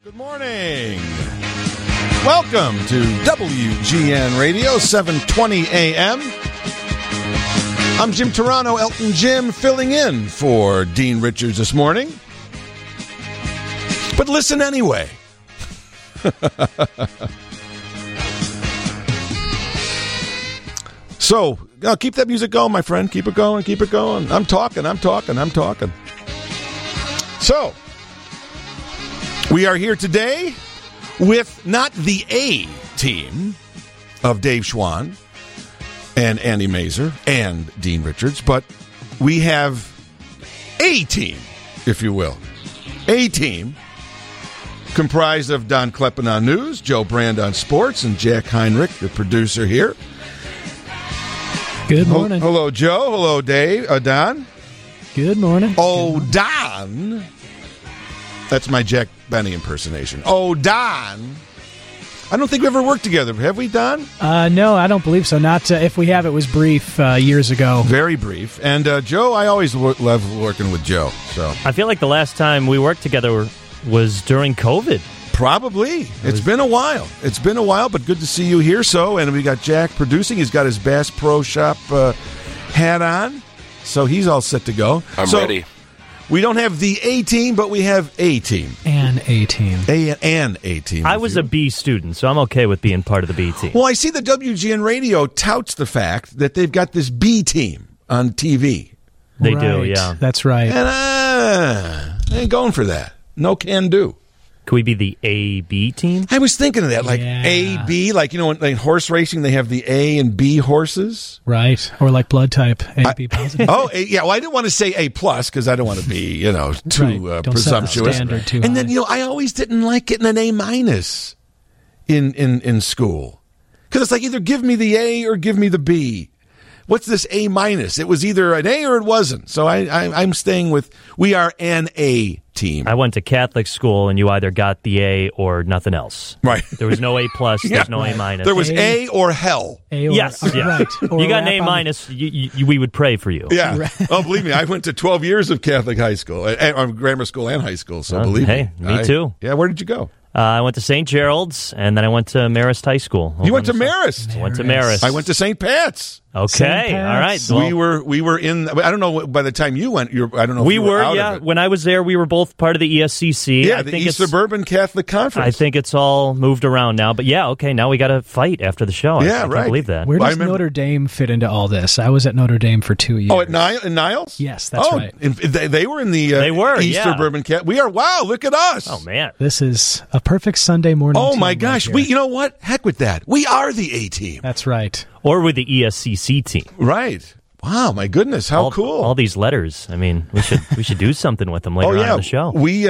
Good morning. Welcome to WGN Radio, 720 AM. I'm Jim Turano, Elton Jim, filling in for Dean Richards this morning. But listen anyway. So, keep that music going, my friend. Keep it going, keep it going. I'm talking. So, we are here today with not the A team of Dave Schwann and Andy Mazer and Dean Richards, but we have a team, if you will. A team comprised of Don Kleppen on news, Joe Brand on sports, and Jack Heinrich, the producer here. Good morning. Hello, Joe. Hello, Dave. Don. Good morning. Oh, Don. That's my Jack Benny impersonation. Oh, Don. I don't think we ever worked together. Have we, Don? No, I don't believe so. Not if we have, it was brief years ago. Very brief. And Joe, I always love working with Joe. So I feel like the last time we worked together was during COVID. Probably. It's been a while. But good to see you here. So, and we got Jack producing. He's got his Bass Pro Shop hat on. So he's all set to go. I'm ready. We don't have the A team, but we have a team. An A team. An A team. I was a B student, so I'm okay with being part of the B team. Well, I see the WGN Radio touts the fact that they've got this B team on TV. They right. do, yeah. That's right. And I ain't going for that. No can do. Could we be the A-B team? I was thinking of that, like A, B, like, you know, in horse racing, they have the A and B horses. Right. Or like blood type, A, B positive. Yeah. Well, I didn't want to say A plus because I don't want to be, too right. presumptuous. Too and high. then, I always didn't like getting an A minus in school. Because it's like either give me the A or give me the B. What's this A minus? It was either an A or it wasn't. So I'm staying with, we are an A team. I went to Catholic school, and you either got the A or nothing else. Right. There was no A plus. There's no A minus. There was A or hell. A or, yes. Yeah. Right. Or you got an A minus, we would pray for you. Yeah. Oh, believe me, I went to 12 years of Catholic high school, grammar school and high school. So believe me. Me too. Yeah. Where did you go? I went to St. Gerald's, and then I went to Marist High School. You went to Marist? I went to Marist. I went to St. Pat's. Okay, all right. Well, we were in. I don't know. By the time you went, I don't know. If we you were out yeah. of it. When I was there, we were both part of the ESCC. Yeah, the East Suburban Catholic Conference. I think it's all moved around now. But yeah, okay. Now we got to fight after the show. I can't believe that. Where does Notre Dame fit into all this? I was at Notre Dame for 2 years. Oh, in Niles? Yes, that's right. They were in the East Suburban Catholic. We are. Wow, look at us. Oh man, this is a perfect Sunday morning. Oh my gosh, you know what? Heck with that. We are the A team. That's right. Or with the ESCC team. Right. Wow, my goodness, how cool! All these letters. I mean, we should do something with them later on in the show.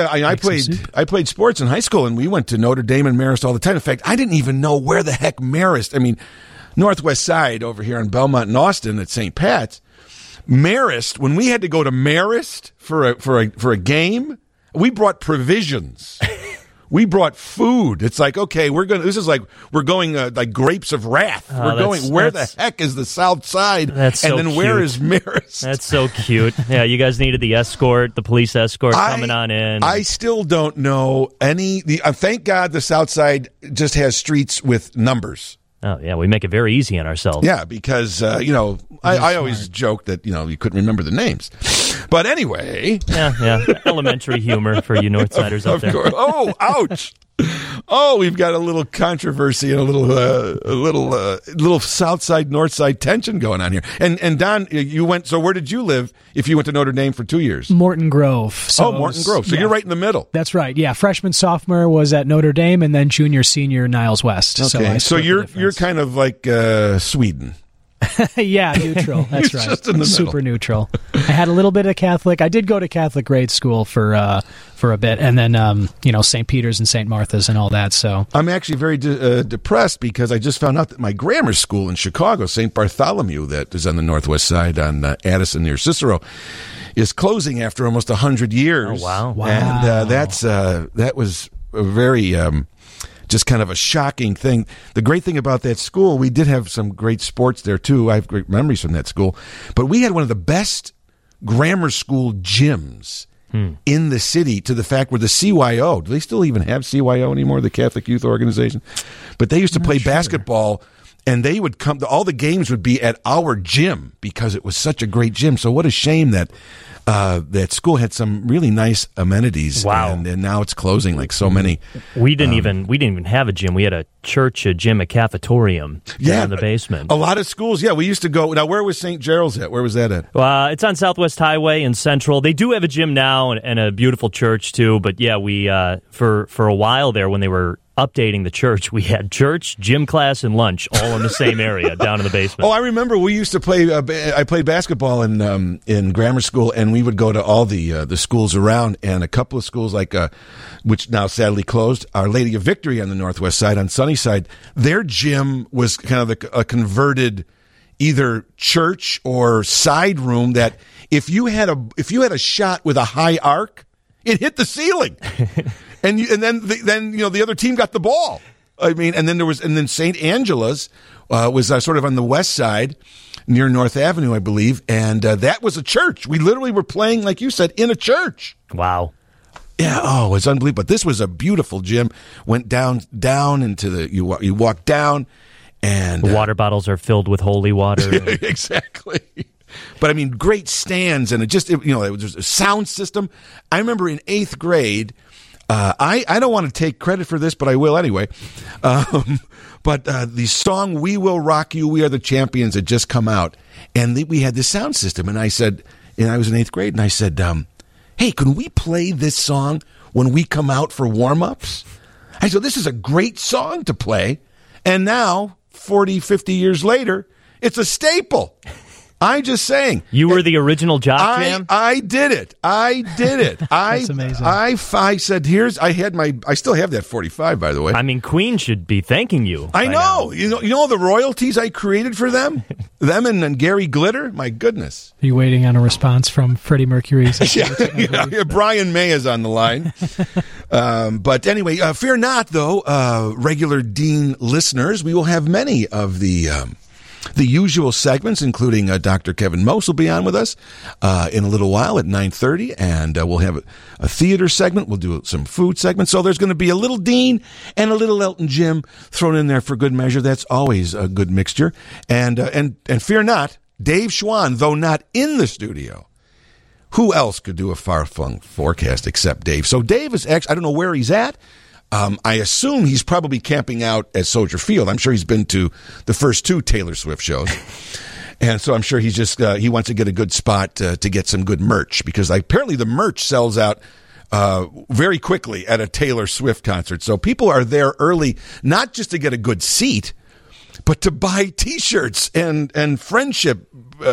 I played sports in high school, and we went to Notre Dame and Marist all the time. In fact, I didn't even know where the heck Marist. I mean, Northwest Side over here in Belmont and Austin at St. Pat's. Marist. When we had to go to Marist for a game, we brought provisions. We brought food. It's like, okay, we're going like Grapes of Wrath. We're going, where the heck is the South Side? That's so and then cute. Where is Marist? That's so cute. Yeah, you guys needed the escort, the police escort coming on in. I still don't know any. Thank God the South Side just has streets with numbers. Oh, yeah, we make it very easy on ourselves. Yeah, because, I always joke that, you couldn't remember the names. But anyway. Yeah. Elementary humor for you Northsiders up there. Of course. Oh, ouch. Oh, we've got a little controversy and a little South Side, North Side tension going on here. And Don, you went, so where did you live if you went to Notre Dame for 2 years? Morton Grove. So Morton Grove. So you're right in the middle. That's right. Yeah. Freshman, sophomore was at Notre Dame, and then junior, senior, Niles West. Okay. So you're kind of like Sweden. Yeah, neutral. That's right. Just in the Super neutral. I had a little bit of Catholic. I did go to Catholic grade school for a bit, and then St. Peter's and St. Martha's and all that. So I'm actually very depressed because I just found out that my grammar school in Chicago, St. Bartholomew, that is on the Northwest Side on Addison near Cicero, is closing after almost 100 years. Oh wow! And that was a very just kind of a shocking thing. The great thing about that school, we did have some great sports there too. I have great memories from that school. But we had one of the best grammar school gyms in the city, to the fact where the CYO, do they still even have CYO anymore, the Catholic Youth Organization? But they used to play basketball, and they would come, all the games would be at our gym because it was such a great gym. So what a shame that that school had some really nice amenities. Wow. And now it's closing like so many. We didn't even have a gym. We had a church, a gym, a cafetorium in the basement. A lot of schools, we used to go. Now, where was St. Gerald's at? Where was that at? It's on Southwest Highway in Central. They do have a gym now and a beautiful church too. But we for a while there, when they were updating the church, we had church, gym class, and lunch all in the same area down in the basement. Oh, I remember we used to play. I played basketball in grammar school, and we would go to all the schools around, and a couple of schools like which now sadly closed, Our Lady of Victory on the northwest side, on Sunnyside. Their gym was kind of a converted either church or side room that if you had a shot with a high arc, it hit the ceiling. And then the other team got the ball. I mean, and then St. Angela's was sort of on the west side near North Avenue, I believe, and that was a church. We literally were playing, like you said, in a church. Wow. Yeah. Oh, it's unbelievable. But this was a beautiful gym. Went down into the you walk down, and the water bottles are filled with holy water. Exactly. But I mean, great stands, and it was a sound system. I remember in 8th grade. I don't want to take credit for this, but I will anyway. But the song "We Will Rock You, We Are the Champions" had just come out, and we had this sound system. And I said, and I was in 8th grade, and I said, "Hey, can we play this song when we come out for warm-ups?" I said, "This is a great song to play." And now, 40, 50 years later, it's a staple. I'm just saying. You were the original Jock Jam? I did it. That's amazing. I said, I still have that 45, by the way. I mean, Queen should be thanking you. I know. You know the royalties I created for them? Them and Gary Glitter? My goodness. Are you waiting on a response from Freddie Mercury's? Yeah, Brian May is on the line. But anyway, fear not, though, regular Dean listeners. We will have many of the usual segments, including Dr. Kevin Mose will be on with us in a little while at 9:30, and we'll have a theater segment. We'll do some food segments. So there's going to be a little Dean and a little Elton Jim thrown in there for good measure. That's always a good mixture. And fear not, Dave Schwann, though not in the studio, who else could do a far-flung forecast except Dave? So Dave is actually, I don't know where he's at. I assume he's probably camping out at Soldier Field. I'm sure he's been to the first 2 Taylor Swift shows. And so I'm sure he's just he wants to get a good spot to get some good merch, because apparently the merch sells out very quickly at a Taylor Swift concert. So people are there early, not just to get a good seat, but to buy T-shirts and friendship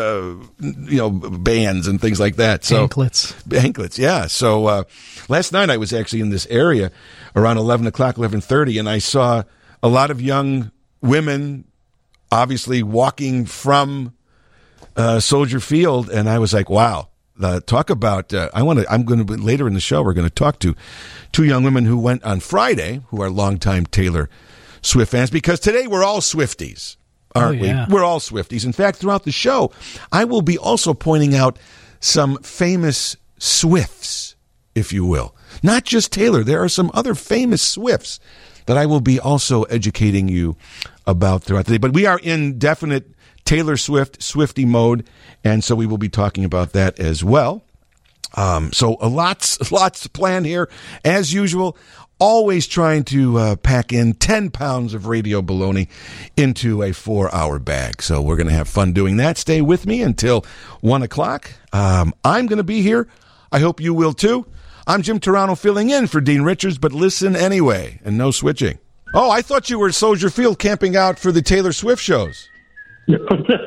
bands and things like that. So anklets, yeah. So last night I was actually in this area around 11 o'clock, 11:30, and I saw a lot of young women obviously walking from Soldier Field, and I was like, wow. Talk about, I'm going to, later in the show, we're going to talk to 2 young women who went on Friday, who are longtime Taylor Swift fans, because today we're all Swifties, aren't we? We're all Swifties. In fact, throughout the show, I will be also pointing out some famous Swifts, if you will. Not just Taylor. There are some other famous Swifts that I will be also educating you about throughout the day. But we are in definite Taylor Swift, Swiftie mode, and so we will be talking about that as well. So lots planned here, as usual. Always trying to pack in 10 pounds of radio baloney into a 4-hour bag. So we're going to have fun doing that. Stay with me until 1 o'clock. I'm going to be here. I hope you will too. I'm Jim Turano filling in for Dean Richards, but listen anyway, and no switching. Oh, I thought you were at Soldier Field camping out for the Taylor Swift shows. No.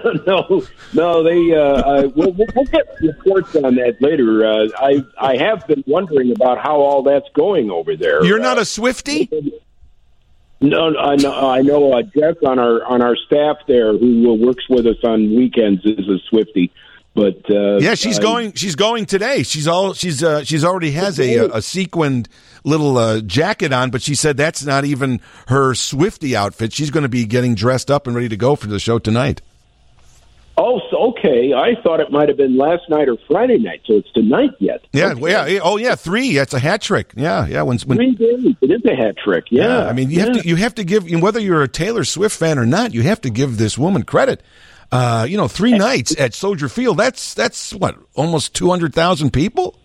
We'll get reports on that later. I have been wondering about how all that's going over there. You're not a Swiftie? No, I know Jess on our staff there, who works with us on weekends, is a Swiftie. But she's going today. She's already has a sequined little jacket on, but she said that's not even her Swiftie outfit. She's going to be getting dressed up and ready to go for the show tonight. Oh, so, okay. I thought it might have been last night or Friday night, so it's tonight yet. Yeah, okay. yeah. Oh, yeah, 3. That's a hat trick. Yeah. When 3 days. It is a hat trick. Yeah. I mean, you have to give, whether you're a Taylor Swift fan or not, you have to give this woman credit. 3 nights at Soldier Field. That's what, almost 200,000 people.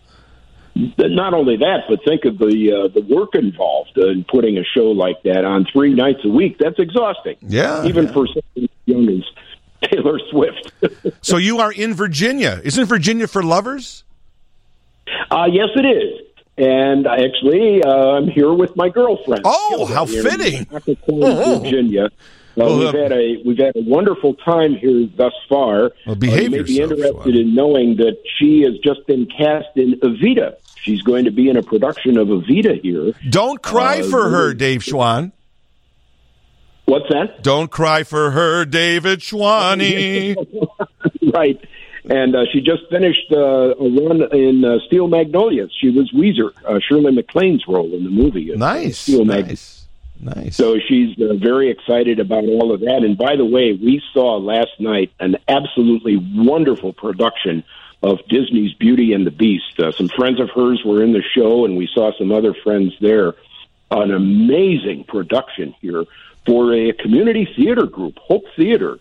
Not only that, but think of the work involved in putting a show like that on 3 nights a week. That's exhausting. Yeah, even for someone as young as Taylor Swift. So you are in Virginia. Isn't Virginia for lovers? Yes, it is. And actually, I'm here with my girlfriend. Oh, how fitting! In Virginia. We've had a wonderful time here thus far. Well, behave you may yourself, be interested in knowing that she has just been cast in Evita. She's going to be in a production of Evita here. Don't cry for her, Dave Schwann. What's that? Don't cry for her, David Schwanny. Right. And she just finished a run in Steel Magnolias. She was Weezer, Shirley MacLaine's role in the movie. Nice. Nice. So she's very excited about all of that. And by the way, we saw last night an absolutely wonderful production of Disney's Beauty and the Beast. Some friends of hers were in the show, and we saw some other friends there. An amazing production here for a community theater group, Hope Theater.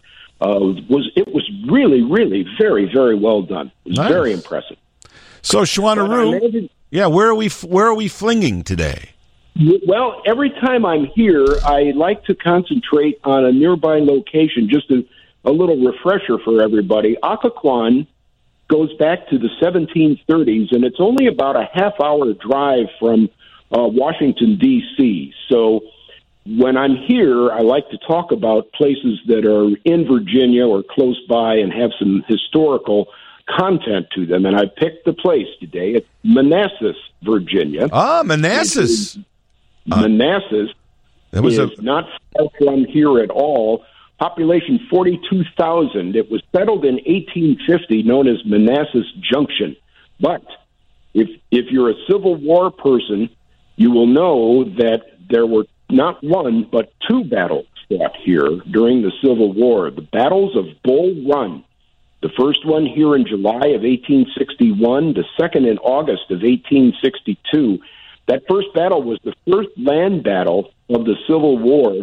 It was really, really very, very well done. It was very impressive. So, Schwanaroo, where are we flinging today? Well, every time I'm here, I like to concentrate on a nearby location, just a little refresher for everybody. Occoquan goes back to the 1730s, and it's only about a half-hour drive from Washington, D.C. So when I'm here, I like to talk about places that are in Virginia or close by and have some historical content to them. And I picked the place today. It's Manassas, Virginia. Ah, Manassas. Manassas is not far from here at all. Population 42,000. It was settled in 1850, known as Manassas Junction. But if you're a Civil War person, you will know that there were not one, but 2 battles fought here during the Civil War. The battles of Bull Run. The first one here in July of 1861, the second in August of 1862. That first battle was the first land battle of the Civil War,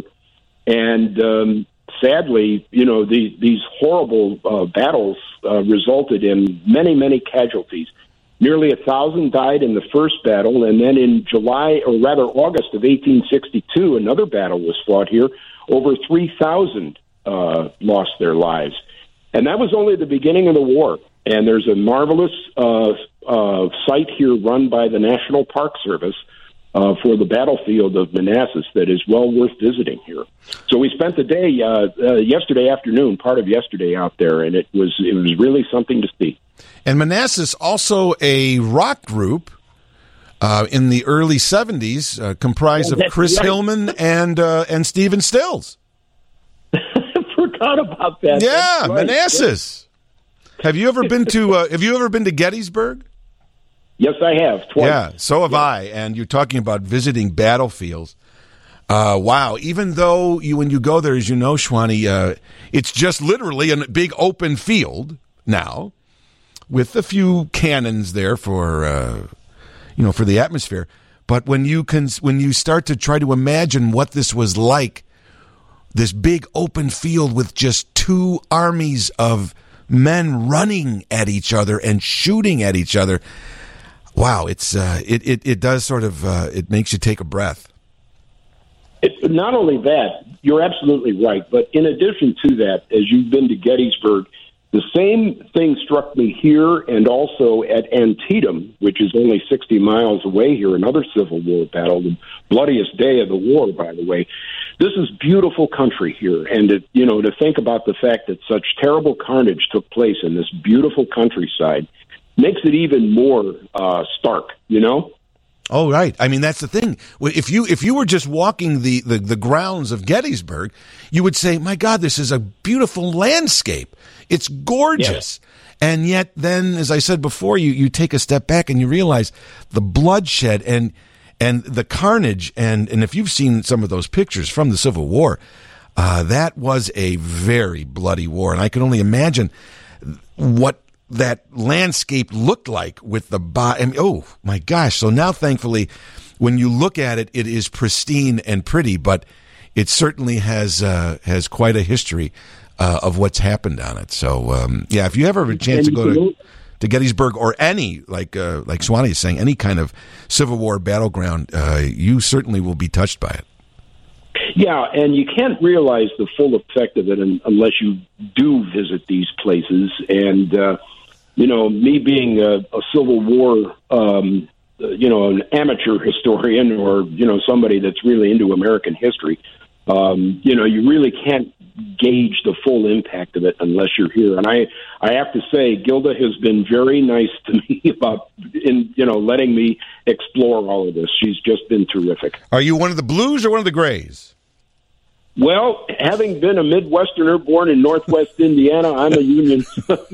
and sadly, these horrible battles resulted in many, many casualties. Nearly 1,000 died in the first battle, and then in August of 1862, another battle was fought here. Over 3,000 lost their lives. And that was only the beginning of the war. And there's a marvelous site here run by the National Park Service for the battlefield of Manassas that is well worth visiting here. So we spent the day yesterday afternoon, part of yesterday out there, and it was really something to see. And Manassas, also a rock group in the early 70s, comprised of Chris Hillman and Stephen Stills. I forgot about that. Yeah, right. Manassas. Yeah. Have you ever been to Gettysburg? Yes, I have. Twice. Yeah, so have I. And you're talking about visiting battlefields. Wow. Even though when you go there, as you know, Schwanny, it's just literally a big open field now with a few cannons there for the atmosphere. But when you start to try to imagine what this was like, this big open field with just 2 armies of men running at each other and shooting at each other. Wow, it does sort of it makes you take a breath. Not only that, you're absolutely right. But in addition to that, as you've been to Gettysburg, the same thing struck me here and also at Antietam, which is only 60 miles away here, another Civil War battle, the bloodiest day of the war, by the way. This is beautiful country here, and to think about the fact that such terrible carnage took place in this beautiful countryside makes it even more stark, Oh, right. I mean, that's the thing. If you were just walking the grounds of Gettysburg, you would say, my God, this is a beautiful landscape. It's gorgeous. Yes. And yet then, as I said before, you take a step back and you realize the bloodshed and the carnage. And if you've seen some of those pictures from the Civil War, That was a very bloody war, and I can only imagine what that landscape looked like with the oh my gosh. So now, thankfully, when you look at it, it is pristine and pretty, but it certainly has quite a history of what's happened on it. So yeah, if you ever have a chance to go to Gettysburg or any, like Swanee is saying, any kind of Civil War battleground, you certainly will be touched by it. Yeah, and you can't realize the full effect of it unless you do visit these places. And, me being a Civil War, an amateur historian or, somebody that's really into American history, you really can't gauge the full impact of it unless you're here. And I have to say, Gilda has been very nice to me about, letting me explore all of this. She's just been terrific. Are you one of the Blues or one of the Grays? Well, having been a Midwesterner born in Northwest Indiana, I'm a Union.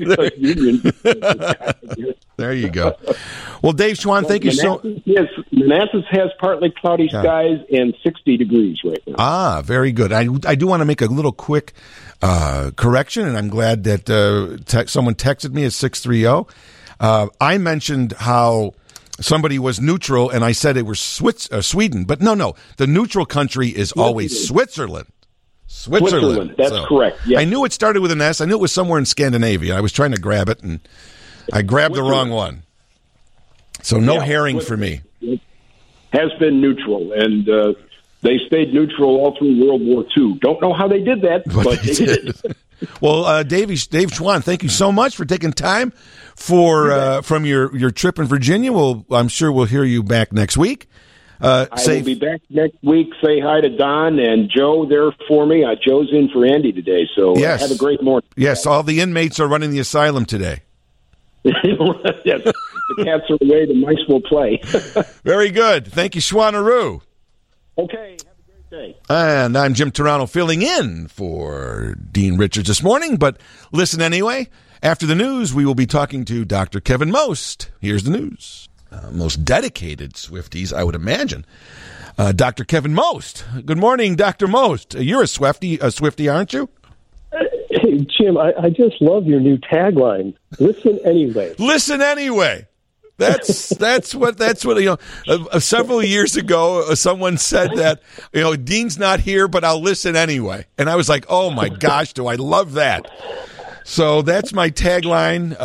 There you go. Well, Dave Schwann, thank you so much. Yes, Manassas has partly cloudy skies and 60 degrees right now. Ah, very good. I do want to make a little quick correction, and I'm glad that someone texted me at 630. I mentioned how somebody was neutral, and I said it was Sweden. But no, the neutral country is always Switzerland. Switzerland. That's correct. Yes. I knew it started with an S. I knew it was somewhere in Scandinavia. I was trying to grab it, and I grabbed the wrong one. So no herring for me. It has been neutral, and they stayed neutral all through World War II. Don't know how they did that, but they did. Well, Dave Schwann, thank you so much for taking time from your trip in Virginia. I'm sure we'll hear you back next week. I will be back next week. Say hi to Don and Joe there for me. Joe's in for Andy today, so yes. Have a great morning. Yes, all the inmates are running the asylum today. Yes, the cats are away, the mice will play. Very good. Thank you, Schwanneroo. Okay, have a great day. And I'm Jim Turano filling in for Dean Richards this morning, but listen anyway. After the news, we will be talking to Dr. Kevin Most. Here's the news. Most dedicated Swifties, I would imagine. Dr. Kevin Most. Good morning, Dr. Most. You're a Swiftie, aren't you? Hey, Jim, I just love your new tagline. Listen anyway. Listen anyway. That's what several years ago someone said that, Dean's not here, but I'll listen anyway. And I was like, oh my gosh, do I love that. So that's my tagline.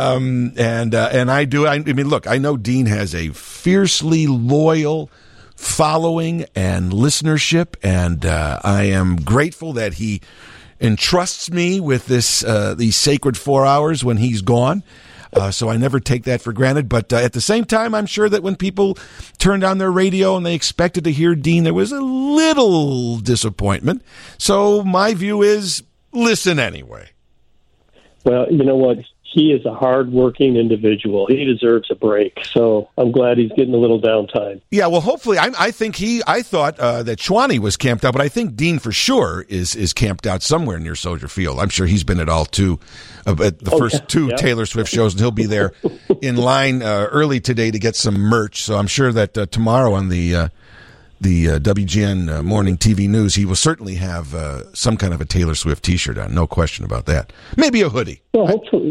Look, I know Dean has a fiercely loyal following and listenership, and I am grateful that he entrusts me with these sacred 4 hours when he's gone. So I never take that for granted. But at the same time, I'm sure that when people turned on their radio and they expected to hear Dean, there was a little disappointment. So my view is listen anyway. Well, you know what? He is a hard-working individual. He deserves a break. So I'm glad he's getting a little downtime. Yeah, well, hopefully, I thought that Schwanee was camped out, but I think Dean for sure is camped out somewhere near Soldier Field. I'm sure he's been at all two, at the first two Taylor Swift shows, and he'll be there in line early today to get some merch. So I'm sure that tomorrow on the WGN morning TV news, he will certainly have some kind of a Taylor Swift T-shirt on. No question about that. Maybe a hoodie. Well, hopefully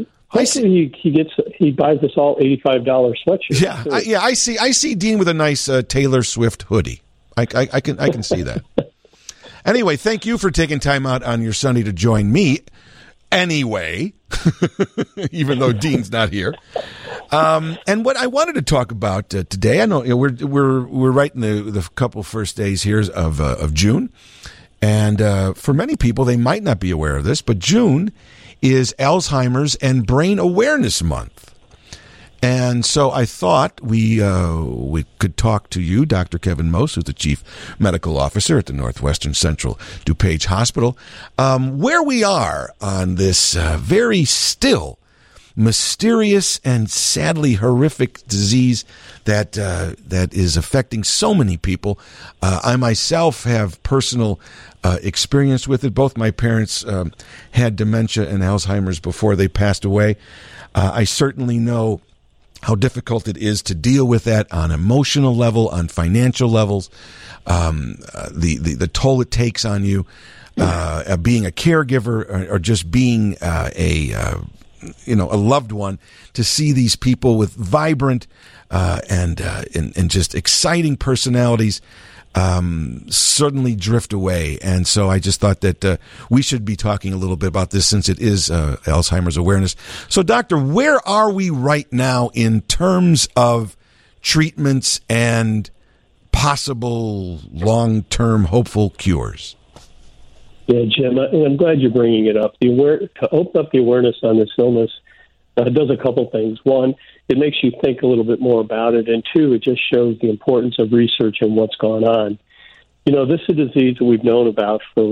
he buys us all $85 sweatshirts. Yeah, I see Dean with a nice Taylor Swift hoodie. I can see that. Anyway, thank you for taking time out on your Sunday to join me. Anyway, even though Dean's not here. And what I wanted to talk about today, I know we're right in the couple first days here of June, and for many people they might not be aware of this, but June is Alzheimer's and Brain Awareness Month, and so I thought we could talk to you, Dr. Kevin Most, who's the Chief Medical Officer at the Northwestern Central DuPage Hospital, where we are on this very still mysterious and sadly horrific disease that is affecting so many people. I myself have personal experience with it. Both my parents had dementia and Alzheimer's before they passed away. I certainly know how difficult it is to deal with that on emotional level, on financial levels, the toll it takes on you. being a caregiver or just being a loved one, to see these people with vibrant and just exciting personalities suddenly drift away. And so I just thought that we should be talking a little bit about this, since it is Alzheimer's Awareness. So, Doctor, where are we right now in terms of treatments and possible long-term hopeful cures? Yeah, Jim, I'm glad you're bringing it up. To open up the awareness on this illness does a couple things. One, it makes you think a little bit more about it. And two, it just shows the importance of research and what's gone on. This is a disease that we've known about for,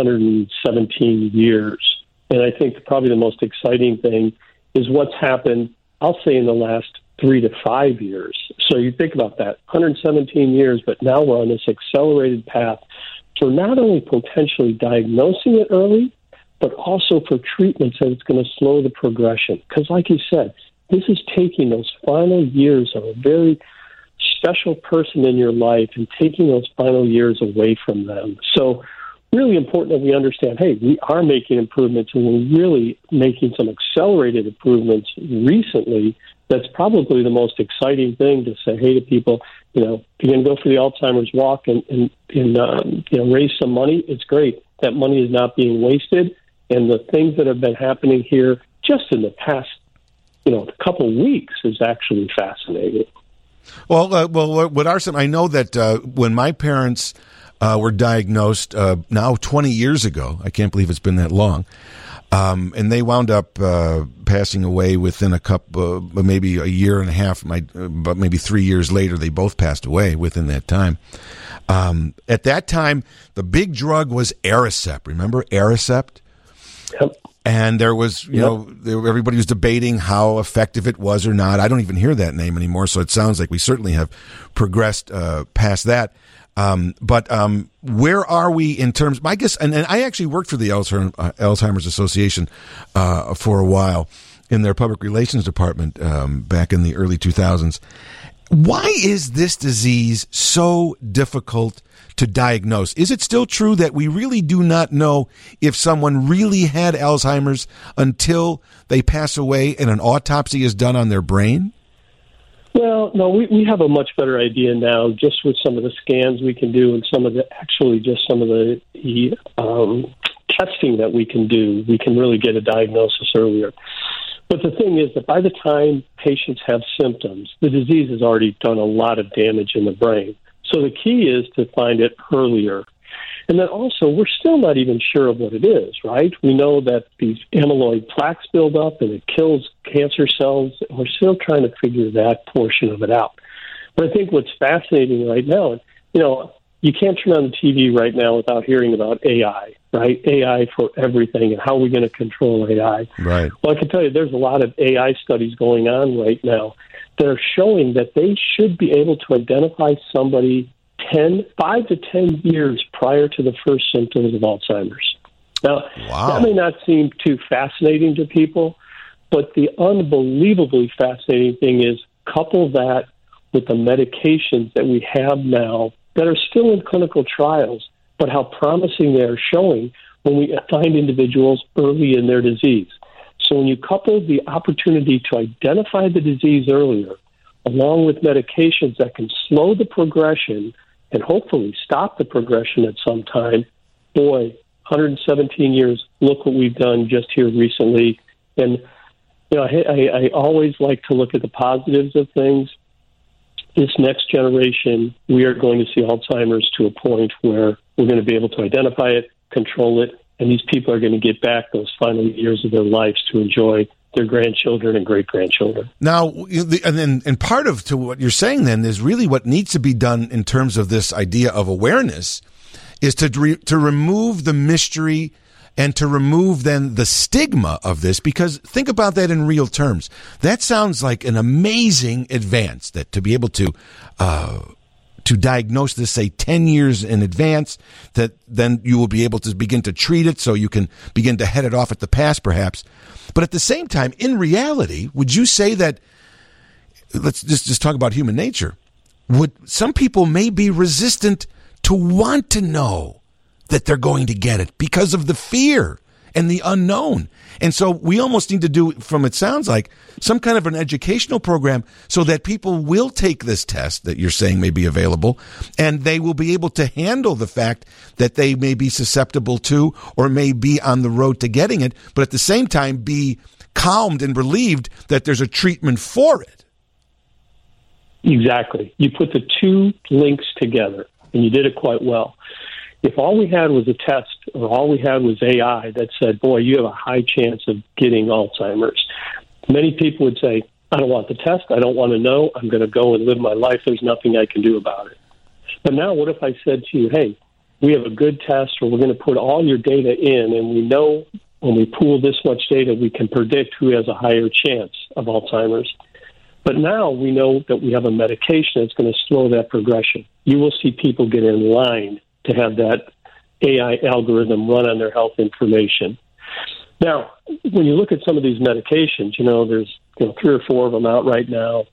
117 years. And I think probably the most exciting thing is what's happened, I'll say, in the last 3 to 5 years. So you think about that, 117 years, but now we're on this accelerated path for not only potentially diagnosing it early, but also for treatments that it's going to slow the progression. Because like you said, this is taking those final years of a very special person in your life and taking those final years away from them. So really important that we understand, hey, we are making improvements, and we're really making some accelerated improvements recently. That's probably the most exciting thing to say, hey, to people, if you're going to go for the Alzheimer's walk and raise some money, it's great. That money is not being wasted. And the things that have been happening here just in the past, couple of weeks is actually fascinating. Well, what are some? I know that when my parents were diagnosed now 20 years ago, I can't believe it's been that long, and they wound up passing away within maybe a year and a half. But maybe 3 years later, they both passed away within that time. At that time, the big drug was Aricept. Remember Aricept? Yep. And there was, everybody was debating how effective it was or not. I don't even hear that name anymore, so it sounds like we certainly have progressed past that. But where are we in terms? I guess, and I actually worked for the Alzheimer's Association for a while in their public relations department back in the early 2000s. Why is this disease so difficult to diagnose? Is it still true that we really do not know if someone really had Alzheimer's until they pass away and an autopsy is done on their brain? Well, no, we have a much better idea now, just with some of the scans we can do and some of the testing that we can do. We can really get a diagnosis earlier. But the thing is that by the time patients have symptoms, the disease has already done a lot of damage in the brain. So the key is to find it earlier. And then also, we're still not even sure of what it is, right? We know that these amyloid plaques build up and it kills cancer cells. We're still trying to figure that portion of it out. But I think what's fascinating right now, you can't turn on the TV right now without hearing about AI, right? AI for everything, and how are we going to control AI? Right. Well, I can tell you there's a lot of AI studies going on right now that are showing that they should be able to identify somebody 5 to 10 years prior to the first symptoms of Alzheimer's. Now, That may not seem too fascinating to people, but the unbelievably fascinating thing is couple that with the medications that we have now that are still in clinical trials, but how promising they are showing when we find individuals early in their disease. So when you couple the opportunity to identify the disease earlier, along with medications that can slow the progression and hopefully stop the progression at some time, boy, 117 years, look what we've done just here recently. And, I always like to look at the positives of things. This next generation, we are going to see Alzheimer's to a point where we're going to be able to identify it, control it, and these people are going to get back those final years of their lives to enjoy their grandchildren and great-grandchildren. Now, and part of to what you're saying then is really what needs to be done in terms of this idea of awareness is to remove the mystery and to remove then the stigma of this, because think about that in real terms. That sounds like an amazing advance, that to be able to diagnose this, say, 10 years in advance, that then you will be able to begin to treat it so you can begin to head it off at the pass, perhaps. But at the same time, in reality, would you say that, let's just talk about human nature, some people may be resistant to want to know that they're going to get it because of the fear and the unknown. And so we almost need to do, from it sounds like, some kind of an educational program so that people will take this test that you're saying may be available, and they will be able to handle the fact that they may be susceptible to or may be on the road to getting it, but at the same time be calmed and relieved that there's a treatment for it. Exactly. You put the two links together, and you did it quite well. If all we had was a test or all we had was AI that said, boy, you have a high chance of getting Alzheimer's, many people would say, I don't want the test. I don't want to know. I'm going to go and live my life. There's nothing I can do about it. But now what if I said to you, hey, we have a good test, or we're going to put all your data in, and we know when we pool this much data, we can predict who has a higher chance of Alzheimer's. But now we know that we have a medication that's going to slow that progression. You will see people get in line to have that AI algorithm run on their health information. Now, when you look at some of these medications, there's 3 or 4 of them out right now.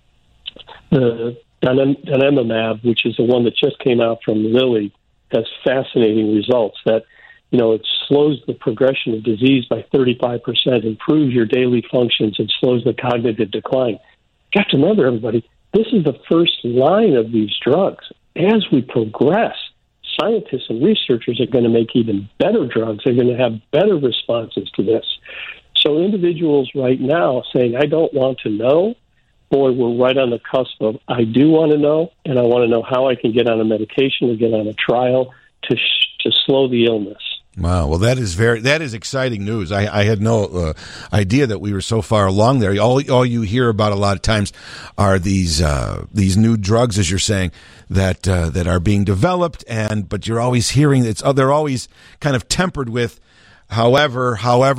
The donanemab, which is the one that just came out from Lilly, has fascinating results that, it slows the progression of disease by 35%, improves your daily functions, and slows the cognitive decline. You have to remember, everybody, this is the first line of these drugs. As we progress, scientists and researchers are going to make even better drugs. They're going to have better responses to this. So individuals right now saying, I don't want to know, boy, we're right on the cusp of, I do want to know, and I want to know how I can get on a medication or get on a trial to slow the illness. Wow. Well, that is exciting news. I had no idea that we were so far along there. All you hear about a lot of times are these new drugs, as you're saying, that are being developed, but you're always hearing they're always kind of tempered with however,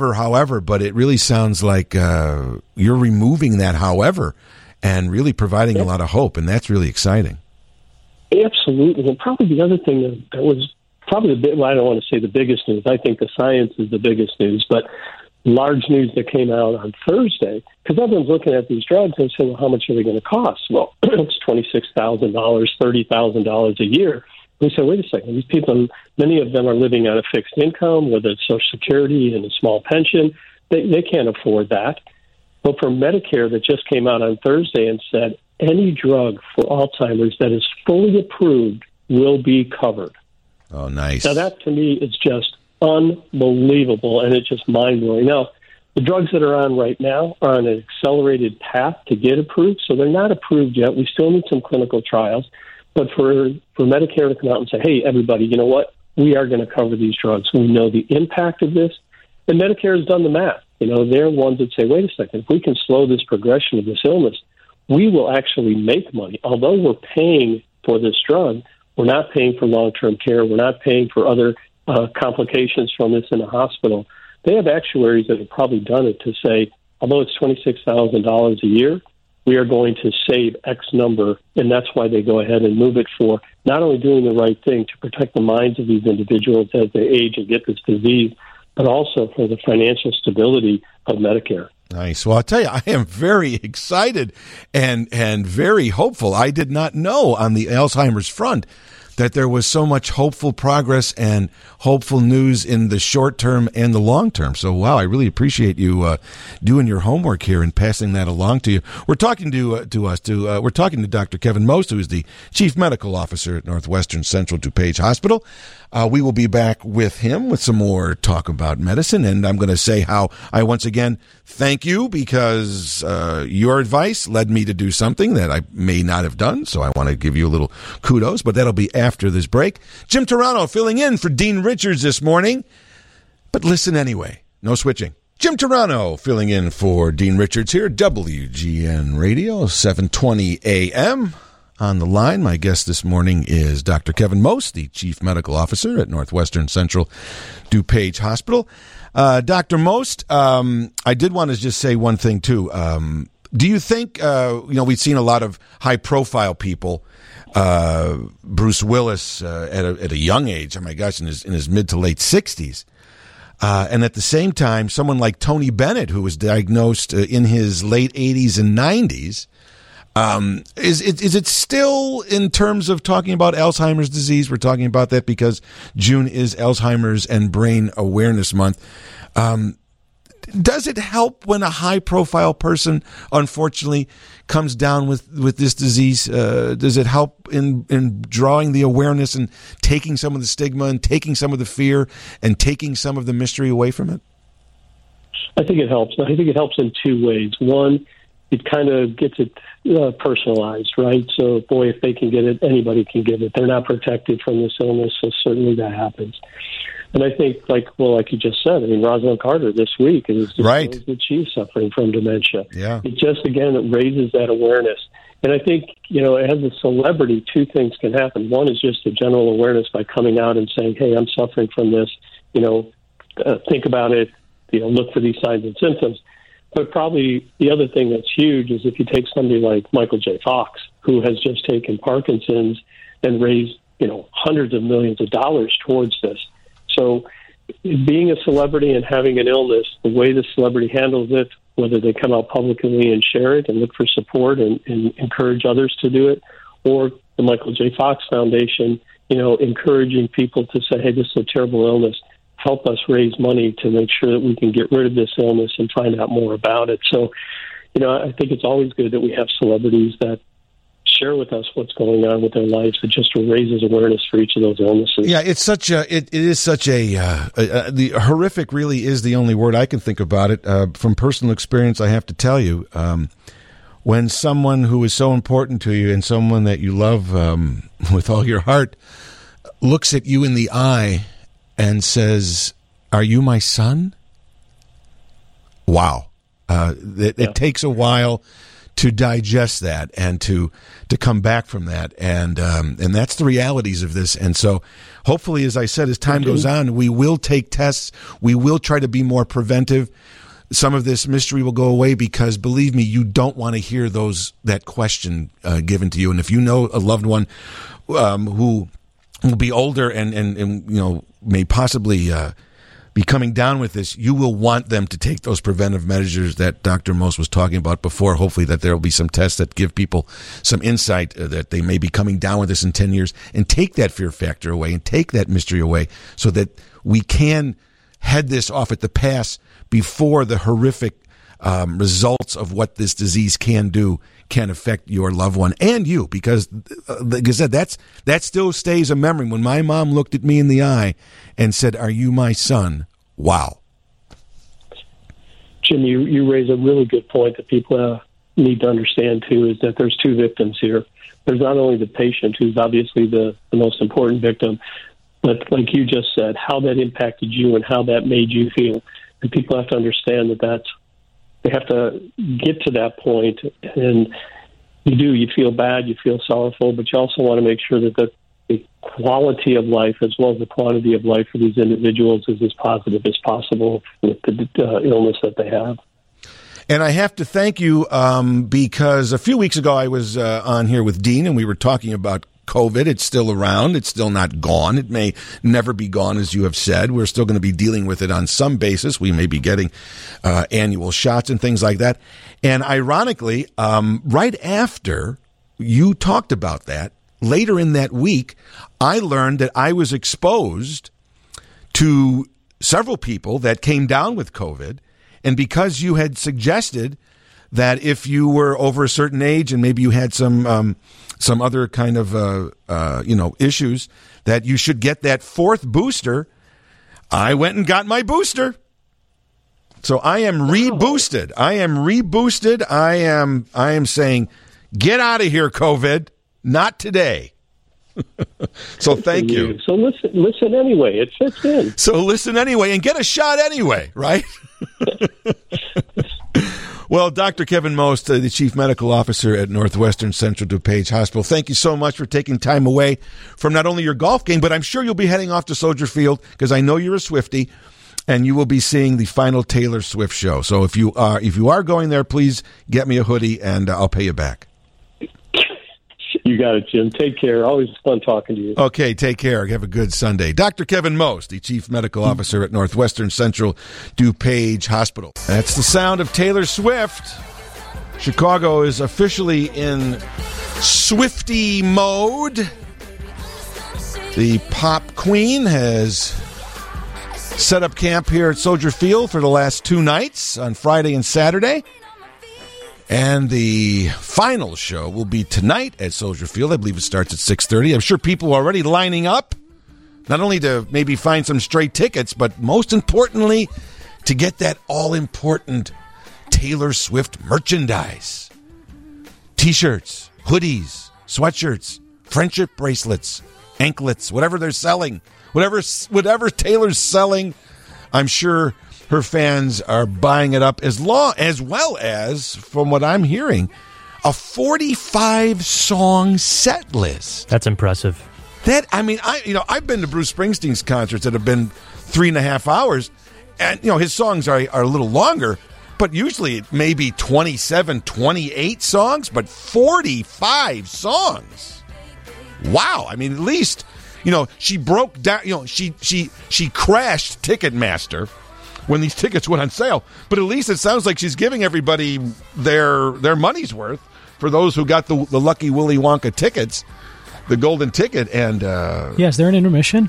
but it really sounds like you're removing that however and really providing a lot of hope, and that's really exciting. Absolutely. And probably the other thing that was probably I don't want to say the biggest news. I think the science is the biggest news, but large news that came out on Thursday, because everyone's looking at these drugs and saying, well, how much are they going to cost? Well, it's $26,000, $30,000 a year. We say, wait a second, these people, many of them are living on a fixed income, whether it's Social Security and a small pension. They can't afford that. But for Medicare that just came out on Thursday and said, any drug for Alzheimer's that is fully approved will be covered. Oh, nice. Now, that to me is just unbelievable, and it's just mind-blowing. Now, the drugs that are on right now are on an accelerated path to get approved, so they're not approved yet. We still need some clinical trials. But for Medicare to come out and say, hey, everybody, you know what? We are going to cover these drugs. We know the impact of this. And Medicare has done the math. They're ones that say, wait a second, if we can slow this progression of this illness, we will actually make money. Although we're paying for this drug, we're not paying for long-term care. We're not paying for other complications from this in a hospital. They have actuaries that have probably done it to say, although it's $26,000 a year, we are going to save X number, and that's why they go ahead and move it for not only doing the right thing to protect the minds of these individuals as they age and get this disease, but also for the financial stability of Medicare. Nice. Well, I'll tell you, I am very excited and very hopeful. I did not know on the Alzheimer's front that there was so much hopeful progress and hopeful news in the short term and the long term. So, wow, I really appreciate you doing your homework here and passing that along to you. We're talking we're talking to Dr. Kevin Most, who is the Chief Medical Officer at Northwestern Central DuPage Hospital. We will be back with him with some more talk about medicine, and I'm going to say how I once again thank you because your advice led me to do something that I may not have done, so I want to give you a little kudos, but that'll be after this break. Jim Turano filling in for Dean Richards this morning, but listen anyway. No switching. Jim Turano filling in for Dean Richards here, WGN Radio, 720 AM. On the line, my guest this morning is Dr. Kevin Most, the Chief Medical Officer at Northwestern Central DuPage Hospital. Dr. Most, I did want to just say one thing, too. Do you think, we've seen a lot of high-profile people, Bruce Willis at a young age, oh my gosh, in his mid to late 60s. And at the same time, someone like Tony Bennett, who was diagnosed in his late 80s and 90s, Is it still, in terms of talking about Alzheimer's disease, we're talking about that because June is Alzheimer's and Brain Awareness Month. Does it help when a high-profile person, unfortunately, comes down with this disease? Does it help in drawing the awareness and taking some of the stigma and taking some of the fear and taking some of the mystery away from it? I think it helps. I think it helps in two ways. One, it kind of gets it personalized, right? So, boy, if they can get it, anybody can get it. They're not protected from this illness, so certainly that happens. And I think, like you just said, I mean, Rosalind Carter this week is right that she's suffering from dementia. Yeah. It just, again, it raises that awareness. And I think, as a celebrity, two things can happen. One is just a general awareness by coming out and saying, hey, I'm suffering from this, think about it, look for these signs and symptoms. But probably the other thing that's huge is if you take somebody like Michael J. Fox, who has just taken Parkinson's and raised, hundreds of millions of dollars towards this. So being a celebrity and having an illness, the way the celebrity handles it, whether they come out publicly and share it and look for support and encourage others to do it, or the Michael J. Fox Foundation, encouraging people to say, hey, this is a terrible illness. Help us raise money to make sure that we can get rid of this illness and find out more about it. So, I think it's always good that we have celebrities that share with us what's going on with their lives. It just raises awareness for each of those illnesses. Yeah, it's such a, it is such a, the horrific really is the only word I can think about it. From personal experience, I have to tell you, when someone who is so important to you and someone that you love with all your heart looks at you in the eye and says, "Are you my son?" Wow. It takes a while to digest that and to come back from that. And that's the realities of this. And so hopefully, as I said, as time goes on, we will take tests. We will try to be more preventive. Some of this mystery will go away because, believe me, you don't want to hear that question given to you. And if you know a loved one who will be older and may possibly be coming down with this, you will want them to take those preventive measures that Dr. Most was talking about before. Hopefully that there will be some tests that give people some insight that they may be coming down with this in 10 years and take that fear factor away and take that mystery away so that we can head this off at the pass before the horrific results of what this disease can affect your loved one and you, because like I said, that still stays a memory. When my mom looked at me in the eye and said, "Are you my son?" Wow. Jim, you raise a really good point that people need to understand too, is that there's two victims here. There's not only the patient, who's obviously the most important victim, but like you just said, how that impacted you and how that made you feel. And people have to understand that they have to get to that point, and you feel bad, you feel sorrowful, but you also want to make sure that the quality of life as well as the quantity of life for these individuals is as positive as possible with the illness that they have. And I have to thank you because a few weeks ago I was on here with Dean and we were talking about COVID. It's still around. It's still not gone. It may never be gone, as you have said. We're still going to be dealing with it on some basis. We may be getting annual shots and things like that. And ironically, right after you talked about that, later in that week, I learned that I was exposed to several people that came down with COVID. And because you had suggested that if you were over a certain age and maybe you had some other kind of issues, that you should get that fourth booster, I went and got my booster. So I am reboosted. I am saying, get out of here, COVID. Not today. So thank you. So listen anyway. It fits in. So listen anyway and get a shot anyway, right? Well, Dr. Kevin Most, the Chief Medical Officer at Northwestern Central DuPage Hospital, thank you so much for taking time away from not only your golf game, but I'm sure you'll be heading off to Soldier Field because I know you're a Swiftie, and you will be seeing the final Taylor Swift show. So if you are going there, please get me a hoodie and I'll pay you back. You got it, Jim. Take care. Always fun talking to you. Okay, take care. Have a good Sunday. Dr. Kevin Most, the Chief Medical Officer at Northwestern Central DuPage Hospital. That's the sound of Taylor Swift. Chicago is officially in Swiftie mode. The pop queen has set up camp here at Soldier Field for the last 2 nights on Friday and Saturday. And the final show will be tonight at Soldier Field. I believe it starts at 6:30. I'm sure people are already lining up, not only to maybe find some straight tickets, but most importantly, to get that all-important Taylor Swift merchandise. T-shirts, hoodies, sweatshirts, friendship bracelets, anklets, whatever they're selling, whatever Taylor's selling, I'm sure her fans are buying it up, as well as, from what I'm hearing, a 45-song set list. That's impressive. I've been to Bruce Springsteen's concerts that have been 3.5 hours, and his songs are a little longer, but usually it may be 27, 28 songs, but 45 songs. Wow. At least, she broke down, she crashed Ticketmaster when these tickets went on sale, but at least it sounds like she's giving everybody their money's worth for those who got the lucky Willy Wonka tickets, the golden ticket. And is there an intermission?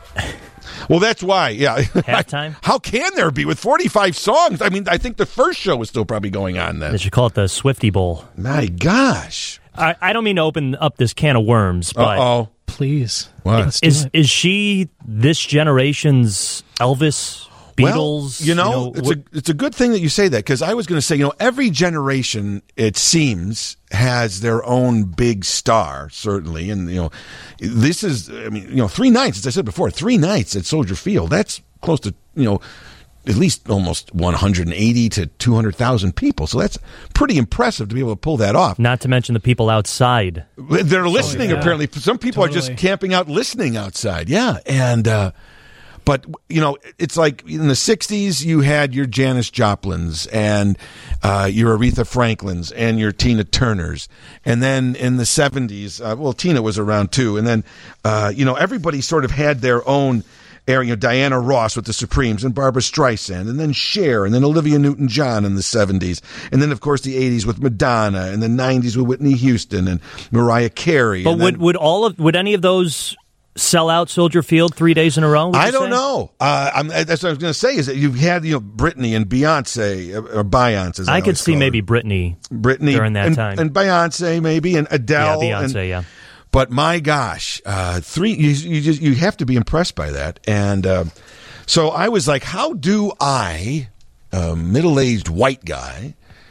Well, that's why, yeah. Halftime? How can there be with 45 songs? I think the first show is still probably going on then. They should call it the Swiftie Bowl. My gosh. I don't mean to open up this can of worms, but... Uh-oh. Please. What? Is she this generation's Elvis? Beatles, it's a good thing that you say that, because I was going to say, every generation, it seems, has their own big star, certainly. And, this is, 3 nights, as I said before, 3 nights at Soldier Field. That's close to, at least almost 180 to 200,000 people. So that's pretty impressive to be able to pull that off. Not to mention the people outside. They're listening, apparently. Some people are just camping out, listening outside. Yeah. And, but, it's like in the 60s, you had your Janis Joplins and your Aretha Franklins and your Tina Turners. And then in the 70s, Tina was around too. And then, everybody sort of had their own area. Diana Ross with the Supremes and Barbra Streisand, and then Cher, and then Olivia Newton-John in the 70s. And then, of course, the 80s with Madonna, and the 90s with Whitney Houston and Mariah Carey. But would any of those sell out Soldier Field 3 days in a row? I don't know. That's what I was going to say. Is that you've had Britney and Beyonce or Beyonce? I could see maybe Britney during that time, and Beyonce maybe, and Adele. Yeah, Beyonce. Yeah. But my gosh, 3 you have to be impressed by that. And so I was like, how do I, middle-aged white guy,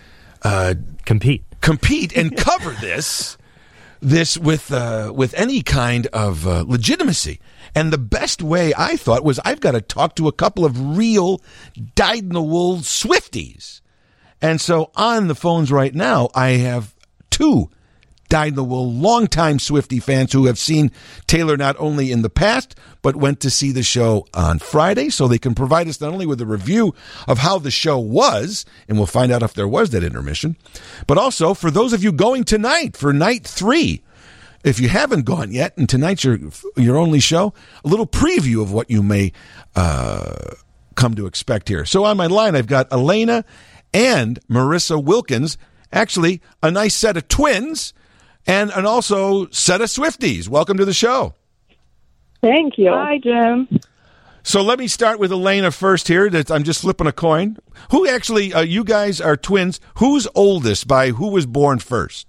compete and cover this with any kind of legitimacy? And the best way, I thought, was I've got to talk to a couple of real dyed-in-the-wool Swifties. And so on the phones right now, I have 2 dyed-in-the-wool longtime Swiftie fans who have seen Taylor not only in the past, but went to see the show on Friday, so they can provide us not only with a review of how the show was, and we'll find out if there was that intermission, but also for those of you going tonight for night 3. If you haven't gone yet, and tonight's your only show, a little preview of what you may come to expect here. So on my line, I've got Elena and Marissa Wilkins, actually a nice set of twins, and also set of Swifties. Welcome to the show. Thank you. Hi, Jim. So let me start with Elena first here. I'm just flipping a coin. Who actually, you guys are twins. Who's oldest by who was born first?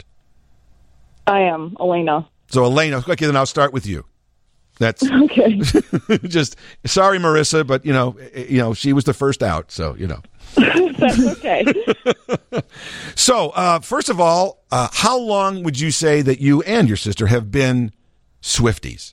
I am, Elena. So Elena, okay, then I'll start with you. That's okay. Just sorry, Marissa, but she was the first out, so That's okay. So, first of all, how long would you say that you and your sister have been Swifties?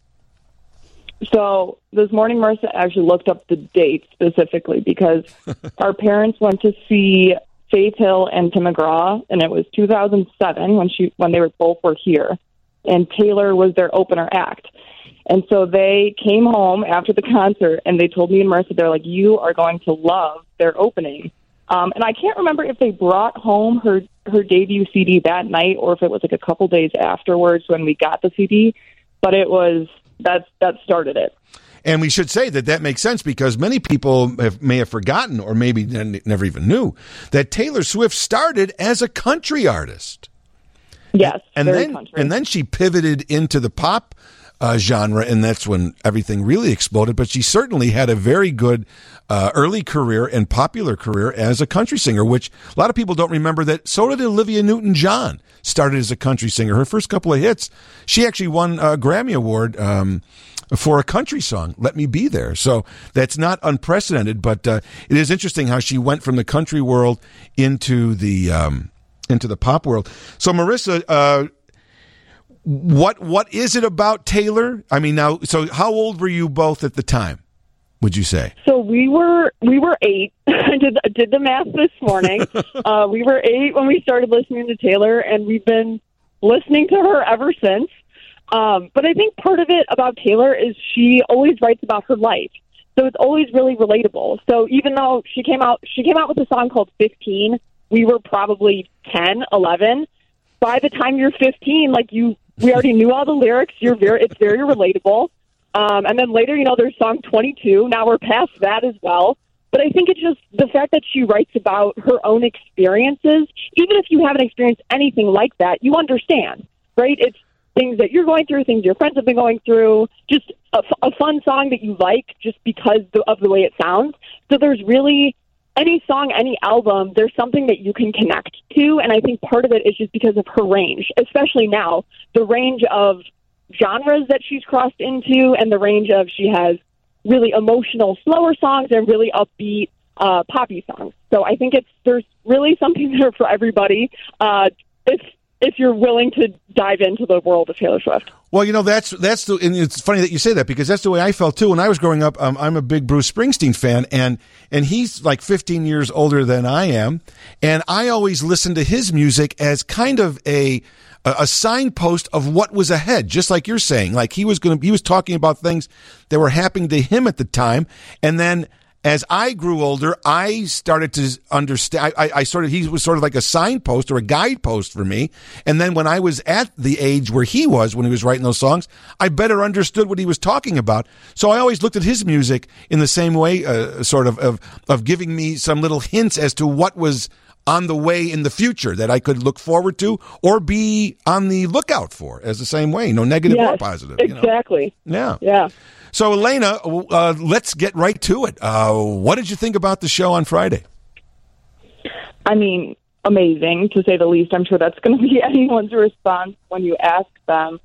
So this morning, Marissa actually looked up the date specifically because our parents went to see Faith Hill and Tim McGraw, and it was 2007 when they both were here, and Taylor was their opener act. And so they came home after the concert, and they told me and Marissa, they're like, you are going to love their opening. And I can't remember if they brought home her debut CD that night or if it was like a couple days afterwards when we got the CD, but it was that started it. And we should say that makes sense because many people may have forgotten or maybe never even knew that Taylor Swift started as a country artist. Yes, and then she pivoted into the pop genre, and that's when everything really exploded. But she certainly had a very good early career and popular career as a country singer, which a lot of people don't remember that. So did Olivia Newton-John, started as a country singer. Her first couple of hits, she actually won a Grammy Award for a country song, Let Me Be There. So that's not unprecedented, but it is interesting how she went from the country world into the pop world. So Marissa, what is it about Taylor? I mean, now, so how old were you both at the time, would you say? So we were 8. I did the math this morning. We were 8 when we started listening to Taylor, and we've been listening to her ever since. But I think part of it about Taylor is she always writes about her life. So it's always really relatable. So even though she came out with a song called 15, we were probably 10, 11. By the time you're 15, we already knew all the lyrics. It's very relatable. And then later, there's song 22. Now we're past that as well. But I think it's just the fact that she writes about her own experiences. Even if you haven't experienced anything like that, you understand, right? It's things that you're going through, things your friends have been going through, just a fun song that you like just because of the way it sounds. So there's really any song, any album, there's something that you can connect to. And I think part of it is just because of her range, especially now, the range of genres that she's crossed into and the range of she has really emotional, slower songs and really upbeat, poppy songs. So I think there's really something there for everybody. If you're willing to dive into the world of Taylor Swift. Well, and it's funny that you say that because that's the way I felt too. When I was growing up, I'm a big Bruce Springsteen fan, and he's like 15 years older than I am, and I always listened to his music as kind of a signpost of what was ahead, just like you're saying. Like he was talking about things that were happening to him at the time, and then as I grew older, I started to understand. He was sort of like a signpost or a guidepost for me. And then when I was at the age where he was when he was writing those songs, I better understood what he was talking about. So I always looked at his music in the same way, sort of giving me some little hints as to what was on the way in the future that I could look forward to or be on the lookout for as the same way, negative or positive. Exactly. Yeah. So, Elena, let's get right to it. What did you think about the show on Friday? I mean, amazing, to say the least. I'm sure that's going to be anyone's response when you ask them.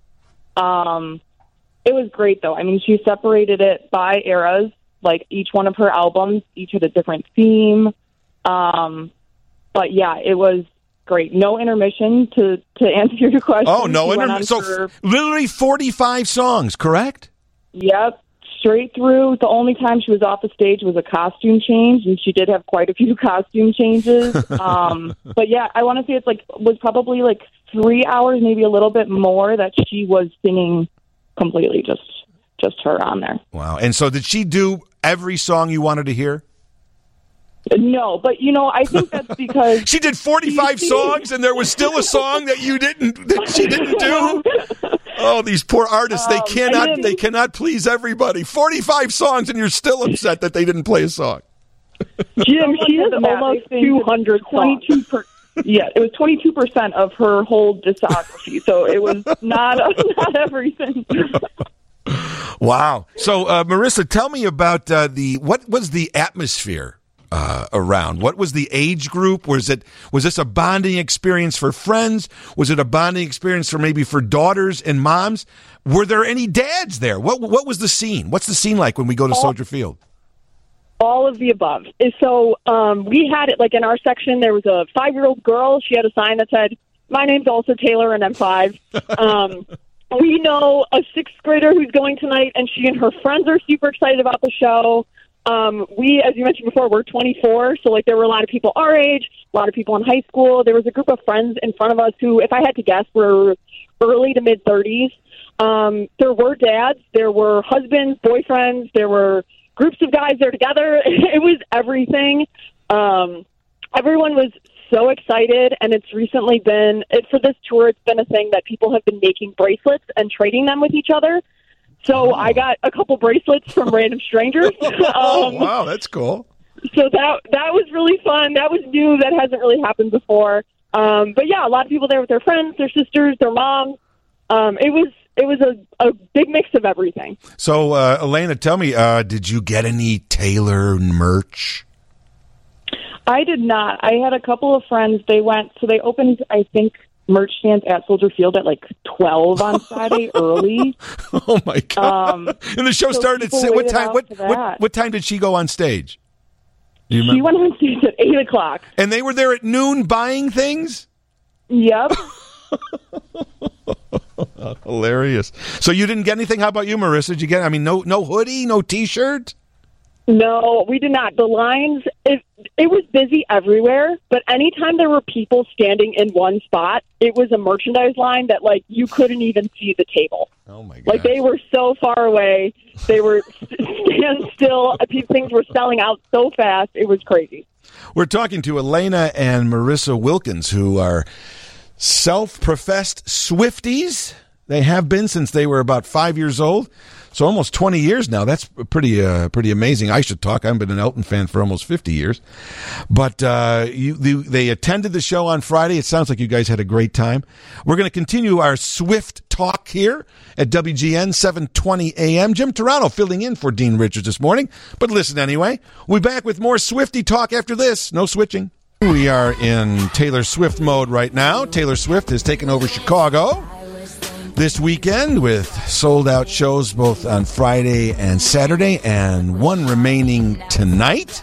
It was great, though. I mean, she separated it by eras. Like, each one of her albums, each had a different theme. But, yeah, it was great. No intermission to answer your question. Oh, no intermission. So, literally 45 songs, correct? Yep, straight through. The only time she was off the stage was a costume change, and she did have quite a few costume changes. But yeah, I want to say was probably 3 hours, maybe a little bit more, that she was singing completely just her on there. Wow. And so did she do every song you wanted to hear? No, but I think that's because she did 45 songs, and there was still a song that she didn't do. Oh, these poor artists! They cannot please everybody. 45 songs, and you're still upset that they didn't play a song. Jim, she has almost 200 songs. Yeah, it was 22% of her whole discography, so it was not everything. Wow. So, Marissa, tell me about what was the atmosphere around? What was the age group? Was this a bonding experience for friends? Was it a bonding experience for daughters and moms? Were there any dads there? What was the scene? What's the scene like when we go to Soldier Field? All of the above. So we had it in our section. There was a 5-year-old girl. She had a sign that said, "My name's also Taylor, and I'm 5." We know a 6th grader who's going tonight, and she and her friends are super excited about the show. We, as you mentioned before, we're 24, so there were a lot of people our age, a lot of people in high school. There was a group of friends in front of us who, if I had to guess, were early to mid-30s. There were dads, there were husbands, boyfriends, there were groups of guys there together. It was everything. Everyone was so excited, and it's recently been, for this tour, it's been a thing that people have been making bracelets and trading them with each other. So I got a couple bracelets from random strangers. Wow, that's cool. So that was really fun. That was new. That hasn't really happened before. But yeah, a lot of people there with their friends, their sisters, their moms. It was a big mix of everything. So, Elena, tell me, did you get any Taylor merch? I did not. I had a couple of friends. They opened, I think, merch stands at Soldier Field at like 12 on Friday early. Oh my God! And the show started at what time? What time did she go on stage? She went on stage at 8:00. And they were there at noon buying things? Yep. Hilarious. So you didn't get anything? How about you, Marissa? Did you get, no hoodie, no T-shirt? No, we did not. The lines, it was busy everywhere, but anytime there were people standing in one spot, it was a merchandise line that, like, you couldn't even see the table. Oh, my God. Like, they were so far away. They were stand still. Things were selling out so fast. It was crazy. We're talking to Elena and Marissa Wilkins, who are self-professed Swifties. They have been since they were about 5 years old. So almost 20 years now. That's pretty amazing. I should talk. I've been an Elton fan for almost 50 years. But they attended the show on Friday. It sounds like you guys had a great time. We're going to continue our Swift talk here at WGN 720 AM. Jim Turano filling in for Dean Richards this morning. But listen anyway. We'll be back with more Swiftie talk after this. No switching. We are in Taylor Swift mode right now. Taylor Swift has taken over Chicago this weekend with sold-out shows both on Friday and Saturday, and one remaining tonight.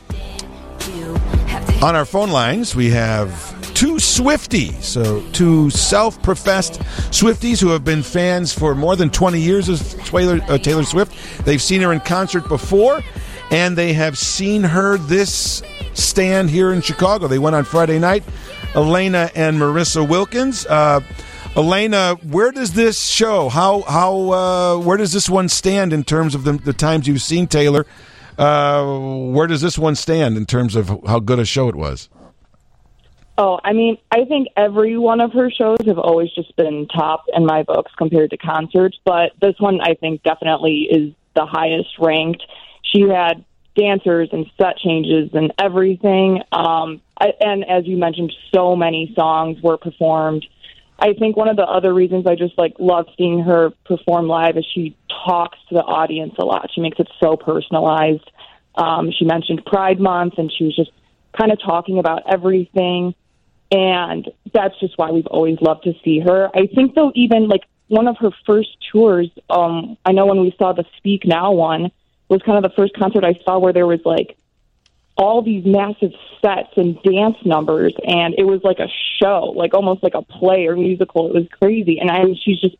On our phone lines, we have two Swifties, so two self-professed Swifties who have been fans for more than 20 years of Taylor Swift. They've seen her in concert before, and they have seen her this stand here in Chicago. They went on Friday night. Elena and Marissa Wilkins. Elena, where does this show? Where does this one stand in terms of the times you've seen Taylor? Where does this one stand in terms of how good a show it was? Oh, I mean, I think every one of her shows have always just been top in my books compared to concerts, but this one I think definitely is the highest ranked. She had dancers and set changes and everything. And as you mentioned, so many songs were performed. I think one of the other reasons I just love seeing her perform live is she talks to the audience a lot. She makes it so personalized. She mentioned Pride Month, and she was just kind of talking about everything. And that's just why we've always loved to see her. I think, though, even one of her first tours, I know when we saw the Speak Now one, was kind of the first concert I saw where there was all these massive sets and dance numbers, and it was like a show, almost like a play or musical. It was crazy, and she's just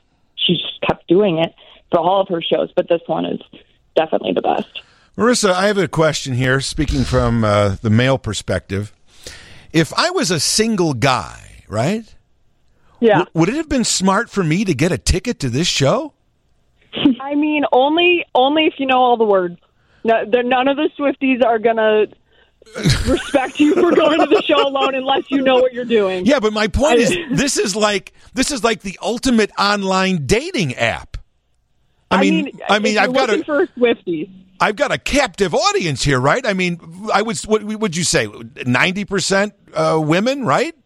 kept doing it for all of her shows, but this one is definitely the best. Marissa, I have a question here, speaking from the male perspective. If I was a single guy, right? Yeah. Would it have been smart for me to get a ticket to this show? I mean, only if you know all the words. No, none of the Swifties are going to respect you for going to the show alone unless you know what you're doing. Yeah, but my point is, this is like the ultimate online dating app. I mean, I've got for Swifties. I've got a captive audience here, right? I mean, what would you say? 90% women, right?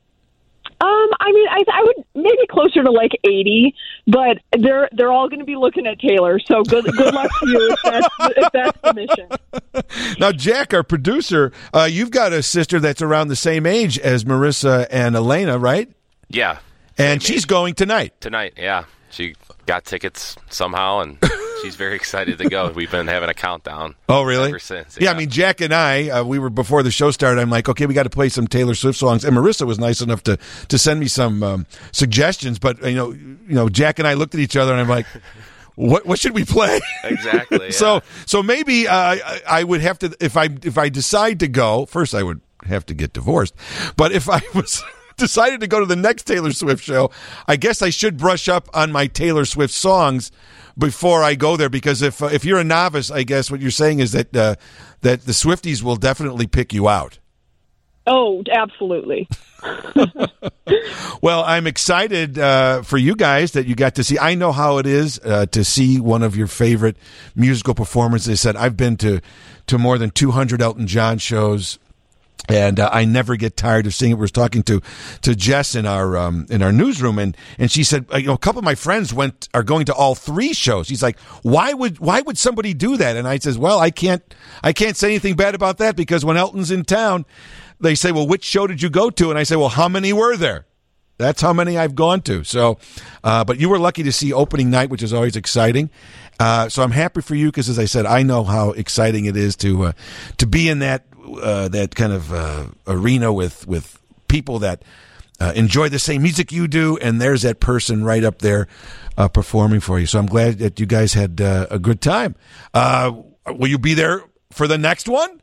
I mean, I would maybe closer to 80, but they're all going to be looking at Taylor. So good luck to you if that's the mission. Now, Jack, our producer, you've got a sister that's around the same age as Marissa and Elena, right? Yeah, and she's going tonight. Tonight, yeah, she got tickets somehow, and she's very excited to go. We've been having a countdown. Oh, really? Ever since. Yeah, I mean, Jack and I, we were before the show started. I'm like, okay, we got to play some Taylor Swift songs, and Marissa was nice enough to send me some suggestions. But you know, Jack and I looked at each other, and I'm like, what should we play? Exactly. Yeah. So maybe I would have to if I decide to go first, I would have to get divorced. But if I was decided to go to the next Taylor Swift show, I guess I should brush up on my Taylor Swift songs before I go there, because if you're a novice, I guess what you're saying is that the Swifties will definitely pick you out. Oh, absolutely. Well, I'm excited for you guys that you got to see. I know how it is to see one of your favorite musical performances. They said I've been to more than 200 Elton John shows, and I never get tired of seeing it. We were talking to Jess in our newsroom, and she said, a couple of my friends are going to all 3 shows. She's like, why would somebody do that? And I says, well, I can't say anything bad about that, because when Elton's in town, they say, well, which show did you go to? And I say, well, how many were there? That's how many I've gone to. So, but you were lucky to see opening night, which is always exciting. So I'm happy for you, because, as I said, I know how exciting it is to be in that kind of arena with people that enjoy the same music you do, and there's that person right up there performing for you. So I'm glad that you guys had a good time. Will you be there for the next one?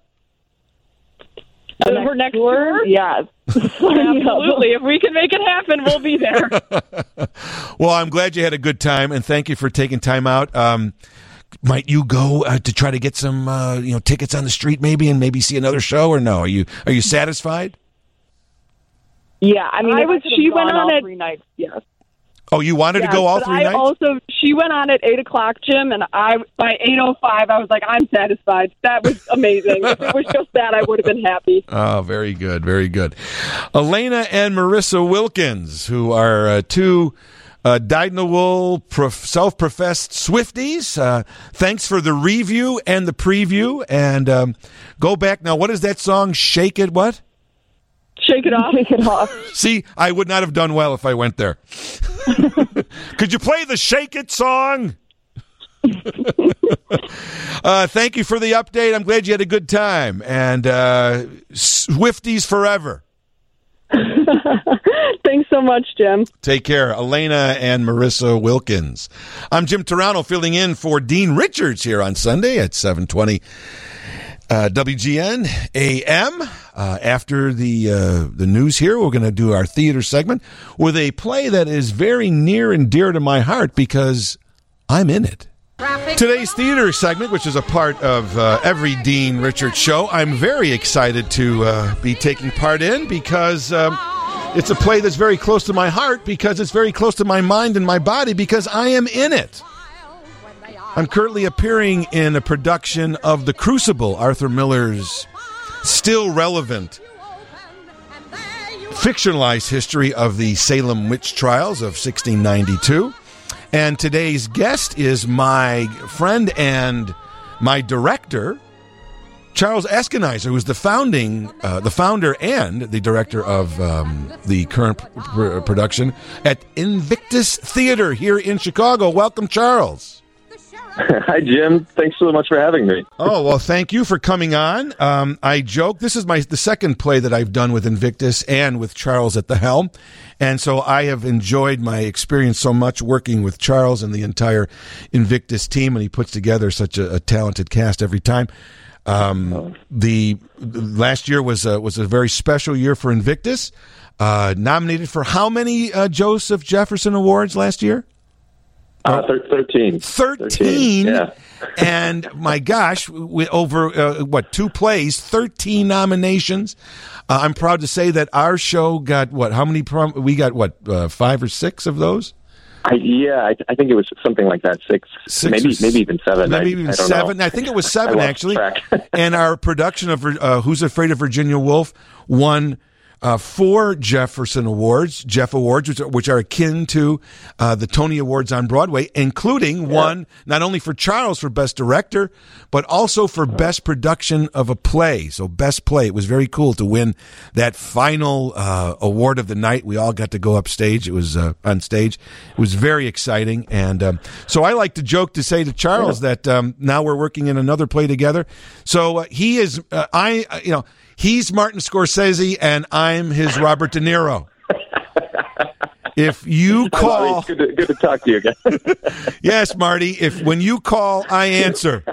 For next tour? Yes. Absolutely. If we can make it happen, we'll be there. Well, I'm glad you had a good time, and thank you for taking time out. Might you go to try to get some tickets on the street maybe, and maybe see another show, or no? Are you satisfied? Yeah, I mean, she went on all 3 nights, yes. Oh, you wanted to go all 3 nights? She went on at 8 o'clock, Jim, and by 8:05, I was like, I'm satisfied. That was amazing. If it was just that, I would have been happy. Oh, very good, very good. Elena and Marissa Wilkins, who are 2 dyed-in-the-wool self-professed Swifties. Thanks for the review and the preview. And go back. Now, what is that song? Shake It what? Shake It Off. Shake It Off. See, I would not have done well if I went there. Could you play the Shake It song? Thank you for the update. I'm glad you had a good time. And Swifties forever. Thanks so much, Jim. Take care. Elena and Marissa Wilkins. I'm Jim Turano, filling in for Dean Richards here on Sunday at 7:20 WGN AM. After the news here, we're going to do our theater segment with a play that is very near and dear to my heart because I'm in it. Today's theater segment, which is a part of every Dean Richards show, I'm very excited to be taking part in because it's a play that's very close to my heart, because it's very close to my mind and my body, because I am in it. I'm currently appearing in a production of The Crucible, Arthur Miller's still relevant fictionalized history of the Salem witch trials of 1692. And today's guest is my friend and my director, Charles Eskenizer, who is the founder and the director of the current production at Invictus Theater here in Chicago. Welcome, Charles. Hi, Jim. Thanks so much for having me. Oh, well, thank you for coming on. I joke, this is the second play that I've done with Invictus and with Charles at the helm. And so I have enjoyed my experience so much working with Charles and the entire Invictus team, and he puts together such a talented cast every time. The last year was a very special year for Invictus. Nominated for how many Joseph Jefferson Awards last year? 13. 13? Yeah. And my gosh, over 2 plays, 13 nominations. I'm proud to say that our show got how many? We got 5 or 6 of those. I think it was something like that. 6 maybe even 7. Maybe even 7. I think it was 7 actually. And our production of Who's Afraid of Virginia Woolf won 4 Jefferson Awards, Jeff Awards, which are akin to the Tony Awards on Broadway, including one not only for Charles for Best Director, but also for Best Production of a Play. So Best Play. It was very cool to win that final award of the night. We all got to go upstage. It was on stage. It was very exciting. And so I like to joke to say to Charles that now we're working in another play together. So he is, he's Martin Scorsese, and I'm his Robert De Niro. If you call... Good to talk to you again. Yes, Marty. When you call, I answer.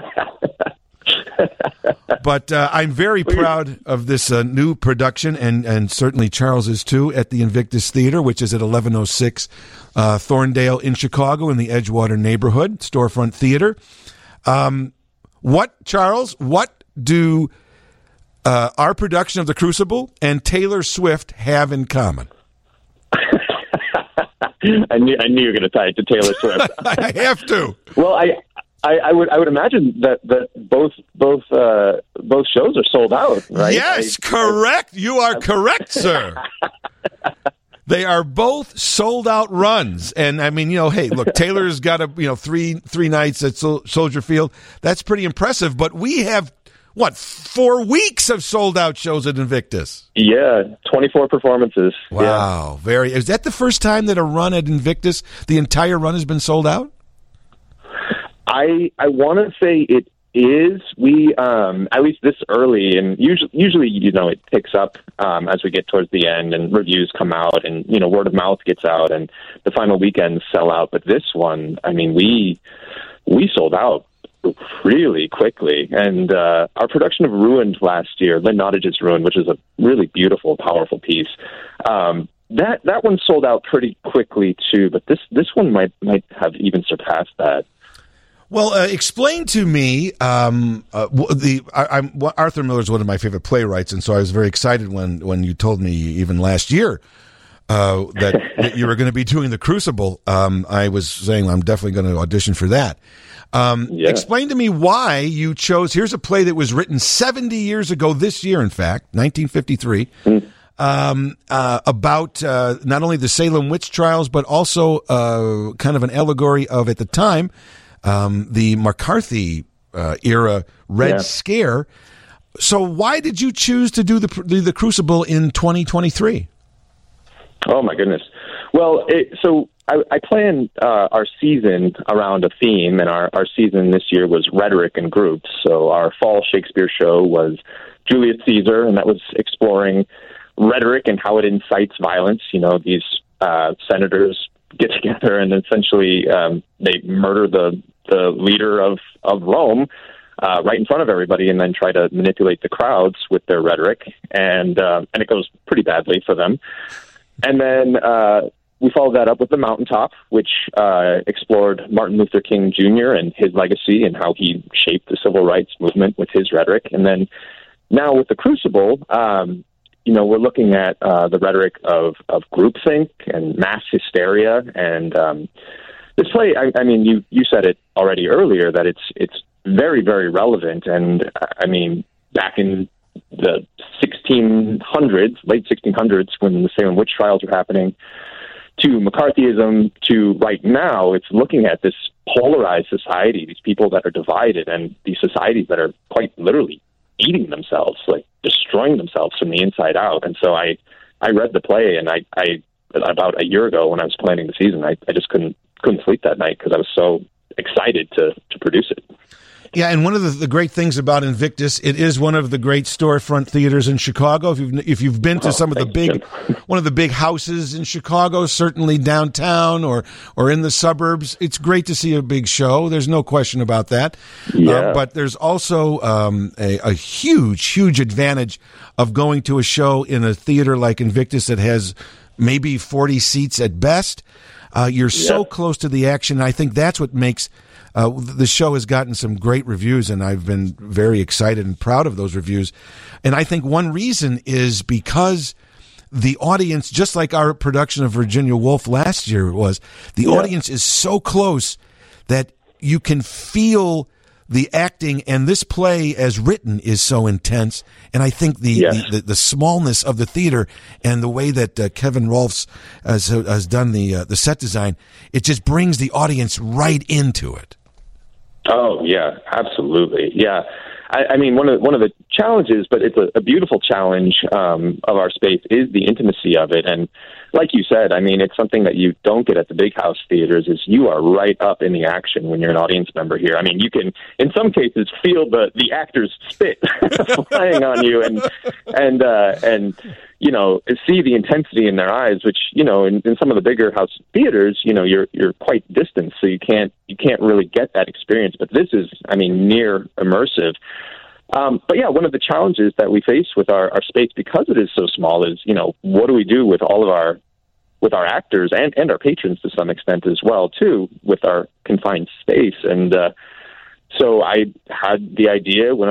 But I'm very proud of this new production, and certainly Charles is too, at the Invictus Theater, which is at 1106 Thorndale in Chicago in the Edgewater neighborhood, storefront theater. Charles, what do our production of The Crucible and Taylor Swift have in common? I knew you were going to tie it to Taylor Swift. I have to. Well, I would imagine that both shows are sold out, right? Yes, correct. You are correct, sir. They are both sold out runs, and I mean, hey, look, Taylor's got three nights at Soldier Field. That's pretty impressive. But we have 4 weeks of sold out shows at Invictus? Yeah, 24 performances. Wow, yeah. Is that the first time that a run at Invictus, the entire run, has been sold out? I want to say it is. We at least this early, and usually it picks up as we get towards the end, and reviews come out, and word of mouth gets out, and the final weekends sell out. But this one, I mean, we sold out really quickly, and our production of Ruined last year, Lynn Nottage's Ruined, which is a really beautiful, powerful piece. That one sold out pretty quickly too, but this one might have even surpassed that. Well, explain to me. Arthur Miller is one of my favorite playwrights, and so I was very excited when you told me even last year that you were going to be doing The Crucible. I was saying I'm definitely going to audition for that. Explain to me why you chose. Here's a play that was written 70 years ago this year, in fact, 1953, about not only the Salem witch trials, but also kind of an allegory of, at the time, the McCarthy era Red Scare. So why did you choose to do the Crucible in 2023? Oh, my goodness. Well, I planned our season around a theme, and our season this year was rhetoric and groups. So our fall Shakespeare show was Julius Caesar, and that was exploring rhetoric and how it incites violence. These senators get together and essentially they murder the leader of Rome right in front of everybody, and then try to manipulate the crowds with their rhetoric, and it goes pretty badly for them. And then we followed that up with The Mountaintop, which explored Martin Luther King Jr. and his legacy and how he shaped the civil rights movement with his rhetoric. And then now with The Crucible, we're looking at the rhetoric of groupthink and mass hysteria. And this play, I mean, you said it already earlier, that it's very, very relevant. And I mean, back in the 1600s, late 1600s, when the Salem witch trials were happening, to McCarthyism, to right now, it's looking at this polarized society, these people that are divided, and these societies that are quite literally eating themselves, like destroying themselves from the inside out. And so I read the play, and I about a year ago when I was planning the season, I just couldn't sleep that night because I was so excited to produce it. Yeah, and one of the great things about Invictus, it is one of the great storefront theaters in Chicago. If you've been to some of one of the big houses in Chicago, certainly downtown or in the suburbs, it's great to see a big show. There's no question about that. Yeah. But there's also a huge advantage of going to a show in a theater like Invictus that has maybe 40 seats at best. You're so close to the action. I think that's what makes the show has gotten some great reviews, and I've been very excited and proud of those reviews. And I think one reason is because the audience, just like our production of Virginia Woolf last year was, the audience is so close that you can feel the acting, and this play as written is so intense. And I think the smallness of the theater and the way that Kevin Rolfs has done the set design, it just brings the audience right into it. Oh yeah, absolutely. Yeah. I mean, one of the challenges, but it's a beautiful challenge of our space, is the intimacy of it. And like you said, I mean, it's something that you don't get at the big house theaters. Is you are right up in the action when you're an audience member here. I mean, you can, in some cases, feel the actors spit flying on you, and see the intensity in their eyes. Which in some of the bigger house theaters, you're quite distant, so you can't really get that experience. But this is, I mean, near immersive. But yeah, one of the challenges that we face with our space, because it is so small, is, what do we do with all of our actors and our patrons to some extent as well, too, with our confined space. And so I had the idea when I was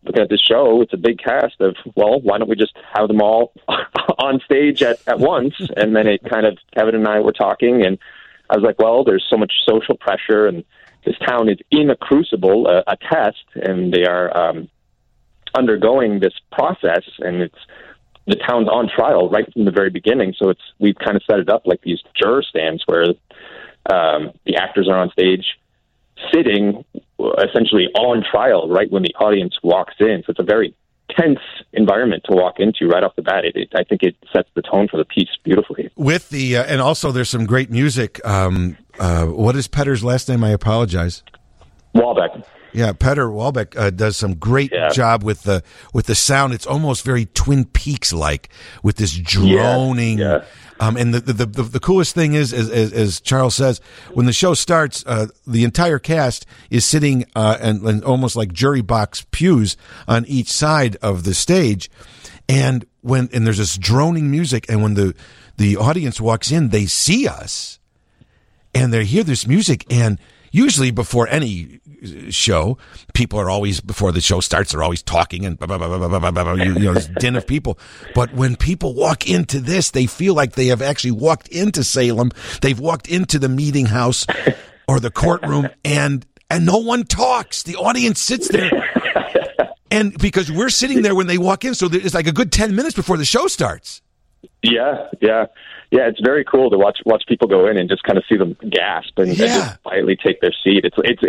looking at this show, it's a big cast of, well, why don't we just have them all on stage at once? And then it kind of, Kevin and I were talking, and I was like, well, there's so much social pressure, and this town is in a crucible, a test, and they are undergoing this process, and the town's on trial right from the very beginning. So we've kind of set it up like these juror stands where the actors are on stage sitting essentially on trial right when the audience walks in. So it's a very tense environment to walk into right off the bat. I think it sets the tone for the piece beautifully. With the and also there's some great music. What is Petter's last name? I apologize. Walbeck. Yeah, Petter Walbeck does some great job with the sound. It's almost very Twin Peaks like with this droning. Yeah. And the coolest thing is, as Charles says, when the show starts, the entire cast is sitting and almost like jury box pews on each side of the stage, and there's this droning music, and when the audience walks in, they see us, and they hear this music, and usually before any show, people are always, before the show starts, they're always talking and this din of people. But when people walk into this, they feel like they have actually walked into Salem. They've walked into the meeting house or the courtroom, and no one talks. The audience sits there. And because we're sitting there when they walk in, so it's like a good 10 minutes before the show starts. Yeah. It's very cool to watch people go in and just kind of see them gasp and just quietly take their seat.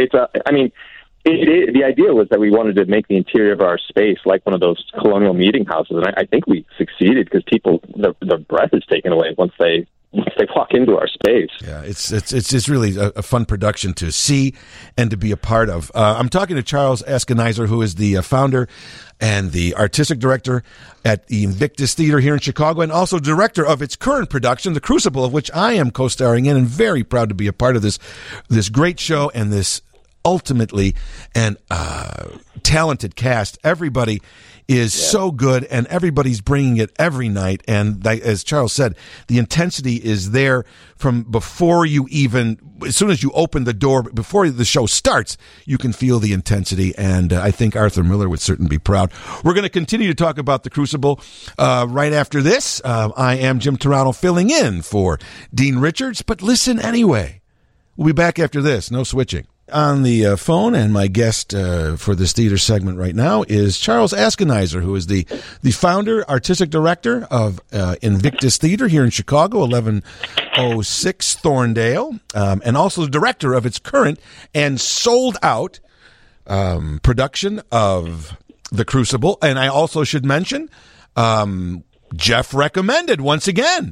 The idea was that we wanted to make the interior of our space like one of those colonial meeting houses, and I think we succeeded because people, their breath is taken away once they walk into our space. Yeah, it's really a fun production to see and to be a part of. I'm talking to Charles Askenizer, who is the founder and the artistic director at the Invictus Theater here in Chicago, and also director of its current production, The Crucible, of which I am co-starring in, and very proud to be a part of this great show and this ultimately and talented cast. Everybody is so good, and everybody's bringing it every night. And as Charles said, the intensity is there from before you even, as soon as you open the door, before the show starts, you can feel the intensity. And I think Arthur Miller would certainly be proud. We're going to continue to talk about The Crucible right after this. I am Jim Turano filling in for Dean Richards, but listen anyway. We'll be back after this. No switching. On the phone, and my guest for this theater segment right now is Charles Askenizer, who is the founder, artistic director of Invictus Theater here in Chicago, 1106 Thorndale, and also the director of its current and sold-out production of The Crucible. And I also should mention, Jeff recommended once again.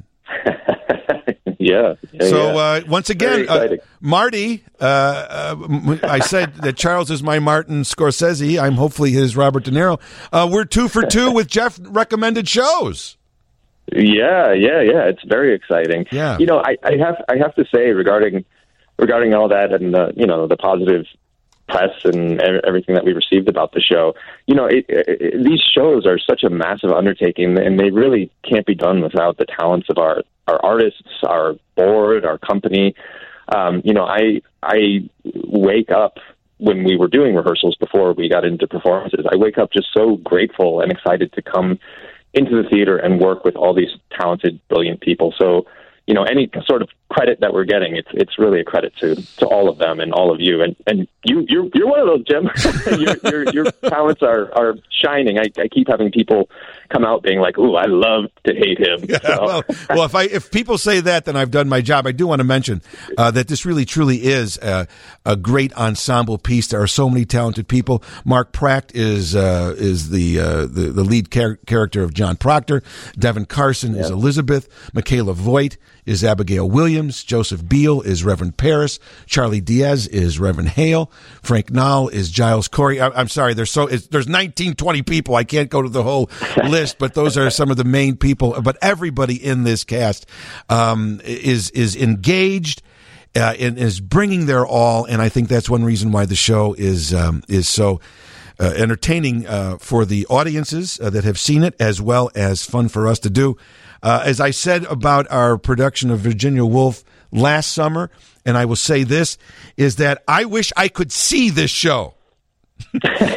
Once again, Marty, I said that Charles is my Martin Scorsese. I'm hopefully his Robert De Niro. We're 2 for 2 with Jeff recommended shows. Yeah. It's very exciting. Yeah. I have to say regarding all that and the positive press and everything that we received about the show, these shows are such a massive undertaking, and they really can't be done without the talents of our artists, our board, our company. I wake up when we were doing rehearsals before we got into performances. I wake up just so grateful and excited to come into the theater and work with all these talented, brilliant people. So, any sort of credit that we're getting, it's really a credit to all of them and all of you. And you're one of those, Jim. your talents are shining. I keep having people come out being like, "Ooh, I love to hate him." Yeah, so. well, if people say that, then I've done my job. I do want to mention that this really truly is a great ensemble piece. There are so many talented people. Mark Pratt is the lead character of John Proctor. Devin Carson is Elizabeth. Michaela Voigt is Abigail Williams. Joseph Beal is Reverend Paris. Charlie Diaz is Reverend Hale. Frank Nall is Giles Corey. I'm sorry, there's 19, 20 people. I can't go to the whole list, but those are some of the main people. But everybody in this cast is engaged and is bringing their all, and I think that's one reason why the show is so entertaining for the audiences that have seen it, as well as fun for us to do. As I said about our production of Virginia Woolf last summer, and I will say this, is that I wish I could see this show.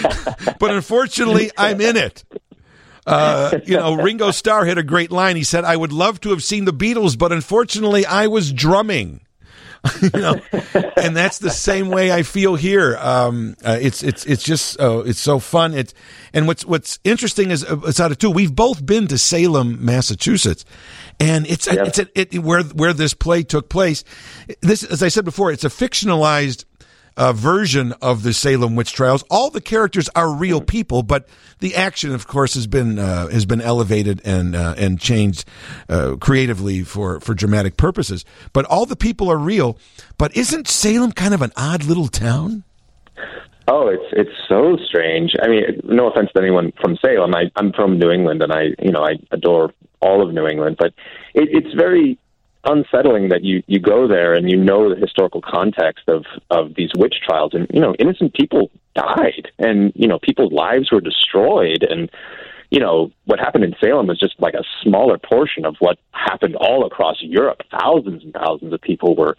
but unfortunately, I'm in it. Ringo Starr had a great line. He said, "I would love to have seen the Beatles, but unfortunately, I was drumming." And that's the same way I feel here. It's just it's so fun. And what's interesting is it's out of two. We've both been to Salem, Massachusetts, and it's where this play took place. This, as I said before, it's a fictionalized version of the Salem witch trials. All the characters are real people, but the action, of course, has been elevated and changed creatively for dramatic purposes. But all the people are real. But isn't Salem kind of an odd little town? Oh, it's so strange. I mean, no offense to anyone from Salem. I'm from New England, and I adore all of New England. But it's very unsettling that you go there and you know the historical context of these witch trials, and innocent people died, and people's lives were destroyed, and what happened in Salem was just like a smaller portion of what happened all across Europe. Thousands and thousands of people were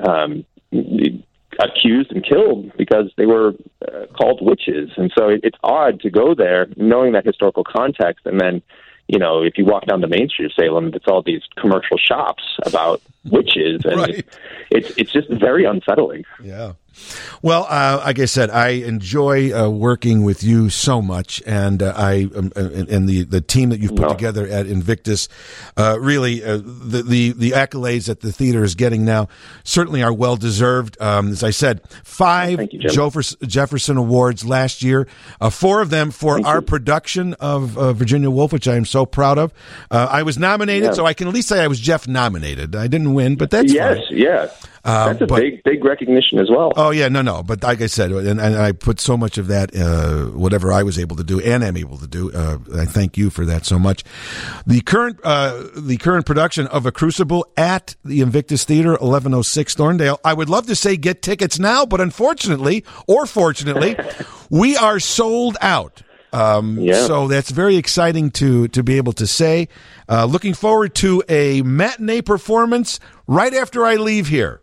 accused and killed because they were called witches, and so it's odd to go there knowing that historical context, and then if you walk down the main street of Salem, it's all these commercial shops about witches, and right. It's just very unsettling. Yeah. Well, like I said, I enjoy working with you so much, and and the team that you've put together at Invictus. Really, the accolades that the theater is getting now certainly are well deserved. As I said, 5 Jefferson Awards last year, 4 of them for our production of Virginia Woolf, which I am so proud of. I was nominated, so I can at least say I was Jeff nominated. I didn't win, but that's fine. Yes. That's a big recognition as well. Oh, yeah, no. But like I said, and I put so much of that, whatever I was able to do and am able to do, I thank you for that so much. The current production of A Crucible at the Invictus Theater, 1106 Thorndale. I would love to say get tickets now, but unfortunately, or fortunately, we are sold out. So that's very exciting to be able to say. Looking forward to a matinee performance right after I leave here.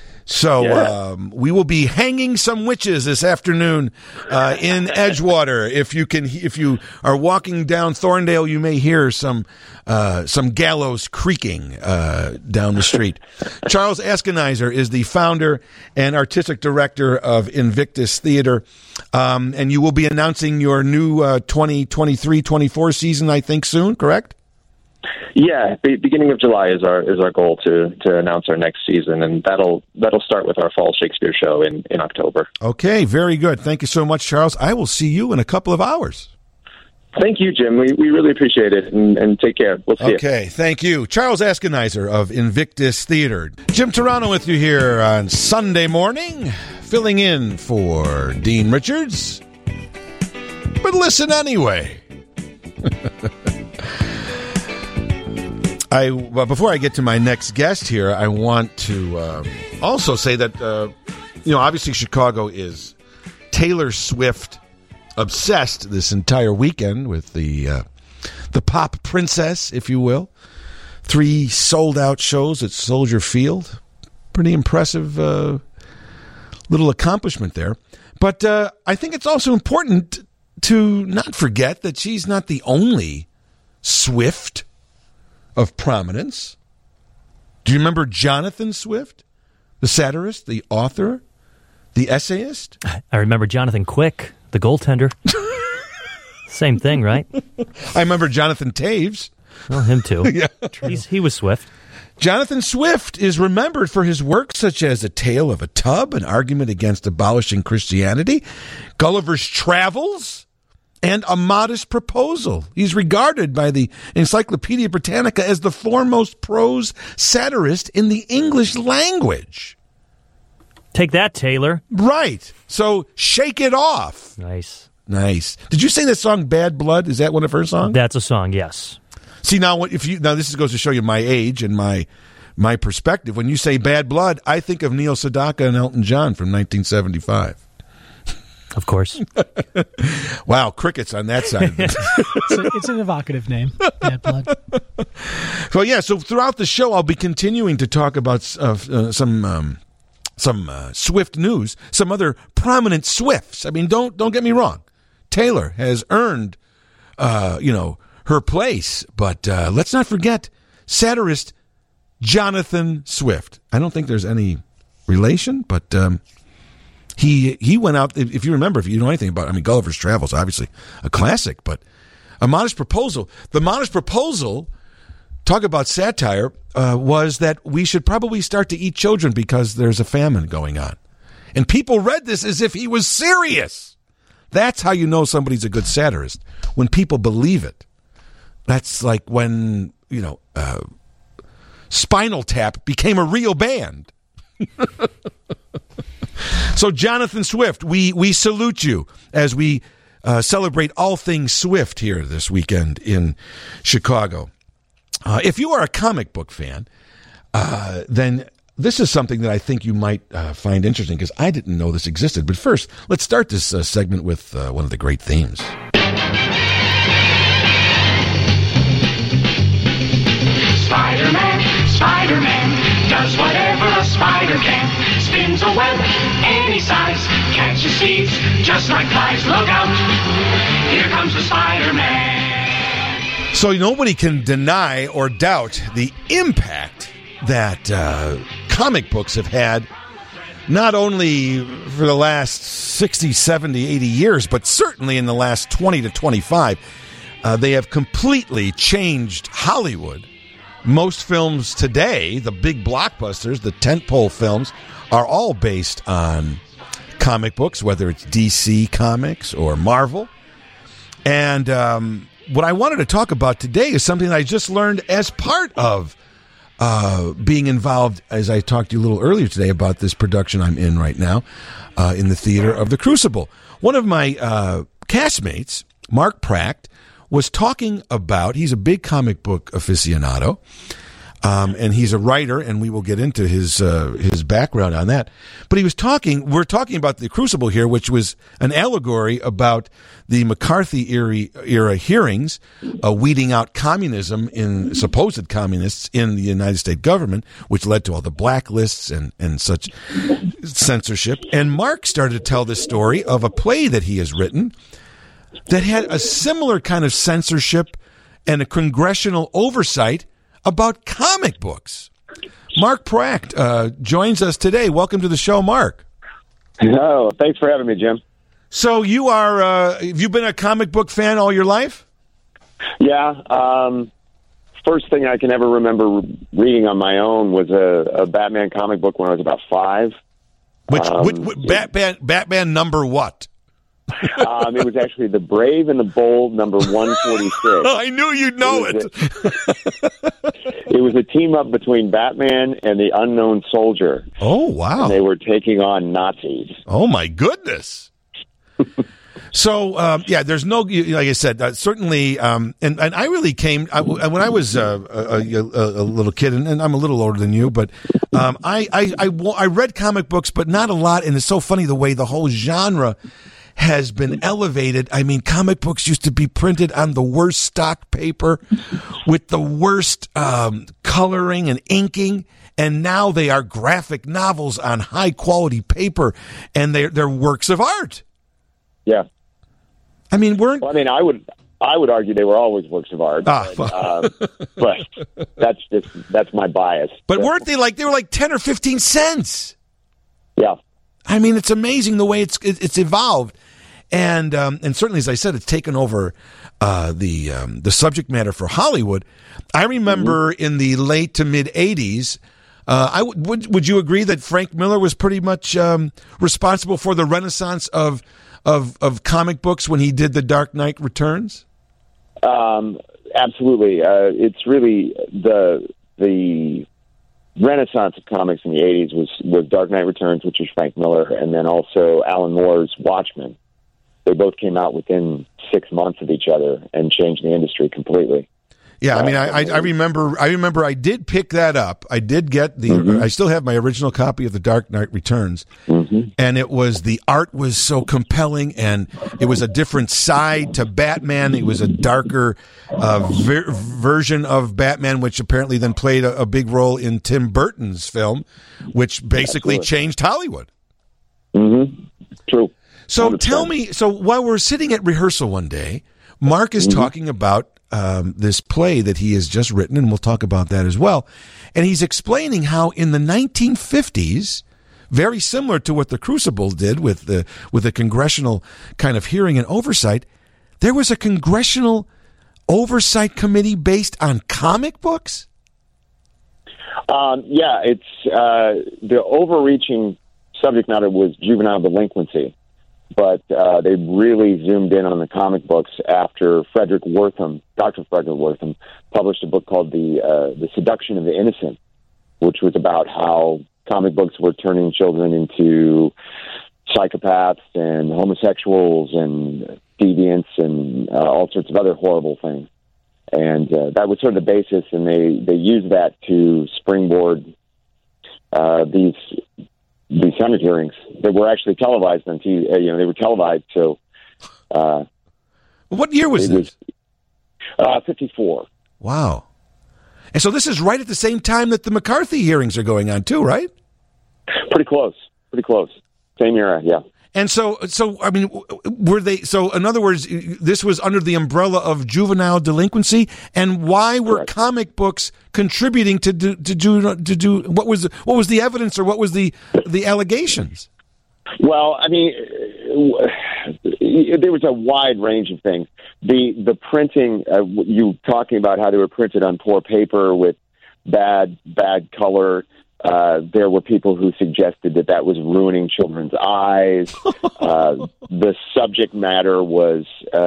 So we will be hanging some witches this afternoon in Edgewater. If you are walking down Thorndale, you may hear some gallows creaking down the street. Charles Askenizer is the founder and artistic director of Invictus Theater, and you will be announcing your new 2023-24 season, I think, soon. Correct? Yeah, the beginning of July is our goal to announce our next season, and that'll start with our fall Shakespeare show in October. Okay, very good. Thank you so much, Charles. I will see you in a couple of hours. Thank you, Jim. We really appreciate it, and take care. We'll see you. Okay, thank you. Charles Askenizer of Invictus Theater. Jim Turano with you here on Sunday morning, filling in for Dean Richards. But listen anyway. Before I get to my next guest here, I want to also say that, obviously Chicago is Taylor Swift obsessed this entire weekend with the pop princess, if you will. 3 sold-out shows at Soldier Field. Pretty impressive little accomplishment there. But I think it's also important to not forget that she's not the only Swift of prominence. Do you remember Jonathan Swift, the satirist, the author, the essayist? I remember Jonathan Quick, the goaltender. Same thing, right? I remember Jonathan Taves. Well, him too. Yeah. He was Swift. Jonathan Swift is remembered for his work such as A Tale of a Tub, an argument against abolishing Christianity, Gulliver's Travels, and A Modest Proposal. He's regarded by the Encyclopedia Britannica as the foremost prose satirist in the English language. Take that, Taylor. Right. So shake it off. Nice. Did you sing that song Bad Blood? Is that one of her songs? That's a song, yes. See, now this goes to show you my age and my perspective. When you say Bad Blood, I think of Neil Sedaka and Elton John from 1975. Of course. Wow, crickets on that side. It's an evocative name, Bad Blood. Well, yeah, so throughout the show, I'll be continuing to talk about some Swift news, some other prominent Swifts. I mean, don't get me wrong. Taylor has earned, her place. But let's not forget satirist Jonathan Swift. I don't think there's any relation, but he went out. If you remember, if you know anything about, Gulliver's Travels, obviously a classic, but A Modest Proposal. The Modest Proposal, talk about satire, was that we should probably start to eat children because there's a famine going on. And people read this as if he was serious. That's how you know somebody's a good satirist, when people believe it. That's like when, Spinal Tap became a real band. So, Jonathan Swift, we salute you as we celebrate all things Swift here this weekend in Chicago. If you are a comic book fan, then this is something that I think you might find interesting, because I didn't know this existed. But first, let's start this segment with one of the great themes. Spider-Man does whatever a spider can. Spins a web any size, catches seeds just like flies. Look out, here comes the Spider-Man. So nobody can deny or doubt the impact that comic books have had, not only for the last 60, 70, 80 years, but certainly in the last 20 to 25. They have completely changed Hollywood. Most films today, the big blockbusters, the tentpole films, are all based on comic books, whether it's DC Comics or Marvel. And what I wanted to talk about today is something that I just learned as part of being involved, as I talked to you a little earlier today about this production I'm in right now in the theater of The Crucible. One of my castmates, Mark Pracht, was talking about, he's a big comic book aficionado, and he's a writer, and we will get into his background on that. But we're talking about The Crucible here, which was an allegory about the McCarthy era hearings, weeding out communism in supposed communists in the United States government, which led to all the blacklists and such censorship. And Mark started to tell this story of a play that he has written that had a similar kind of censorship and a congressional oversight about comic books. Mark Pracht joins us today. Welcome to the show, Mark. Oh, thanks for having me, Jim. So you are, have you been a comic book fan all your life? Yeah. First thing I can ever remember reading on my own was a Batman comic book when I was about 5. Which Batman number what? It was actually The Brave and the Bold, number 146. I knew you'd know it. It was a team-up between Batman and the Unknown Soldier. Oh, wow. And they were taking on Nazis. Oh, my goodness. So, there's no, like I said, certainly, and I really came, when I was a little kid, and I'm a little older than you, but I read comic books, but not a lot, and it's so funny the way the whole genre has been elevated. I mean, comic books used to be printed on the worst stock paper with the worst coloring and inking, and now they are graphic novels on high-quality paper, and they're works of art. Yeah. I mean, I would argue they were always works of art, but that's my bias. But weren't they they were like 10 or 15 cents? Yeah. I mean, it's amazing the way it's evolved, and certainly, as I said, it's taken over the subject matter for Hollywood. I remember in the late to mid '80s, would you agree that Frank Miller was pretty much responsible for the renaissance of comic books when he did The Dark Knight Returns? Absolutely, it's really the renaissance of comics in the 80s was Dark Knight Returns, which was Frank Miller, and then also Alan Moore's Watchmen. They both came out within 6 months of each other and changed the industry completely. Yeah, I mean, I remember I did pick that up. I did get the, I still have my original copy of The Dark Knight Returns, and the art was so compelling, and it was a different side to Batman. It was a darker version of Batman, which apparently then played a big role in Tim Burton's film, which basically changed Hollywood. True. So tell me, so while we're sitting at rehearsal one day, Mark is talking about this play that he has just written, and we'll talk about that as well. And he's explaining how in the 1950s, very similar to what the Crucible did with the congressional kind of hearing and oversight, there was a congressional oversight committee based on comic books? Yeah, it's the overreaching subject matter was juvenile delinquency, but they really zoomed in on the comic books after Dr. Frederick Wertham, published a book called The Seduction of the Innocent, which was about how comic books were turning children into psychopaths and homosexuals and deviants and all sorts of other horrible things. And that was sort of the basis, and they used that to springboard these Senate hearings that were actually televised on TV. They were televised. So, what year was this? 54. Wow. And so this is right at the same time that the McCarthy hearings are going on, too, right? Pretty close. Same era, yeah. And so I mean, were they? So in other words, this was under the umbrella of juvenile delinquency. And why were Correct. comic books contributing to do what was the evidence or what was the allegations? Well, I mean, there was a wide range of things. The printing, you talking about how they were printed on poor paper with bad color. There were people who suggested that was ruining children's eyes. The subject matter was,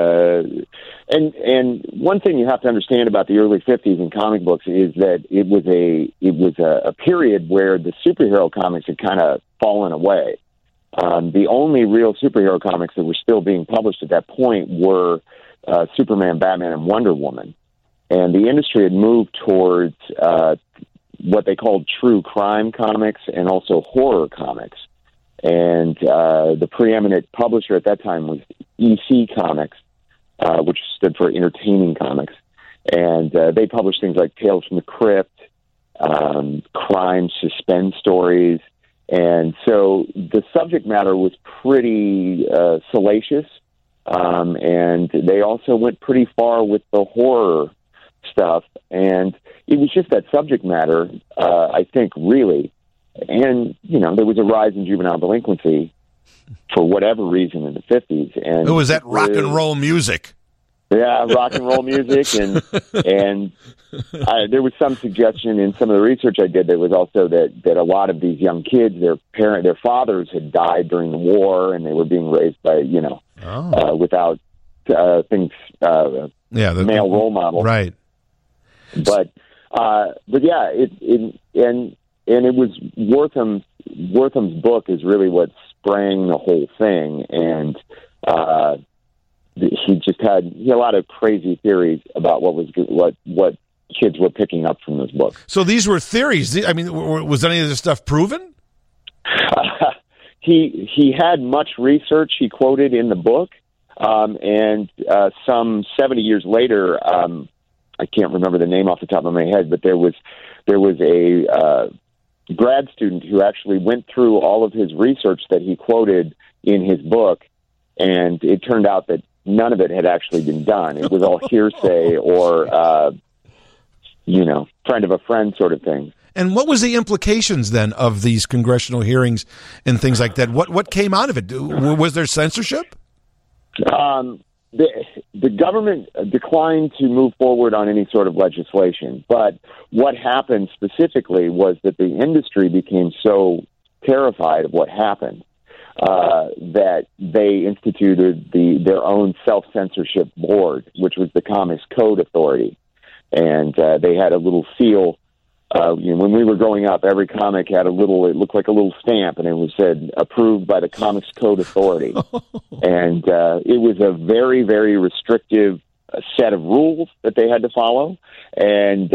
and one thing you have to understand about the early 50s in comic books is that it was a period where the superhero comics had kind of fallen away. The only real superhero comics that were still being published at that point were Superman, Batman, and Wonder Woman, and the industry had moved towards what they called true crime comics and also horror comics. And the preeminent publisher at that time was EC Comics, which stood for Entertaining Comics. And they published things like Tales from the Crypt, crime suspense stories. And so the subject matter was pretty salacious. And they also went pretty far with the horror stuff. And it was just that subject matter, I think, really. And, there was a rise in juvenile delinquency for whatever reason in the 50s. And it was that rock and roll music. Yeah, rock and roll music. And there was some suggestion in some of the research I did that was also that a lot of these young kids, their fathers had died during the war, and they were being raised by, without things, male role models. Right. But yeah, it was Wertham's book is really what sprang the whole thing, and he had a lot of crazy theories about what kids were picking up from this book. So these were theories. I mean, was any of this stuff proven? He had much research he quoted in the book, and some 70 years later. I can't remember the name off the top of my head, but there was a grad student who actually went through all of his research that he quoted in his book, and it turned out that none of it had actually been done. It was all hearsay or, friend of a friend sort of thing. And what was the implications then of these congressional hearings and things like that? What came out of it? Was there censorship? The government declined to move forward on any sort of legislation, but what happened specifically was that the industry became so terrified of what happened that they instituted their own self-censorship board, which was the Comics Code Authority, and they had a little seal. When we were growing up, every comic had it looked like a little stamp, and it was said, approved by the Comics Code Authority. And it was a very, very restrictive set of rules that they had to follow. And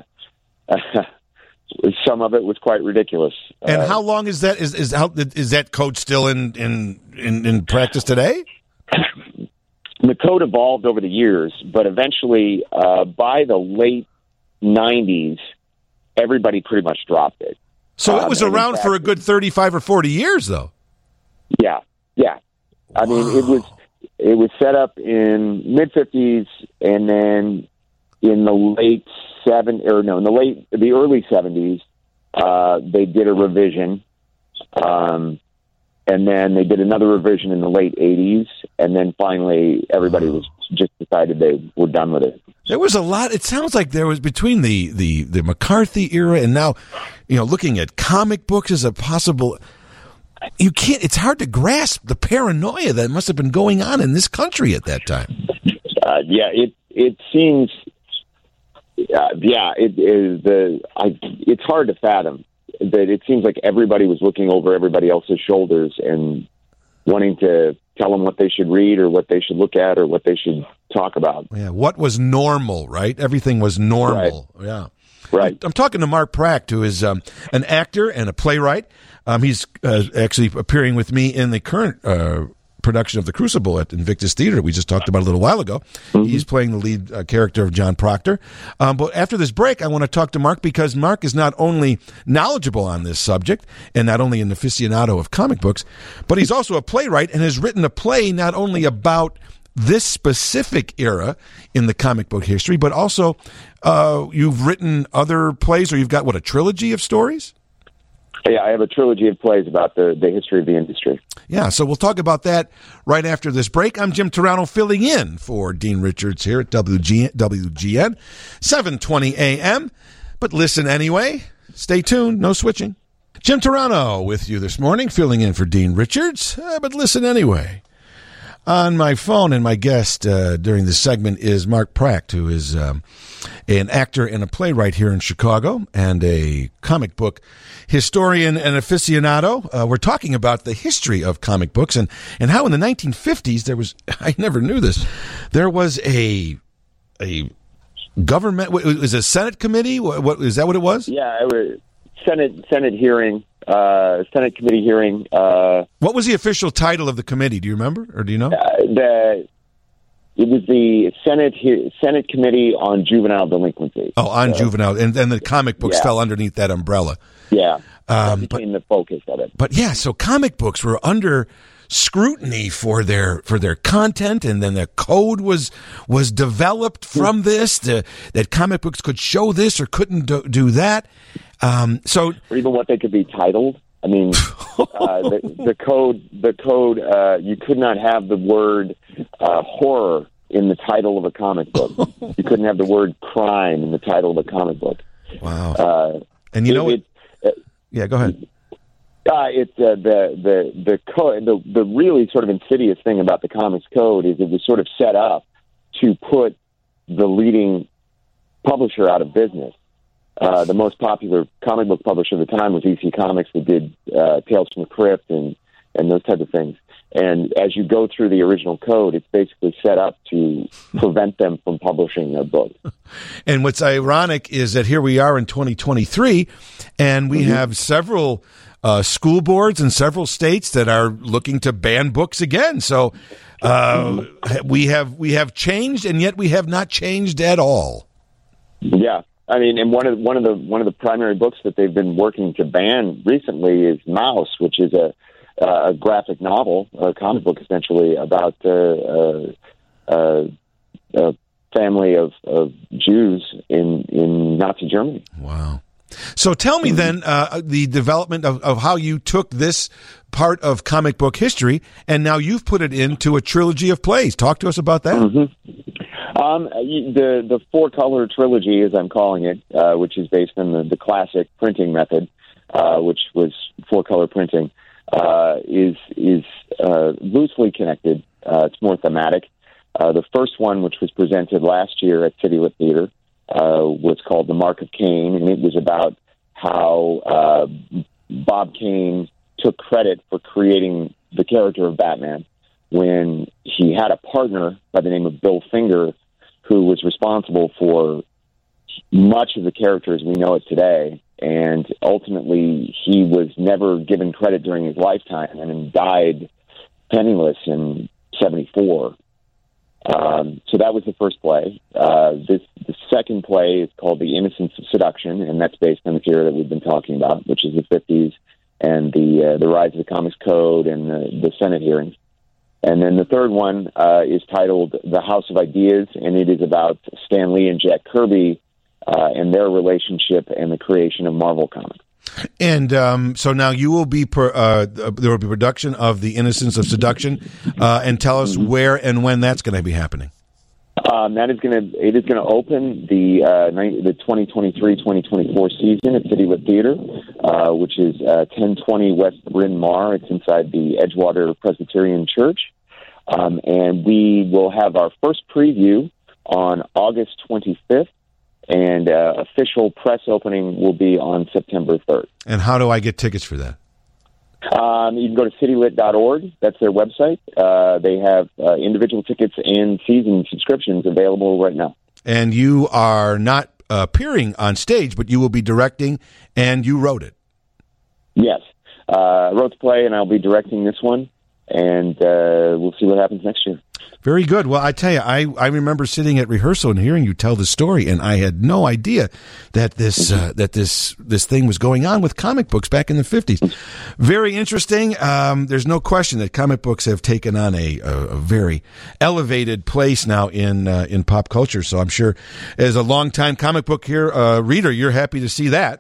some of it was quite ridiculous. And how long is that? Is that code still in practice today? The code evolved over the years, but eventually, by the late 90s, everybody pretty much dropped it. So it was around for a good 35 or 40 years, though. Yeah. I mean, it was set up in mid-50s, and then in the early 70s, they did a revision, and then they did another revision in the late 80s, and then finally everybody was just decided they were done with it. There was a lot. It sounds like there was between the McCarthy era and now, looking at comic books as a possible. You can't. It's hard to grasp the paranoia that must have been going on in this country at that time. It seems. It is it's hard to fathom that it seems like everybody was looking over everybody else's shoulders and wanting to tell them what they should read or what they should look at or what they should talk about. Yeah, what was normal, right? Everything was normal. Right. Yeah. Right. I'm talking to Mark Pracht, who is an actor and a playwright. He's actually appearing with me in the current production of The Crucible at Invictus Theater we just talked about a little while ago. Mm-hmm. He's playing the lead character of John Proctor. But after this break, I want to talk to Mark because Mark is not only knowledgeable on this subject and not only an aficionado of comic books, but he's also a playwright and has written a play not only about this specific era in the comic book history, but also you've written other plays, or you've got, a trilogy of stories? Yeah, I have a trilogy of plays about the history of the industry. Yeah, so we'll talk about that right after this break. I'm Jim Turano filling in for Dean Richards here at WGN, 7:20 a.m. But listen anyway. Stay tuned. No switching. Jim Turano with you this morning, filling in for Dean Richards. But listen anyway. On my phone, and my guest during this segment is Mark Pracht, who is an actor and a playwright here in Chicago and a comic book historian and aficionado. We're talking about the history of comic books and how in the 1950s there was, I never knew this, there was a government, it was a Senate committee? What is that what it was? Yeah, it was Senate hearing. Senate committee hearing. What was the official title of the committee? Do you remember, or do you know? It was the Senate Committee on Juvenile Delinquency. Oh, on juvenile, and then the comic books fell underneath that umbrella. Yeah, that became the focus of it. But yeah, so comic books were under scrutiny for their content, and then the code was developed from this that comic books could show this or couldn't do that. Or even what they could be titled. I mean, the code. You could not have the word horror in the title of a comic book. You couldn't have the word crime in the title of a comic book. Wow! And you know what? Yeah, go ahead. It's the code. The really sort of insidious thing about the comics code is it was sort of set up to put the leading publisher out of business. The most popular comic book publisher at the time was EC Comics, that did Tales from the Crypt and those types of things. And as you go through the original code, it's basically set up to prevent them from publishing their book. And what's ironic is that here we are in 2023, and we have several school boards in several states that are looking to ban books again. So we have changed, and yet we have not changed at all. Yeah. I mean, and one of the primary books that they've been working to ban recently is Maus, which is a graphic novel, a comic book essentially about a family of Jews in Nazi Germany. Wow. So tell me then the development of how you took this part of comic book history and now you've put it into a trilogy of plays. Talk to us about that. Mm-hmm. The four-color trilogy, as I'm calling it, which is based on the classic printing method, which was four-color printing, is loosely connected. It's more thematic. The first one, which was presented last year at City Lit Theater, was called The Mark of Cain, and it was about how Bob Kane took credit for creating the character of Batman when he had a partner by the name of Bill Finger who was responsible for much of the character as we know it today, and ultimately he was never given credit during his lifetime and died penniless in 1974. So that was the first play. The second play is called The Innocence of Seduction, and that's based on the era that we've been talking about, which is the 50s and the rise of the Comics Code and the Senate hearings. And then the third one is titled The House of Ideas, and it is about Stan Lee and Jack Kirby and their relationship and the creation of Marvel Comics. And so now you will be there will be production of The Innocence of Seduction, and tell us where and when that's going to be happening. It is going to open the 2023-2024 season at City Lit Theater, which is 1020 West Bryn Mawr. It's inside the Edgewater Presbyterian Church, and we will have our first preview on August 25th. And official press opening will be on September 3rd. And how do I get tickets for that? You can go to citylit.org. That's their website. They have individual tickets and season subscriptions available right now. And you are not appearing on stage, but you will be directing, and you wrote it. Yes. I wrote the play, and I'll be directing this one. And we'll see what happens next year. Very good. Well, I tell you, I remember sitting at rehearsal and hearing you tell the story, and I had no idea that this thing was going on with comic books back in the 50s. Very interesting. There's no question that comic books have taken on a very elevated place now in pop culture. So I'm sure, as a longtime comic book reader, you're happy to see that.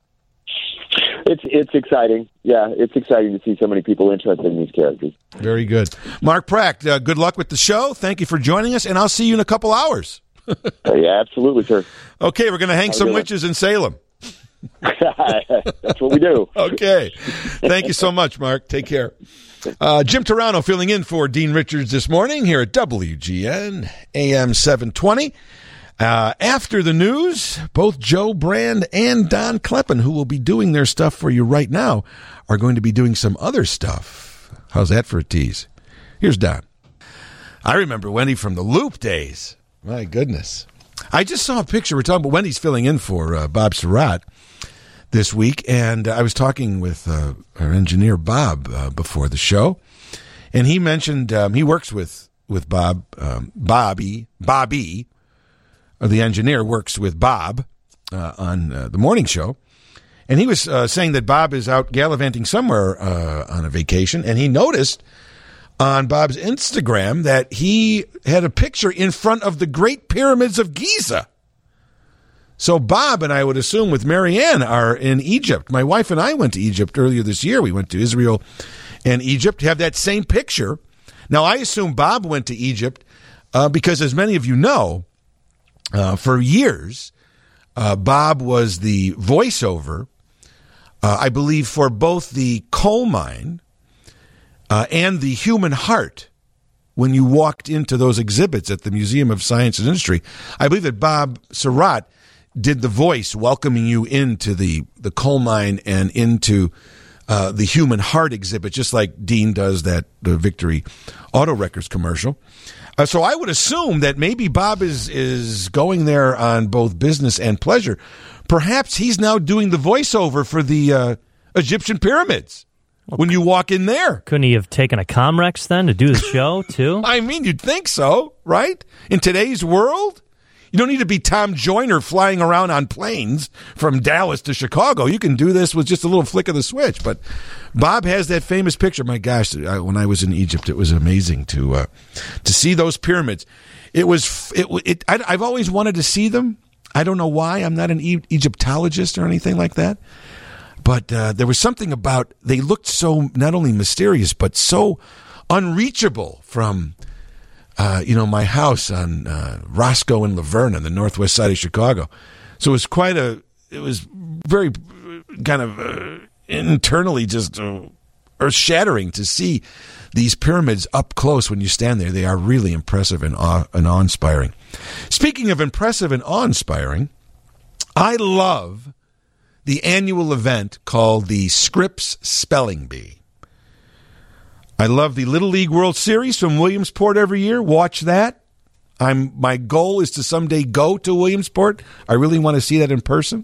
It's exciting. Yeah, it's exciting to see so many people interested in these characters. Very good. Mark Pracht, good luck with the show. Thank you for joining us, and I'll see you in a couple hours. Yeah, absolutely, sir. Okay, we're going to hang some witches in Salem. That's what we do. Okay. Thank you so much, Mark. Take care. Jim Turano filling in for Dean Richards this morning here at WGN AM 720. After the news, both Joe Brand and Don Kleppen, who will be doing their stuff for you right now, are going to be doing some other stuff. How's that for a tease? Here's Don. I remember Wendy from the Loop days. My goodness. I just saw a picture. We're talking about Wendy's filling in for Bob Surratt this week, and I was talking with our engineer, Bob, before the show, and he mentioned he works with Bob, Bobby, the engineer works with Bob on the morning show, and he was saying that Bob is out gallivanting somewhere on a vacation, and he noticed on Bob's Instagram that he had a picture in front of the Great Pyramids of Giza. So Bob and I would assume with Marianne are in Egypt. My wife and I went to Egypt earlier this year. We went to Israel and Egypt, have that same picture. Now, I assume Bob went to Egypt because, as many of you know, for years, Bob was the voiceover, I believe, for both the coal mine and the human heart. When you walked into those exhibits at the Museum of Science and Industry, I believe that Bob Surratt did the voice welcoming you into the coal mine and into the human heart exhibit, just like Dean does the Victory Auto Wreckers commercial. So I would assume that maybe Bob is going there on both business and pleasure. Perhaps he's now doing the voiceover for the Egyptian pyramids when you walk in there. Couldn't he have taken a Comrex then to do the show, too? I mean, you'd think so, right? In today's world, you don't need to be Tom Joyner flying around on planes from Dallas to Chicago. You can do this with just a little flick of the switch. But Bob has that famous picture. My gosh, when I was in Egypt, it was amazing to see those pyramids. I've always wanted to see them. I don't know why. I'm not an Egyptologist or anything like that. But there was something about, they looked so not only mysterious, but so unreachable from, my house on Roscoe and Laverne on the northwest side of Chicago. So it was very kind of internally just earth-shattering to see these pyramids up close when you stand there. They are really impressive and awe-inspiring. Speaking of impressive and awe-inspiring, I love the annual event called the Scripps Spelling Bee. I love the Little League World Series from Williamsport every year. Watch that. My goal is to someday go to Williamsport. I really want to see that in person.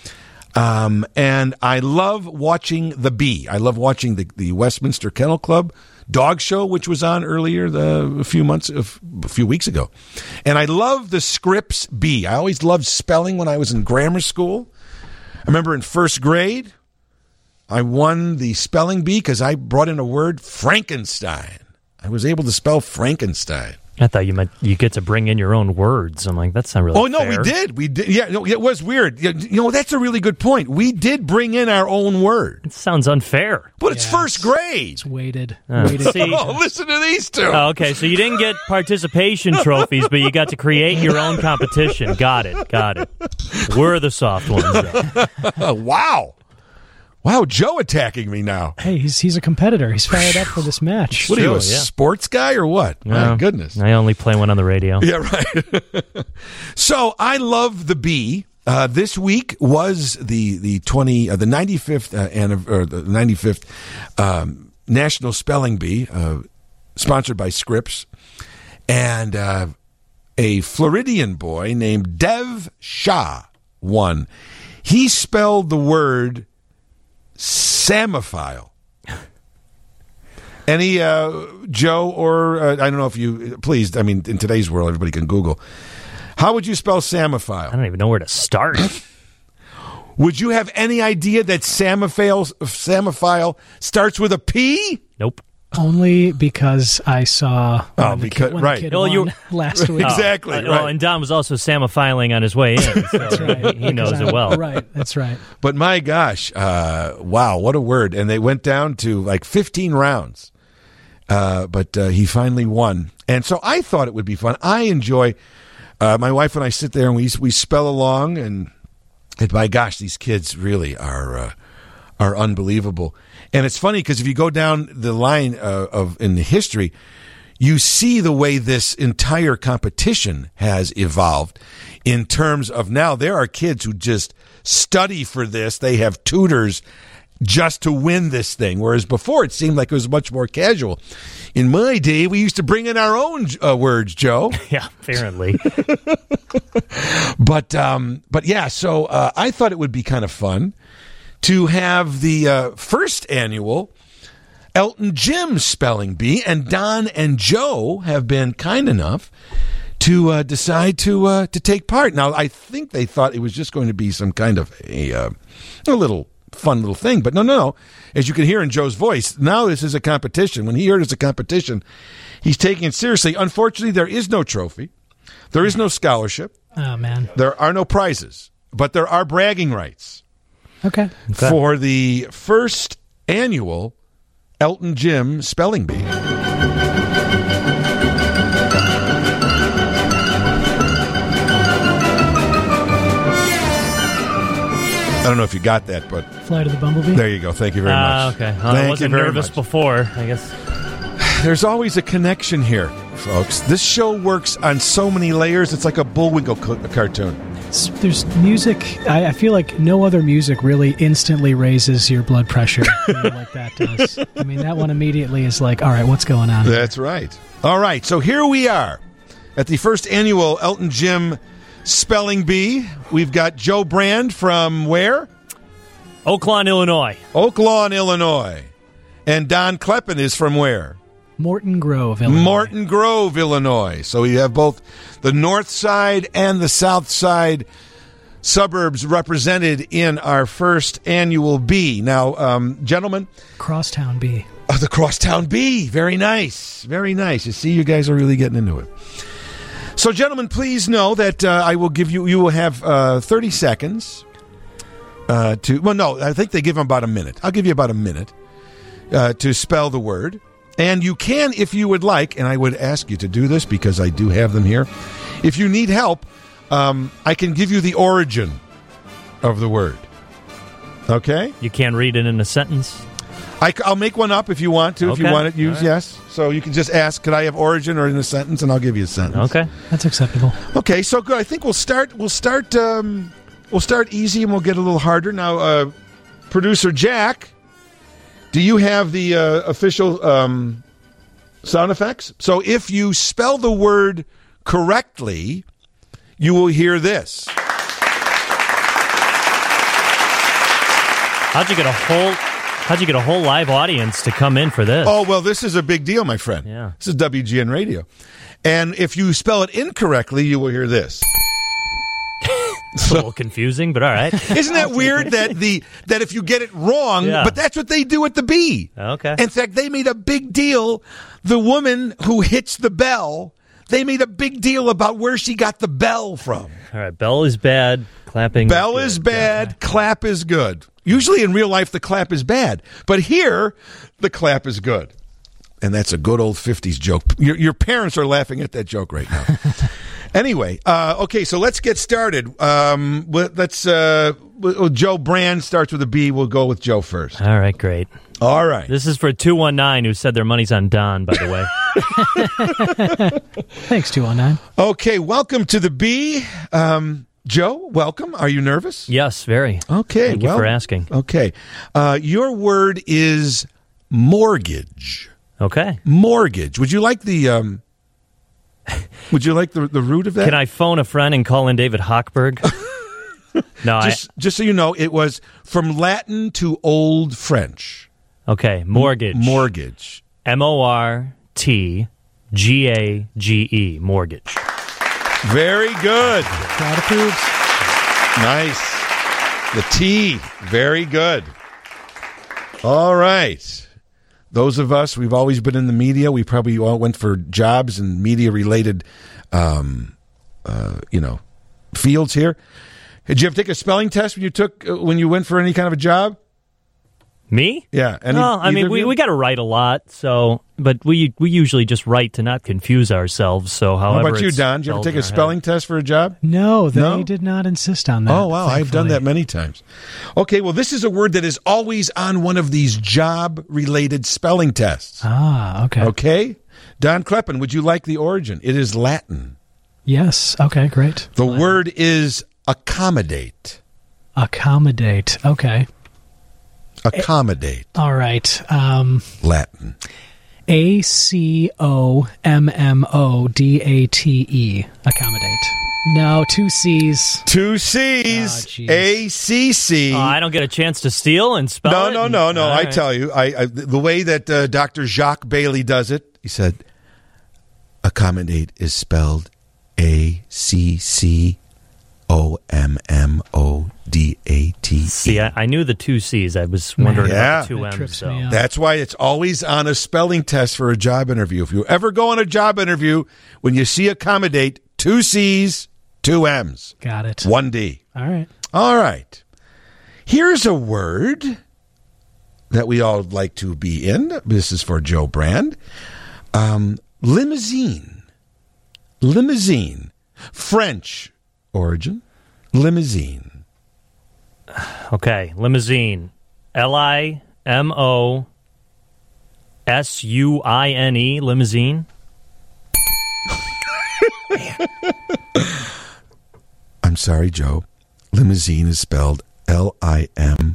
And I love watching the Bee. I love watching the Westminster Kennel Club dog show, which was on earlier a few weeks ago. And I love the Scripps Bee. I always loved spelling when I was in grammar school. I remember in first grade, I won the spelling bee because I brought in a word, Frankenstein. I was able to spell Frankenstein. I thought you meant you get to bring in your own words. I'm like, that's not really fair. We did. We did. Yeah, no, it was weird. That's a really good point. We did bring in our own word. It sounds unfair. But it's first grade. It's weighted. See? Oh, listen to these two. Oh, okay, so you didn't get participation trophies, but you got to create your own competition. Got it. We're the soft ones. Wow, Joe attacking me now. Hey, he's a competitor. He's fired up for this match. What are you, a sports guy or what? My goodness. I only play one on the radio. Yeah, right. So I love the bee. This week was the 95th the 95th National Spelling Bee, sponsored by Scripps, and a Floridian boy named Dev Shah won. He spelled the word Samophile. Any Joe or I don't know if you please. I mean, in today's world, everybody can Google. How would you spell Samophile? I don't even know where to start. Would you have any idea that Samophile starts with a P? Nope. Only because I saw the kid won last week. Exactly. Right. Well, and Don was also samophiling on his way in. So that's right. He knows it well. Right. That's right. But my gosh, wow, what a word. And they went down to like 15 rounds. But he finally won. And so I thought it would be fun. I enjoy, my wife and I sit there and we spell along. And my gosh, these kids really are unbelievable. And it's funny because if you go down the line in the history, you see the way this entire competition has evolved in terms of now there are kids who just study for this. They have tutors just to win this thing, whereas before it seemed like it was much more casual. In my day, we used to bring in our own words, Joe. Yeah, apparently. But yeah, so I thought it would be kind of fun to have the first annual Elton Jim Spelling Bee, and Don and Joe have been kind enough to decide to take part. Now, I think they thought it was just going to be some kind of a little fun little thing, but no. As you can hear in Joe's voice, now this is a competition. When he heard it's a competition, he's taking it seriously. Unfortunately, there is no trophy. There is no scholarship. Oh, man. There are no prizes, but there are bragging rights. Okay. For the first annual Elton Jim Spelling Bee. I don't know if you got that, but Flight of the Bumblebee. There you go. Thank you very much. Okay. I wasn't nervous before, I guess. There's always a connection here, folks. This show works on so many layers. It's like a Bullwinkle cartoon. There's music. I feel like no other music really instantly raises your blood pressure like that does. I mean, that one immediately is like, all right, what's going on? That's right. All right, so here we are at the first annual Elton Jim Spelling Bee. We've got Joe Brand from where? Oak Lawn, Illinois. Oak Lawn, Illinois. And Don Kleppen is from where? Morton Grove, Illinois. Morton Grove, Illinois. So you have both the north side and the south side suburbs represented in our first annual bee. Now, gentlemen. Crosstown Bee. Oh, the Crosstown Bee. Very nice. Very nice. You see, you guys are really getting into it. So, gentlemen, please know that I will give you will have 30 seconds I think they give them about a minute. I'll give you about a minute to spell the word. And you can, if you would like, and I would ask you to do this because I do have them here. If you need help, I can give you the origin of the word. Okay? You can't read it in a sentence? I'll make one up if you want to. Okay. If you want it used, right. Yes. So you can just ask, could I have origin or in a sentence, and I'll give you a sentence. Okay. That's acceptable. Okay, so good. I think we'll start easy and we'll get a little harder. Now, producer Jack, do you have the official sound effects? So if you spell the word correctly, you will hear this. How'd you get a whole live audience to come in for this? Oh, well, this is a big deal, my friend. Yeah. This is WGN Radio. And if you spell it incorrectly, you will hear this. It's a little confusing, but all right. Isn't that weird that if you get it wrong, but that's what they do at the Bee. Okay. In fact, they made a big deal. The woman who hits the bell, they made a big deal about where she got the bell from. All right, bell is bad, clapping Bell is bad, clap is good. Usually in real life, the clap is bad. But here, the clap is good. And that's a good old 50s joke. Your parents are laughing at that joke right now. Anyway, okay, so let's get started. Joe Brand starts with a B. We'll go with Joe first. All right, great. All right. This is for 219, who said their money's on Don, by the way. Thanks, 219. Okay, welcome to the B. Joe, welcome. Are you nervous? Yes, very. Okay. Thank you for asking. Okay. Your word is mortgage. Okay. Mortgage. Would you like the... Would you like the root of that? Can I phone a friend and call in David Hochberg? No, just so you know, it was from Latin to Old French. Okay, mortgage. Mortgage. MORTGAGE. Mortgage. Very good. That approves. Nice. The T. Very good. All right. Those of us, we've always been in the media. We probably all went for jobs in media-related, fields here. Did you ever take a spelling test when you went for any kind of a job? Me? Yeah. Well, I mean, we got to write a lot, but we usually just write to not confuse ourselves. So, however, how about you, Don? Did you ever take a spelling test for a job? No, they did not insist on that. Oh, wow. Thankfully. I've done that many times. Okay, well, this is a word that is always on one of these job-related spelling tests. Ah, okay. Okay? Don Kleppen, would you like the origin? It is Latin. Yes. Okay, great. The word is accommodate. Accommodate. Okay. Accommodate. All right. Latin. ACOMMODATE. Accommodate. No, 2 C's. 2 C's. ACC. Oh, I don't get a chance to steal and spell it? No. I tell you, the way that Dr. Jacques Bailey does it, he said, accommodate is spelled ACCOMMODATE. See, I knew the 2 C's. I was wondering about the 2 M's. So. That's why it's always on a spelling test for a job interview. If you ever go on a job interview, when you see accommodate, 2 C's, 2 M's. Got it. 1 D. All right. Here's a word that we all like to be in. This is for Joe Brand. Limousine. Limousine. French origin. Limousine. Okay, limousine. LIMOSUINE. Limousine. I'm sorry, Joe. Limousine is spelled LIMOUSINE.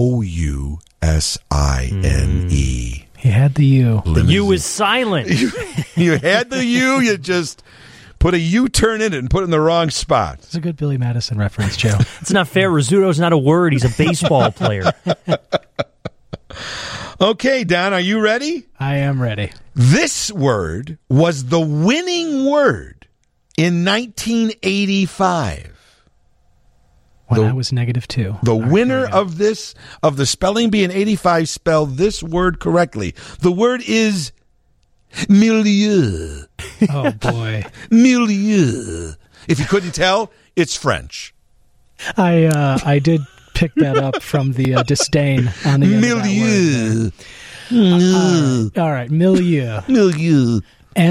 He had the U. The U is silent. You had the U, you just put a U-turn in it and put it in the wrong spot. It's a good Billy Madison reference, Joe. It's not fair. Rizzuto's not a word. He's a baseball player. Okay, Don, are you ready? I am ready. This word was the winning word in 1985. When I was -2. The winner of the spelling bee in 85 spelled this word correctly. The word is milieu. Oh, boy. Milieu. If you couldn't tell, it's French. I did pick that up from the disdain on the end milieu. All right, milieu. Milieu.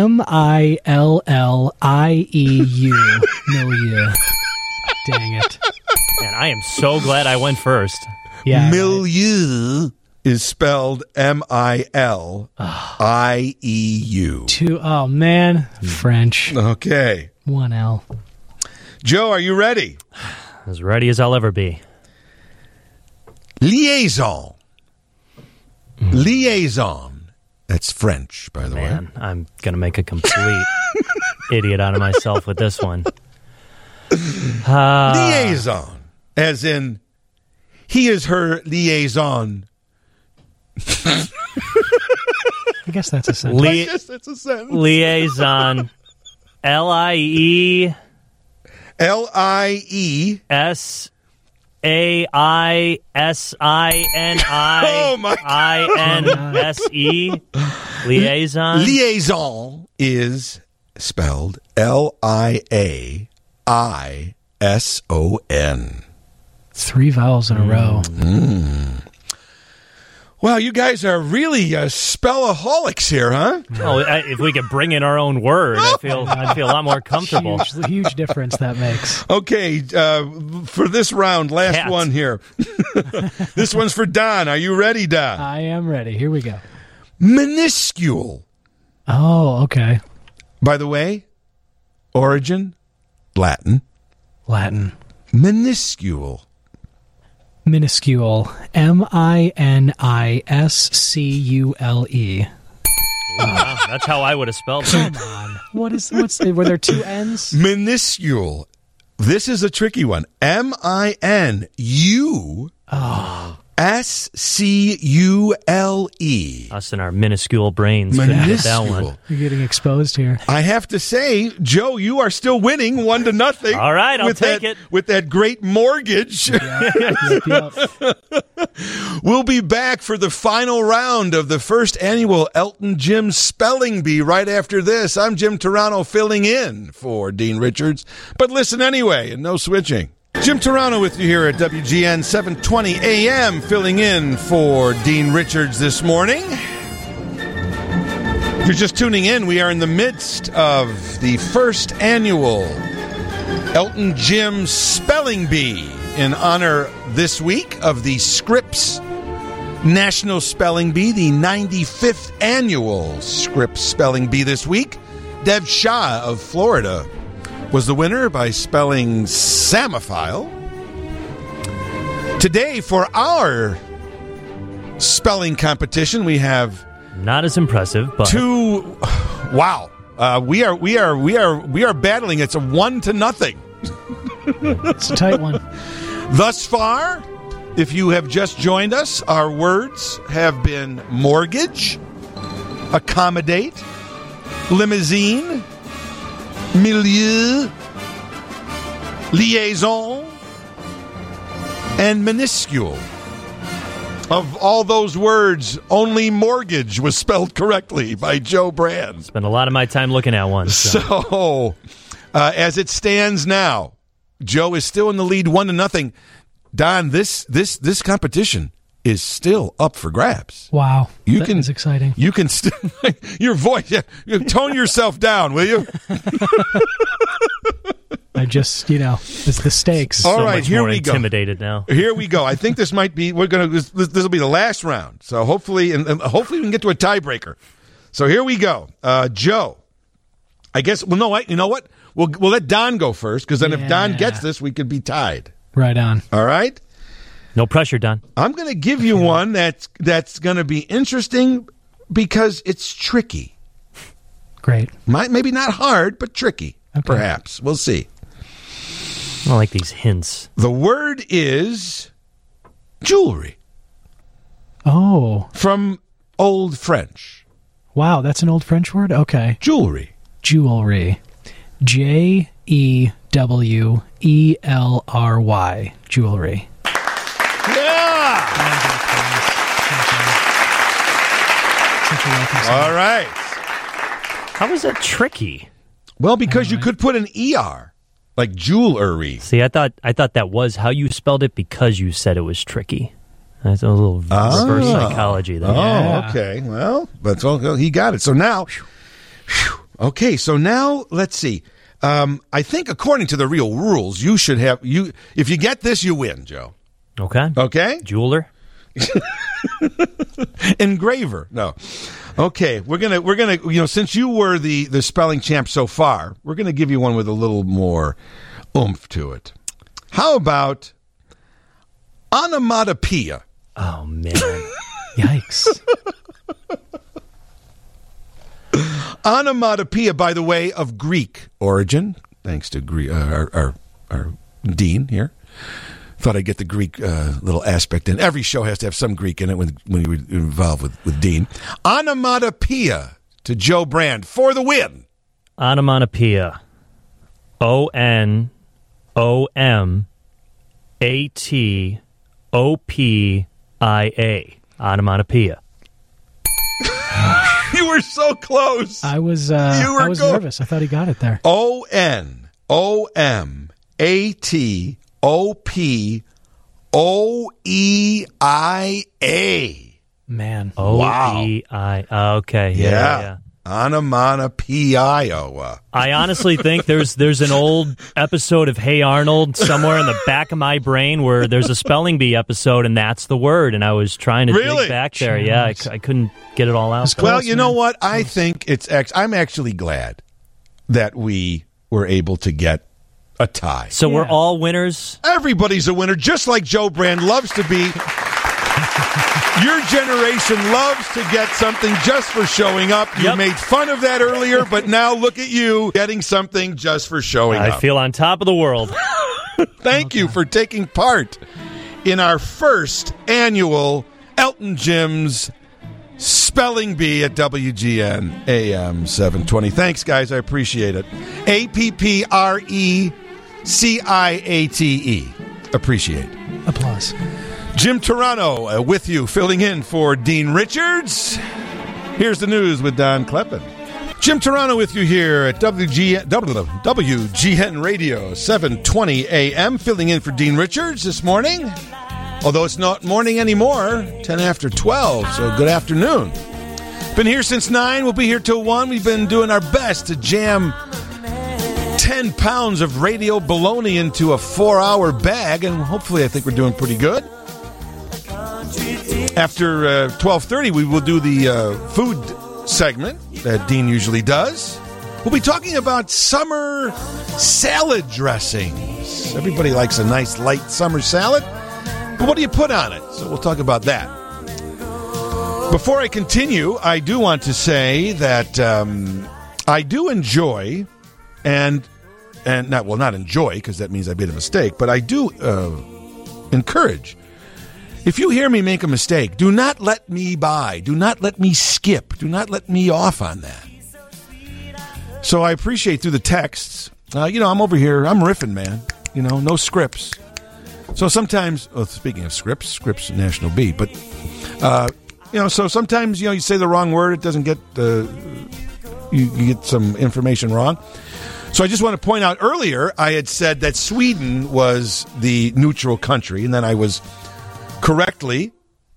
MILLIEU. Milieu. Dang it. Man, I am so glad I went first. Yeah. Milieu is spelled MILIEU. Oh, man. French. Okay. 1 L. Joe, are you ready? As ready as I'll ever be. Liaison. Liaison. That's French, by the way. Man, I'm going to make a complete idiot out of myself with this one. Liaison. As in, he is her liaison. I guess that's a sentence. I guess that's a sentence. Liaison. LIE. L-I-E. S-A-I-S-I-N-I-I-N-S-E. Liaison. Liaison is spelled L-I-A-I-S-O-N. 3 vowels in a row. Wow, you guys are really spellaholics here, huh? Oh, if we could bring in our own word, I'd feel a lot more comfortable. Huge difference that makes. Okay, for this round, last one here. This one's for Don. Are you ready, Don? I am ready. Here we go. Minuscule. Oh, okay. By the way, origin, Latin. Minuscule. Minuscule. M-I-N-I-S-C-U-L-E. Wow, that's how I would have spelled it. Come on. Were there 2 N's? Minuscule. This is a tricky one. M-I-N-U-S-C-U-L-E. Us and our minuscule brains. Minuscule. That one. You're getting exposed here. I have to say, Joe, you are still winning 1-0. All right, I'll take it. With that great mortgage. Yep. We'll be back for the final round of the first annual Elton Jim Spelling Bee right after this. I'm Jim Turano filling in for Dean Richards. But listen anyway, and no switching. Jim Turano with you here at WGN 720 AM, filling in for Dean Richards this morning. If you're just tuning in, we are in the midst of the first annual Elton Jim Spelling Bee in honor this week of the Scripps National Spelling Bee, the 95th annual Scripps Spelling Bee this week. Dev Shah of Florida was the winner by spelling Samophile. Today, for our spelling competition, we have not as impressive, but 2. Wow, we are battling. It's a 1-0. It's a tight one. Thus far, if you have just joined us, our words have been mortgage, accommodate, limousine, milieu, liaison, and minuscule. Of all those words, only mortgage was spelled correctly by Joe Brand. Spent a lot of my time looking at one. So as it stands now, Joe is still in the lead 1-0. Don, this competition is still up for grabs. Wow, that is exciting. You can still your voice. Tone yourself down, will you? I just, it's the stakes. All so right, much here more we go. Intimidated now. Here we go. I think this might be. This will be the last round. So hopefully, and hopefully we can get to a tiebreaker. So here we go, Joe. I guess. Well, no. You know what? We'll let Don go first, because then if Don gets this, we could be tied. Right on. All right. No pressure, Don. I'm going to give you one that's going to be interesting because it's tricky. Great. Maybe not hard, but tricky. Okay. Perhaps. We'll see. I like these hints. The word is jewelry. Oh. From Old French. Wow, that's an Old French word? Okay. Jewelry. Jewelry. Jewelry. Jewelry. Yeah! All right. How is that tricky? Well, because you could put an ER, like jewelry. See, I thought that was how you spelled it because you said it was tricky. That's a little reverse psychology there. Oh, okay. Well, that's all. He got it. So now, okay. So now, let's see. I think according to the real rules, you should have if you get this, you win, Joe. Okay. Okay. Jeweler. Engraver. No. Okay. We're gonna. Since you were the spelling champ so far, we're gonna give you one with a little more oomph to it. How about onomatopoeia? Oh man. Yikes. Onomatopoeia, by the way, of Greek origin, thanks to our Dean here. Thought I'd get the Greek little aspect in. Every show has to have some Greek in it when you were involved with Dean. Onomatopoeia to Joe Brand for the win. Onomatopoeia. O-N-O-M-A-T-O-P-O-E-I-A. Onomatopoeia. Onomatopoeia. You were so close. I was nervous. I thought he got it there. Onomatopoeia. Man. O-E-I. Okay. Yeah. Onomatopoeia. I honestly think there's an old episode of Hey Arnold somewhere in the back of my brain where there's a spelling bee episode and that's the word, and I was trying to dig back there. Yeah, I couldn't get it all out. Well, you know what? I think I'm actually glad that we were able to get a tie. So we're all winners? Everybody's a winner, just like Joe Brand loves to be. Your generation loves to get something just for showing up. You made fun of that earlier, but now look at you getting something just for showing up. I feel on top of the world. Thank you for taking part in our first annual Elton Jim's Spelling Bee at WGN AM 720. Thanks, guys. I appreciate it. APPRECIATE. Appreciate. Applause. Jim Turano with you, filling in for Dean Richards. Here's the news with Don Kleppen. Jim Turano with you here at WGN Radio, 720 AM, filling in for Dean Richards this morning. Although it's not morning anymore, 10 after 12, so good afternoon. Been here since 9, we'll be here till 1. We've been doing our best to jam 10 pounds of radio baloney into a 4-hour bag, and hopefully I think we're doing pretty good. After 12:30, we will do the food segment that Dean usually does. We'll be talking about summer salad dressings. Everybody likes a nice light summer salad, but what do you put on it? So we'll talk about that. Before I continue, I do want to say that I do enjoy and not enjoy, because that means I made a mistake, but I do encourage. If you hear me make a mistake, do not let me by. Do not let me skip. Do not let me off on that. So I appreciate through the texts. I'm over here. I'm riffing, man. No scripts. So sometimes, speaking of scripts National B. But, so sometimes, you say the wrong word. It doesn't get, you get some information wrong. So I just want to point out earlier, I had said that Sweden was the neutral country, and then I was corrected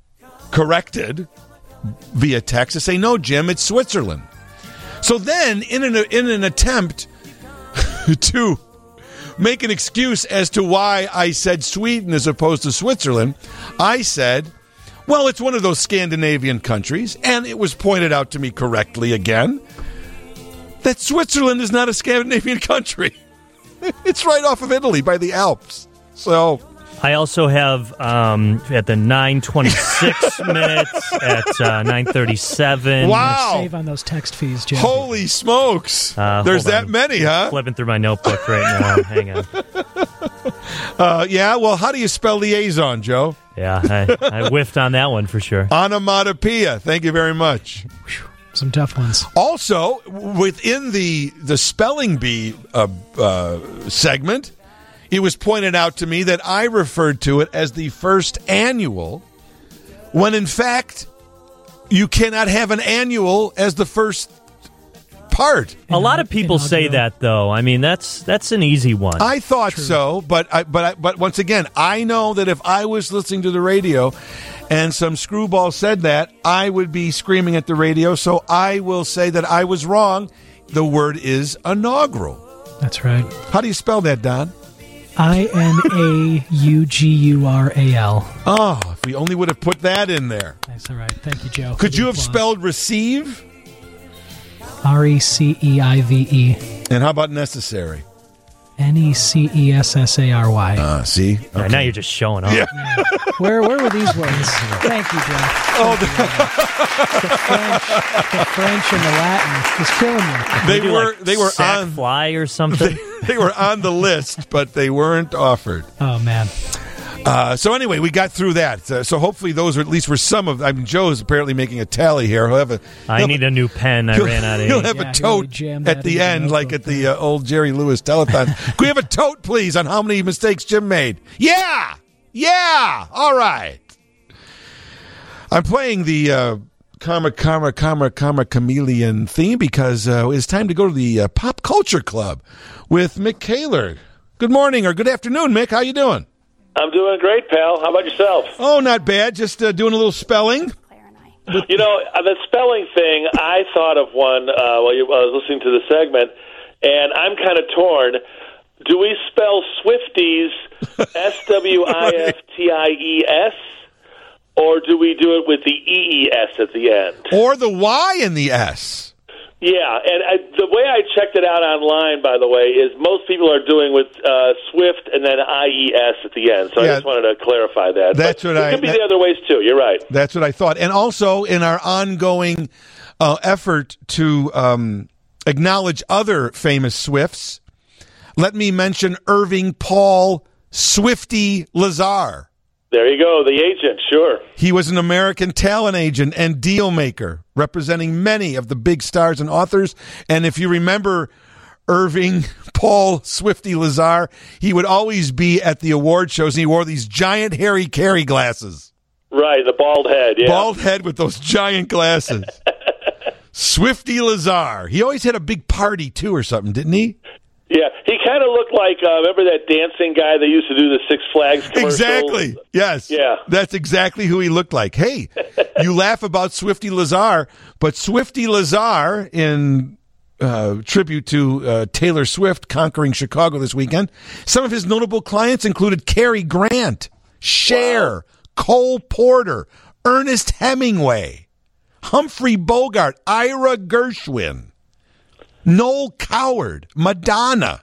via text to say, no, Jim, it's Switzerland. So then, in an attempt to make an excuse as to why I said Sweden as opposed to Switzerland, I said, well, it's one of those Scandinavian countries, and it was pointed out to me correctly again that Switzerland is not a Scandinavian country. It's right off of Italy by the Alps. So I also have at the 9:26 minutes, at 9:37. Wow! Save on those text fees, Jim. Holy smokes! There's that many, huh? Flipping through my notebook right now. Hang on. Yeah. Well, how do you spell liaison, Joe? Yeah, I whiffed on that one for sure. Onomatopoeia. Thank you very much. Some tough ones. Also, within the spelling bee segment, it was pointed out to me that I referred to it as the first annual, when in fact you cannot have an annual as the first part. A lot of people say that, though. I mean, that's an easy one. I thought so, but once again, I know that if I was listening to the radio and some screwball said that, I would be screaming at the radio. So I will say that I was wrong. The word is inaugural. That's right. How do you spell that, Don? INAUGURAL. Oh, if we only would have put that in there. That's all right. Thank you, Joe. Could you have spelled receive? RECEIVE. And how about necessary? NECESSARY. See? Okay. Yeah, now you're just showing off. Yeah. Where were these words? Thank you, Joe. Oh, the French and the Latin is killing me. They were on fly or something. They were on the list, but they weren't offered. Oh man. So anyway, we got through that. So hopefully those at least were some of. I mean, Joe's apparently making a tally here. I need a new pen. I ran out of ink. He'll have a tote at the end, like at the old Jerry Lewis telethon. Can we have a tote, please, on how many mistakes Jim made? Yeah. All right. I'm playing the Karma Chameleon theme because it's time to go to the Pop Culture Club with Mick Kaler. Good morning or good afternoon, Mick. How you doing? I'm doing great, pal. How about yourself? Oh, not bad. Just doing a little spelling. You know, the spelling thing, I thought of one while I was listening to the segment, and I'm kind of torn. Do we spell Swifties Swifties, or do we do it with the EES at the end? Or the Y in the S. Yeah, and the way I checked it out online, by the way, is most people are doing with Swift and then IES at the end. So I just wanted to clarify that. That's what it could be the other ways, too. You're right. That's what I thought. And also, in our ongoing effort to acknowledge other famous Swifts, let me mention Irving Paul Swifty Lazar. There you go, the agent, sure. He was an American talent agent and deal maker, representing many of the big stars and authors. And if you remember Irving Paul Swifty Lazar, he would always be at the award shows, and he wore these giant Harry Carey glasses. Right, the bald head, yeah. Bald head with those giant glasses. Swifty Lazar. He always had a big party, too, or something, didn't he? Yeah, he kind of looked like, remember that dancing guy that used to do the Six Flags commercials? Exactly, yes. Yeah. That's exactly who he looked like. Hey, you laugh about Swifty Lazar, but Swifty Lazar, in tribute to Taylor Swift conquering Chicago this weekend, some of his notable clients included Cary Grant, Cher, Cole Porter, Ernest Hemingway, Humphrey Bogart, Ira Gershwin, Noel Coward, Madonna.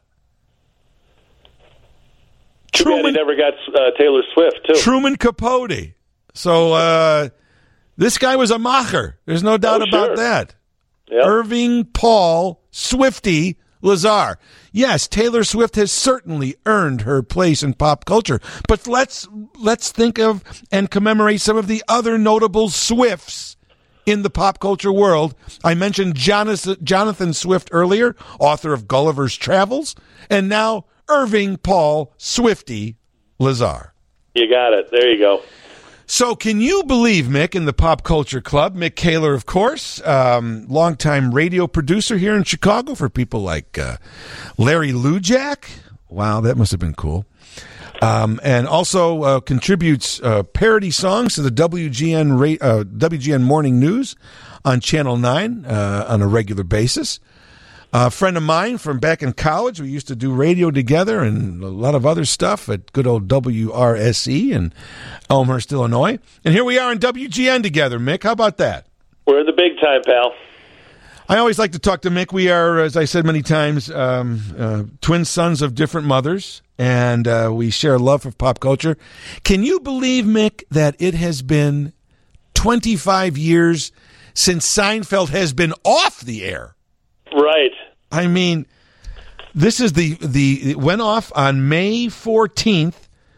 Truman, he never got Taylor Swift, too. Truman Capote. So this guy was a macher. There's no doubt about that. Yep. Irving Paul Swifty Lazar. Yes, Taylor Swift has certainly earned her place in pop culture. But let's think of and commemorate some of the other notable Swifts in the pop culture world. I mentioned Jonathan Swift earlier, author of Gulliver's Travels, and now Irving Paul Swifty Lazar. You got it. There you go. So can you believe, Mick, in the Pop Culture Club, Mick Kaler, of course, longtime radio producer here in Chicago for people like Larry Lujak. Wow, that must have been cool. And also contributes parody songs to the WGN Morning News on Channel 9 on a regular basis. A friend of mine from back in college, we used to do radio together and a lot of other stuff at good old WRSE in Elmhurst, Illinois. And here we are in WGN together, Mick. How about that? We're in the big time, pal. I always like to talk to Mick. We are, as I said many times, twin sons of different mothers, and we share a love for pop culture. Can you believe, Mick, that it has been 25 years since Seinfeld has been off the air? Right. I mean, this is it went off on May 14th,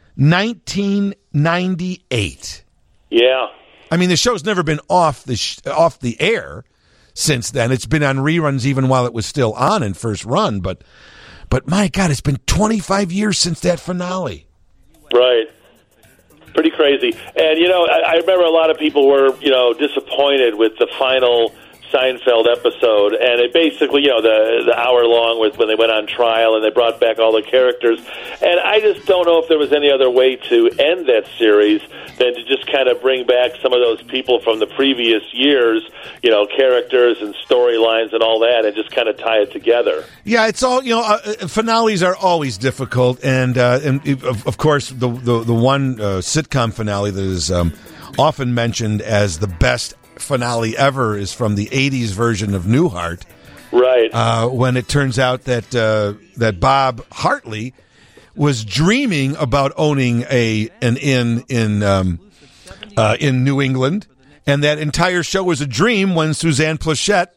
1998. Yeah. I mean, the show's never been off the air since then. It's been on reruns even while it was still on in first run, but my God, it's been 25 years since that finale. Right. Pretty crazy. And, I remember a lot of people were, disappointed with the final Seinfeld episode, and it basically, the hour long was when they went on trial and they brought back all the characters. And I just don't know if there was any other way to end that series than to just kind of bring back some of those people from the previous years, characters and storylines and all that, and just kind of tie it together. Yeah, it's all, finales are always difficult, and of course, the one sitcom finale that is often mentioned as the best finale ever is from the 80s version of Newhart. Right. When it turns out that Bob Hartley was dreaming about owning an inn in New England, and that entire show was a dream when Suzanne Plachette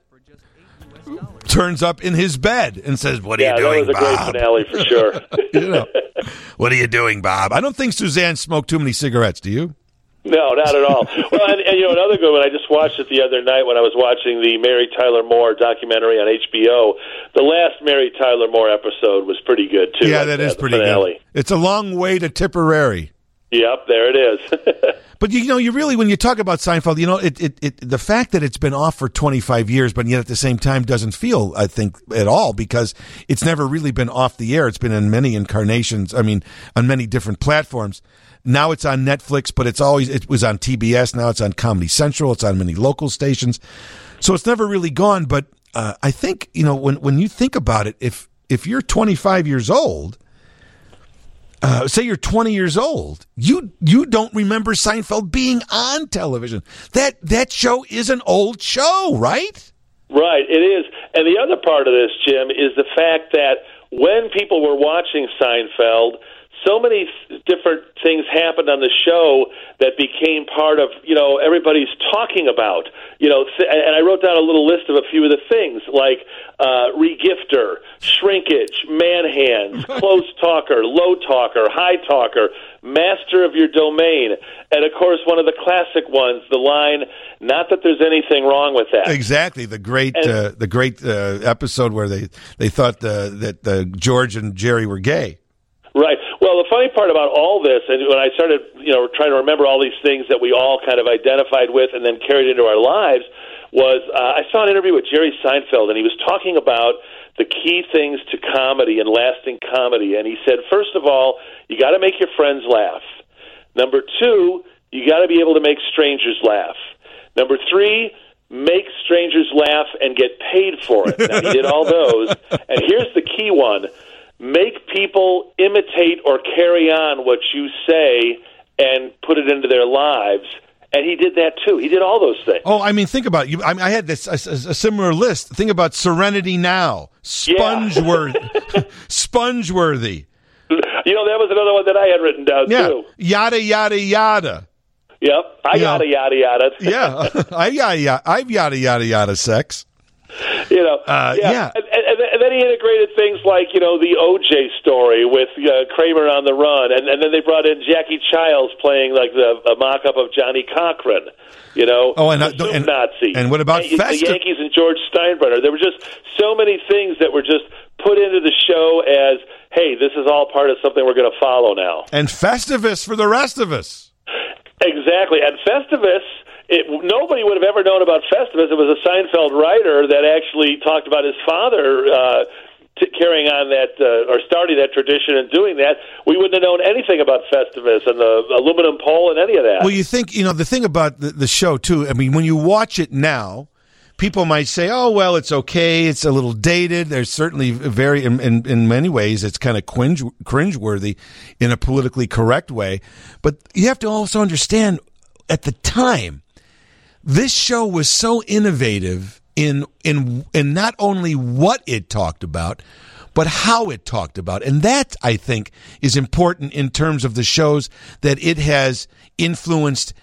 turns up in his bed and says, "What are you doing, Bob?" Yeah, that was a great finale for sure. What are you doing, Bob? I don't think Suzanne smoked too many cigarettes. Do you? No, not at all. Well, and another good one, I just watched it the other night when I was watching the Mary Tyler Moore documentary on HBO. The last Mary Tyler Moore episode was pretty good, too. Yeah, that is pretty good. It's a long way to Tipperary. Yep, there it is. But, you really, when you talk about Seinfeld, the fact that it's been off for 25 years, but yet at the same time doesn't feel, I think, at all, because it's never really been off the air. It's been in many incarnations, on many different platforms. Now it's on Netflix, but it was on TBS. Now it's on Comedy Central. It's on many local stations. So it's never really gone. But I think, when you think about it, if you're 25 years old, say you're 20 years old, you don't remember Seinfeld being on television. That show is an old show, right? Right, it is. And the other part of this, Jim, is the fact that when people were watching Seinfeld, so many different things happened on the show that became part of, everybody's talking about. And I wrote down a little list of a few of the things, like regifter, shrinkage, man hands, close talker, low talker, high talker, master of your domain, and of course one of the classic ones, the line, "Not that there's anything wrong with that." Exactly, the great episode where they thought that George and Jerry were gay. Right. Well, the funny part about all this, and when I started, trying to remember all these things that we all kind of identified with and then carried into our lives, was I saw an interview with Jerry Seinfeld, and he was talking about the key things to comedy and lasting comedy. And he said, first of all, you got to make your friends laugh. Number two, you got to be able to make strangers laugh. Number three, make strangers laugh and get paid for it. Now, he did all those. And here's the key one. Make people imitate or carry on what you say and put it into their lives. And he did that, too. He did all those things. Oh, think about it. I had this a similar list. Think about Serenity Now, Spongeworthy. Spongeworthy. That was another one that I had written down, too. Yada, yada, yada. Yep. Yada, yada, yada. Yeah. I've yada, yada, yada sex. Yeah. And then he integrated things like, the O.J. story with Kramer on the Run, and then they brought in Jackie Childs playing like a mock-up of Johnny Cochran, and Nazi. And what about the Yankees and George Steinbrenner? There were just so many things that were just put into the show as, hey, this is all part of something we're going to follow now. And Festivus for the rest of us. Exactly. And Festivus... nobody would have ever known about Festivus. It was a Seinfeld writer that actually talked about his father carrying on that or starting that tradition and doing that. We wouldn't have known anything about Festivus and the aluminum pole and any of that. Well, you think, the thing about the show, too, when you watch it now, people might say, oh, well, it's okay. It's a little dated. There's certainly in many ways, it's kind of cringeworthy in a politically correct way. But you have to also understand, at the time, this show was so innovative in not only what it talked about, but how it talked about. And that, I think, is important in terms of the shows that it has influenced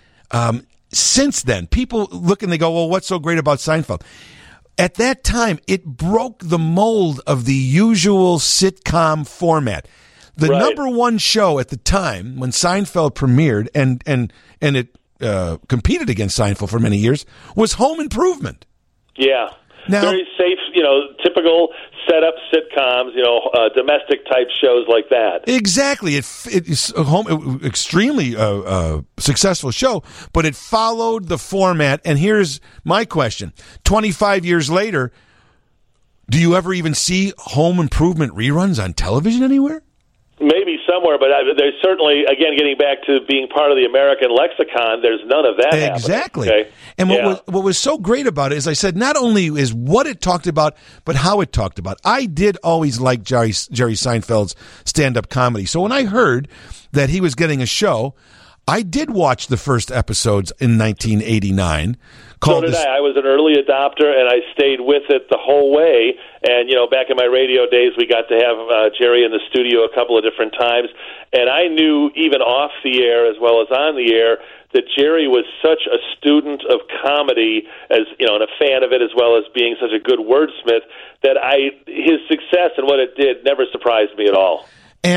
since then. People look and they go, well, what's so great about Seinfeld? At that time, it broke the mold of the usual sitcom format. The number one show at the time when Seinfeld premiered, and it competed against Seinfeld for many years, was Home Improvement. Yeah. Now, very safe, typical setup sitcoms, domestic type shows like that. Exactly. It's extremely successful show, but it followed the format. And here's my question. 25 years later, do you ever even see Home Improvement reruns on television anywhere? Maybe somewhere, but there's certainly, again, getting back to being part of the American lexicon, there's none of that exactly. happening. Okay? And what was so great about it, as I said, not only is what it talked about, but how it talked about. I did always like Jerry Seinfeld's stand-up comedy. So when I heard that he was getting a show, I did watch the first episodes in 1989. So did I. I was an early adopter, and I stayed with it the whole way. And, back in my radio days, we got to have Jerry in the studio a couple of different times. And I knew, even off the air as well as on the air, that Jerry was such a student of comedy, and a fan of it, as well as being such a good wordsmith, that his success and what it did never surprised me at all. And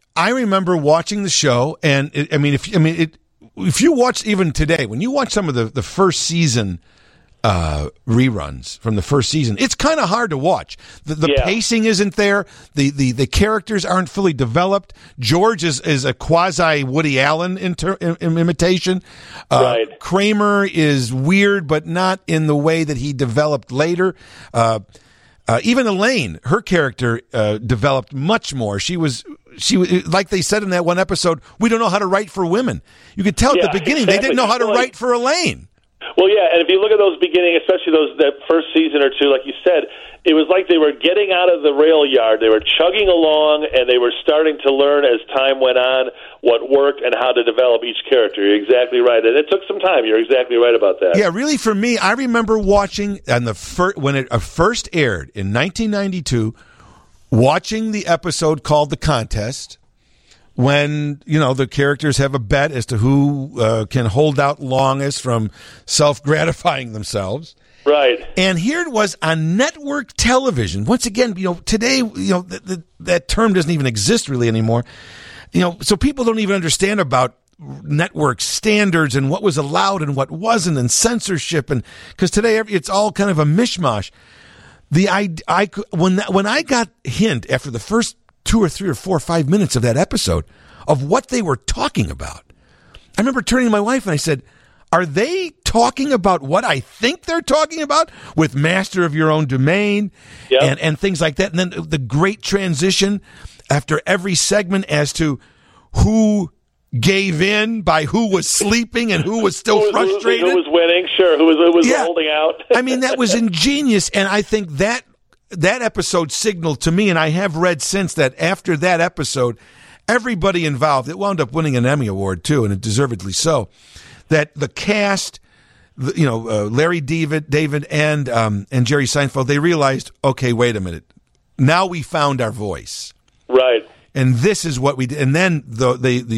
I remember watching the show, and if you watch even today, when you watch some of the first season reruns from the first season, it's kind of hard to watch. The pacing isn't there. The characters aren't fully developed. George is a quasi Woody Allen imitation. Right. Kramer is weird, but not in the way that he developed later. Even Elaine, her character developed much more. She was like they said in that one episode, we don't know how to write for women. You could tell at the beginning they didn't know how to write for Elaine. Well, yeah, and if you look at those beginning, especially that first season or two, like you said, it was like they were getting out of the rail yard. They were chugging along, and they were starting to learn as time went on what worked and how to develop each character. You're exactly right, and it took some time. You're exactly right about that. Yeah, really, for me, I remember watching when it first aired in 1992, watching the episode called The Contest, when, the characters have a bet as to who can hold out longest from self-gratifying themselves. Right. And here it was on network television. Once again, today, that term doesn't even exist really anymore. So people don't even understand about network standards and what was allowed and what wasn't, and censorship, and because today it's all kind of a mishmash. When I got hint after the first 2 or 3 or 4 or 5 minutes of that episode of what they were talking about, I remember turning to my wife and I said, are they talking about what I think they're talking about with Master of Your Own Domain and things like that? And then the great transition after every segment as to who gave in by who was sleeping and who was still frustrated. Who was winning, sure. Who was holding out. I mean, that was ingenious, and I think that episode signaled to me, and I have read since that after that episode, everybody involved, it wound up winning an Emmy Award too, and it deservedly so, that the cast, Larry David and Jerry Seinfeld, they realized, okay, wait a minute, now we found our voice, right? And this is what we did. And then the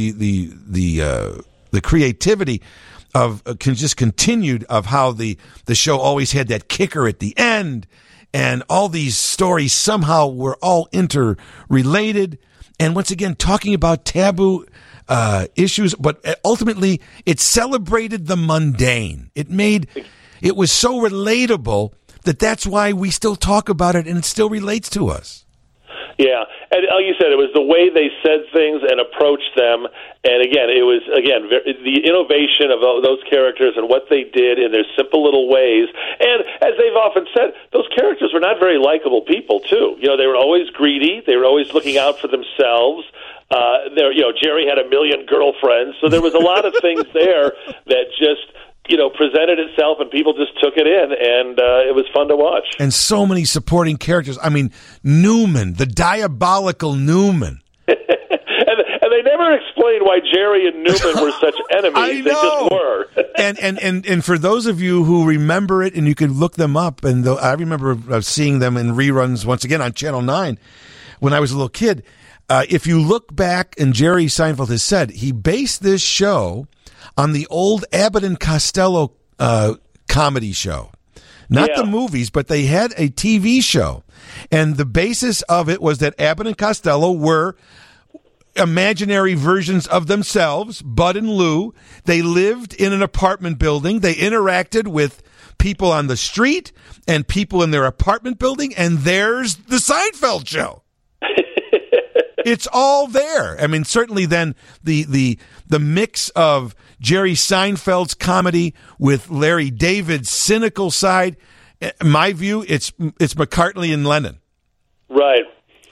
creativity of just continued of how the show always had that kicker at the end. And all these stories somehow were all interrelated. And once again, talking about taboo issues, but ultimately it celebrated the mundane. It was so relatable that's why we still talk about it and it still relates to us. Yeah, and like you said, it was the way they said things and approached them, and again, it was the innovation of those characters and what they did in their simple little ways. And as they've often said, those characters were not very likable people, too. They were always greedy. They were always looking out for themselves. Jerry had 1 million girlfriends, so there was a lot of things there that just presented itself, and people just took it in, and it was fun to watch. And so many supporting characters. I mean, Newman, the diabolical Newman. and they never explained why Jerry and Newman were such enemies. I know. They just were. and for those of you who remember it, and you can look them up, and I remember seeing them in reruns once again on Channel 9 when I was a little kid. If you look back, and Jerry Seinfeld has said, he based this show on the old Abbott and Costello comedy show. Not the movies, but they had a TV show. And the basis of it was that Abbott and Costello were imaginary versions of themselves, Bud and Lou. They lived in an apartment building. They interacted with people on the street and people in their apartment building. And there's the Seinfeld show. It's all there. I mean, certainly then the mix of Jerry Seinfeld's comedy with Larry David's cynical side. In my view, it's McCartney and Lennon. Right.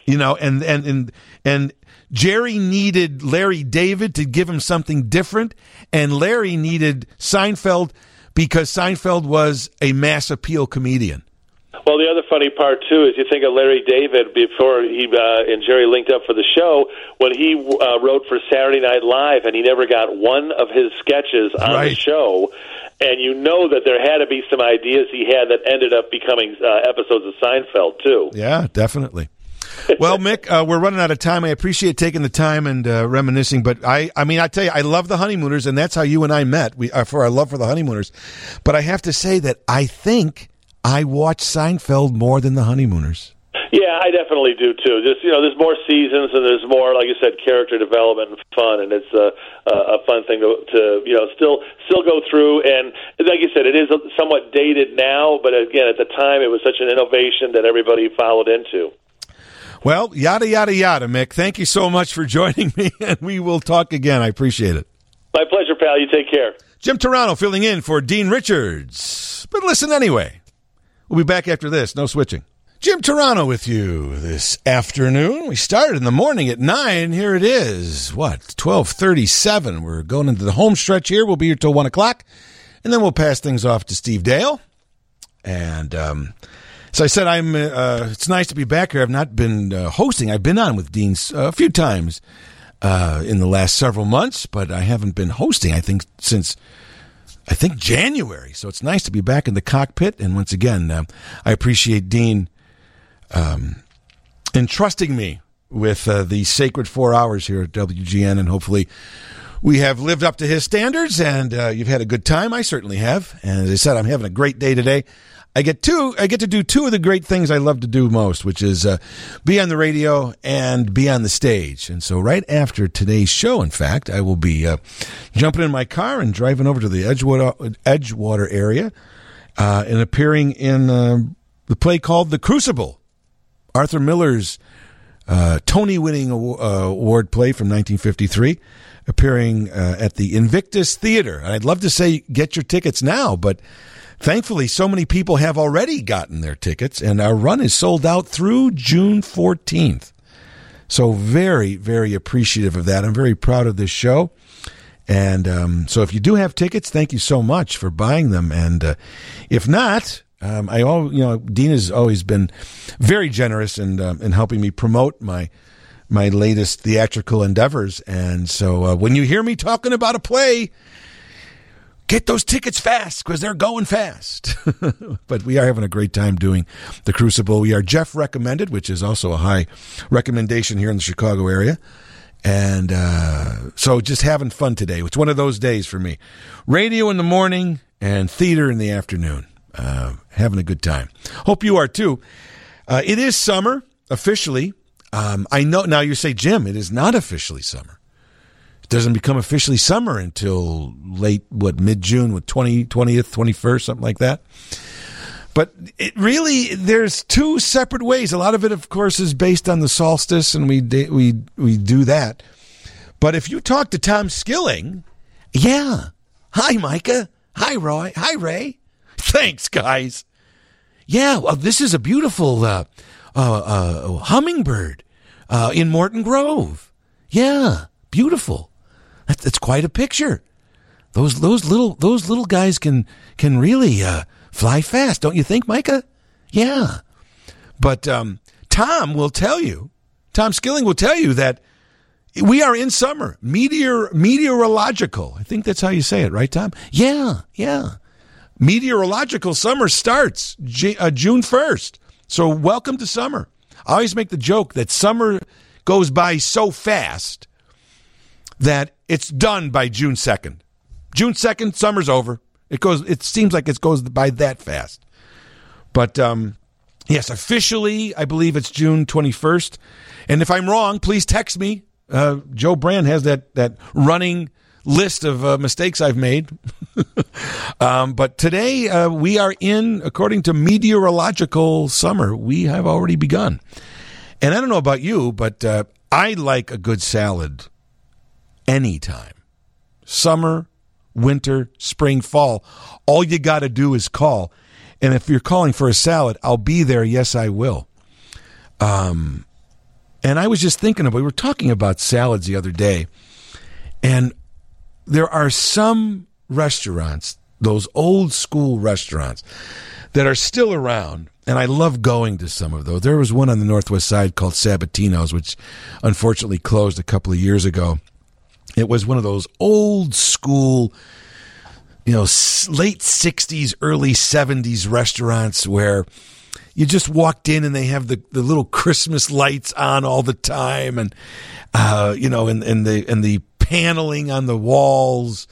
And Jerry needed Larry David to give him something different, and Larry needed Seinfeld because Seinfeld was a mass appeal comedian. Well, the other funny part, too, is you think of Larry David before he and Jerry linked up for the show, when he wrote for Saturday Night Live, and he never got one of his sketches on the show. And you know that there had to be some ideas he had that ended up becoming episodes of Seinfeld, too. Yeah, definitely. Well, Mick, we're running out of time. I appreciate taking the time and reminiscing. But I tell you, I love the Honeymooners, and that's how you and I met, for our love for the Honeymooners. But I have to say that I think I watched Seinfeld more than the Honeymooners. Yeah, I definitely do too. Just there's more seasons and there's more, like you said, character development and fun, and it's a fun thing to still go through. And like you said, it is somewhat dated now, but again, at the time, it was such an innovation that everybody followed into. Well, yada yada yada, Mick. Thank you so much for joining me, and we will talk again. I appreciate it. My pleasure, pal. You take care. Jim Turano filling in for Dean Richards. But listen anyway. We'll be back after this. No switching. Jim Turano with you this afternoon. We started in the morning at 9. Here it is. 12:37. We're going into the home stretch here. We'll be here till 1 o'clock. And then we'll pass things off to Steve Dale. And so I said, it's nice to be back here. I've not been hosting. I've been on with Dean a few times in the last several months, but I haven't been hosting, since January. So it's nice to be back in the cockpit. And once again, I appreciate Dean entrusting me with the sacred 4 hours here at WGN, and hopefully we have lived up to his standards, and you've had a good time. I certainly have. And as I said, I'm having a great day today. I get to do two of the great things I love to do most, which is be on the radio and be on the stage. And so right after today's show, in fact, I will be jumping in my car and driving over to the Edgewater area and appearing in the play called The Crucible, Arthur Miller's Tony-winning award play from 1953, appearing at the Invictus Theater. And I'd love to say get your tickets now, but thankfully, so many people have already gotten their tickets, and our run is sold out through June 14th. So very, very appreciative of that. I'm very proud of this show. And so if you do have tickets, thank you so much for buying them. And if not, Dean has always been very generous in helping me promote my latest theatrical endeavors. And so when you hear me talking about a play, get those tickets fast, because they're going fast. But we are having a great time doing The Crucible. We are Jeff recommended, which is also a high recommendation here in the Chicago area. And so just having fun today. It's one of those days for me. Radio in the morning and theater in the afternoon. Having a good time. Hope you are too. It is summer, officially. I know now you say, Jim, it is not officially summer. Doesn't become officially summer until late, mid-June, 20th, 21st, something like that. But it really, there's two separate ways. A lot of it, of course, is based on the solstice, and we do that. But if you talk to Tom Skilling, yeah. Hi, Micah. Hi, Roy. Hi, Ray. Thanks, guys. Yeah, well, this is a beautiful hummingbird in Morton Grove. Yeah, beautiful. That's quite a picture. Those little guys can really fly fast, don't you think, Micah? Yeah. But Tom Skilling will tell you that we are in summer. Meteorological. I think that's how you say it, right, Tom? Yeah. Meteorological summer starts June 1st. So welcome to summer. I always make the joke that summer goes by so fast that it's done by June 2nd. June 2nd, summer's over. It seems like it goes by that fast. But yes, officially, I believe it's June 21st. And if I'm wrong, please text me. Joe Brand has that running list of mistakes I've made. But today we are in, according to meteorological summer, we have already begun. And I don't know about you, but I like a good salad anytime. Summer, winter, spring, fall. All you got to do is call. And if you're calling for a salad, I'll be there. Yes, I will. And I was just thinking we were talking about salads the other day. And there are some restaurants, those old school restaurants, that are still around. And I love going to some of those. There was one on the Northwest Side called Sabatino's, which unfortunately closed a couple of years ago. It was one of those old school, late 60s, early 70s restaurants where you just walked in and they have the little Christmas lights on all the time, and and the paneling on the walls,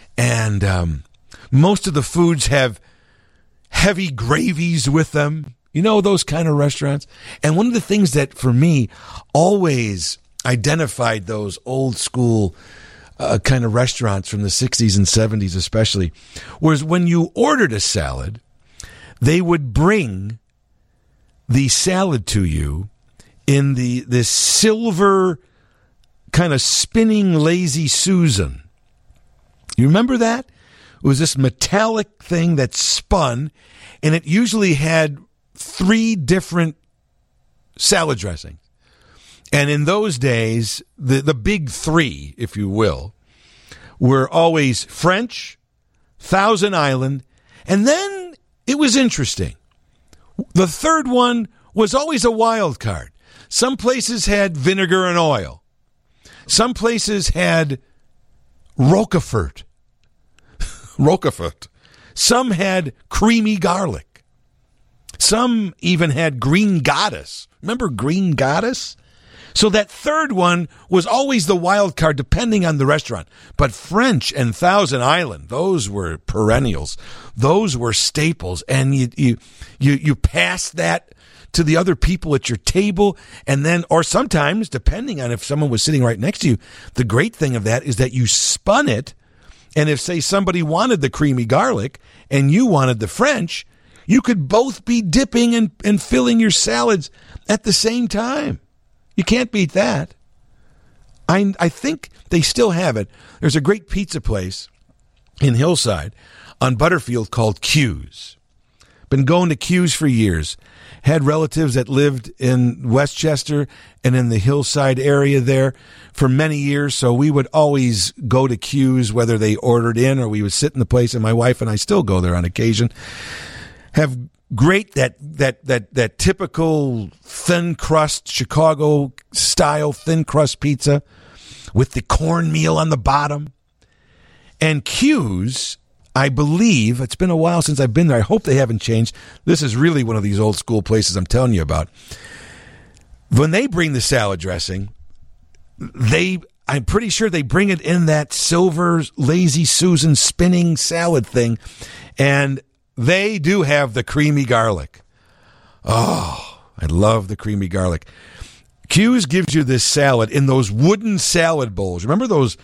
and most of the foods have heavy gravies with them. You know, those kind of restaurants. And one of the things that, for me, always identified those old school kind of restaurants from the 60s and 70s especially, was when you ordered a salad, they would bring the salad to you in this silver kind of spinning Lazy Susan. You remember that? It was this metallic thing that spun, and it usually had 3 different salad dressings. And in those days, the big 3, if you will, were always French, Thousand Island, and then it was interesting. The third one was always a wild card. Some places had vinegar and oil. Some places had Roquefort. Some had creamy garlic. Some even had Green Goddess. Remember Green Goddess? So that third one was always the wild card depending on the restaurant. But French and Thousand Island, those were perennials. Those were staples. And you pass that to the other people at your table. And then, or sometimes, depending on if someone was sitting right next to you, the great thing of that is that you spun it. And if, say, somebody wanted the creamy garlic and you wanted the French, you could both be dipping and filling your salads at the same time. You can't beat that. I think they still have it. There's a great pizza place in Hillside on Butterfield called Q's. Been going to Q's for years. Had relatives that lived in Westchester and in the Hillside area there for many years, so we would always go to Q's, whether they ordered in or we would sit in the place, and my wife and I still go there on occasion. Have great that typical thin crust Chicago style thin crust pizza with the cornmeal on the bottom. And Q's, I believe, it's been a while since I've been there. I hope they haven't changed. This is really one of these old school places I'm telling you about. When they bring the salad dressing, I'm pretty sure they bring it in that silver Lazy Susan spinning salad thing, and they do have the creamy garlic. Oh, I love the creamy garlic. Q's gives you this salad in those wooden salad bowls. Remember those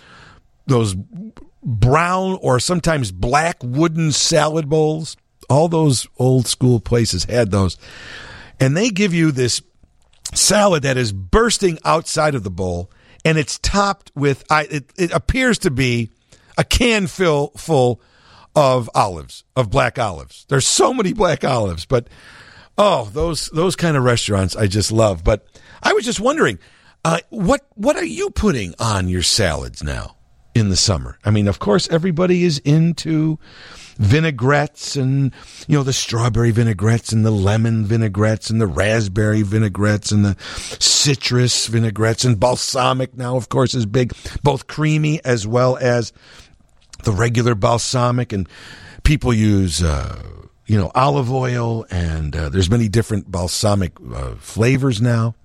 brown or sometimes black wooden salad bowls? All those old school places had those. And they give you this salad that is bursting outside of the bowl, and it's topped with, it appears to be a can full of olives, of black olives. There's so many black olives, but those kind of restaurants I just love. But I was just wondering, what are you putting on your salads now in the summer? I mean, of course, everybody is into vinaigrettes and, the strawberry vinaigrettes and the lemon vinaigrettes and the raspberry vinaigrettes and the citrus vinaigrettes, and balsamic now, of course, is big, both creamy as well as the regular balsamic, and people use, olive oil, and there's many different balsamic flavors now.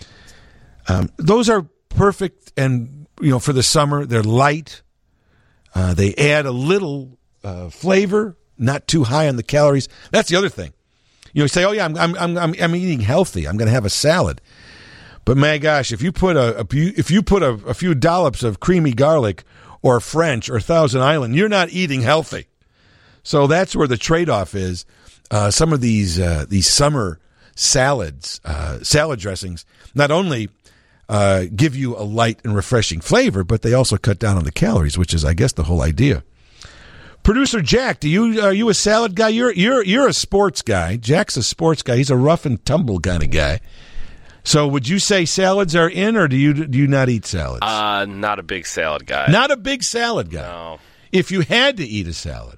Those are perfect, and, for the summer, they're light. They add a little flavor, not too high on the calories. That's the other thing. You say, "Oh yeah, I'm eating healthy. I'm going to have a salad." But my gosh, if you put a few dollops of creamy garlic or French or Thousand Island, you're not eating healthy. So that's where the trade-off is. Some of these summer salads, salad dressings, not only give you a light and refreshing flavor, but they also cut down on the calories, which is, I guess, the whole idea. Producer Jack, are you a salad guy? You're a sports guy. Jack's a sports guy. He's a rough and tumble kind of guy. So would you say salads are in, or do you not eat salads? Not a big salad guy. Not a big salad guy. No. If you had to eat a salad,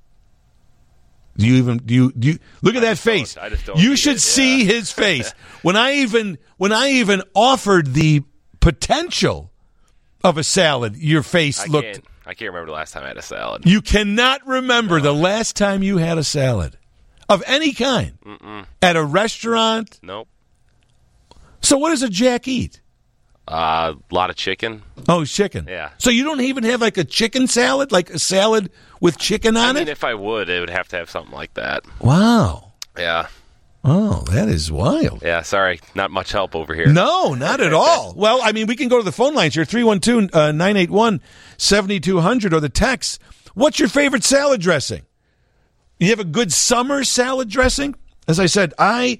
do you look at that face? I just don't. You should see his face. When I even offered the potential of a salad, your face looked. I can't remember the last time I had a salad. You cannot remember the last time you had a salad of any kind. Mm-mm. At a restaurant? Nope. So what does a Jack eat? A lot of chicken. Oh, chicken. Yeah. So you don't even have like a chicken salad, like a salad with chicken on it? If I would, it would have to have something like that. Wow. Yeah. Oh, that is wild. Yeah, sorry. Not much help over here. No, not at all. Well, I mean, we can go to the phone lines here, 312-981-7200, or the text. What's your favorite salad dressing? You have a good summer salad dressing? As I said, I'm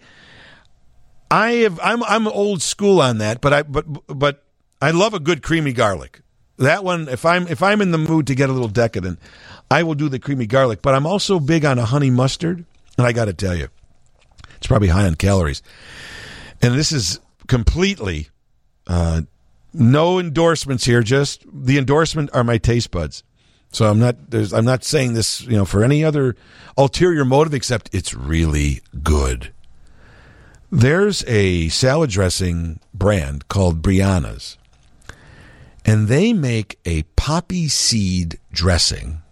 old school on that, but I love a good creamy garlic. That one, if I'm in the mood to get a little decadent, I will do the creamy garlic. But I'm also big on a honey mustard, and I got to tell you, it's probably high on calories. And this is completely no endorsements here. Just the endorsement are my taste buds. So I'm not saying this, for any other ulterior motive except it's really good. There's a salad dressing brand called Brianna's, and they make a poppy seed dressing.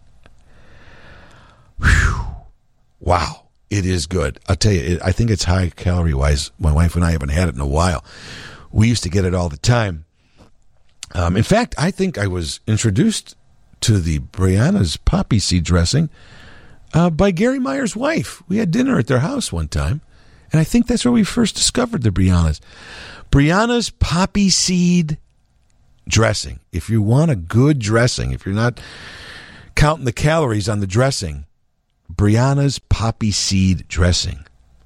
Whew. Wow. It is good. I'll tell you, I think it's high calorie-wise. My wife and I haven't had it in a while. We used to get it all the time. In fact, I think I was introduced to the Brianna's poppy seed dressing by Gary Meyer's wife. We had dinner at their house one time, and I think that's where we first discovered the Brianna's. Brianna's poppy seed dressing. If you want a good dressing, if you're not counting the calories on the dressing, Brianna's poppy seed dressing.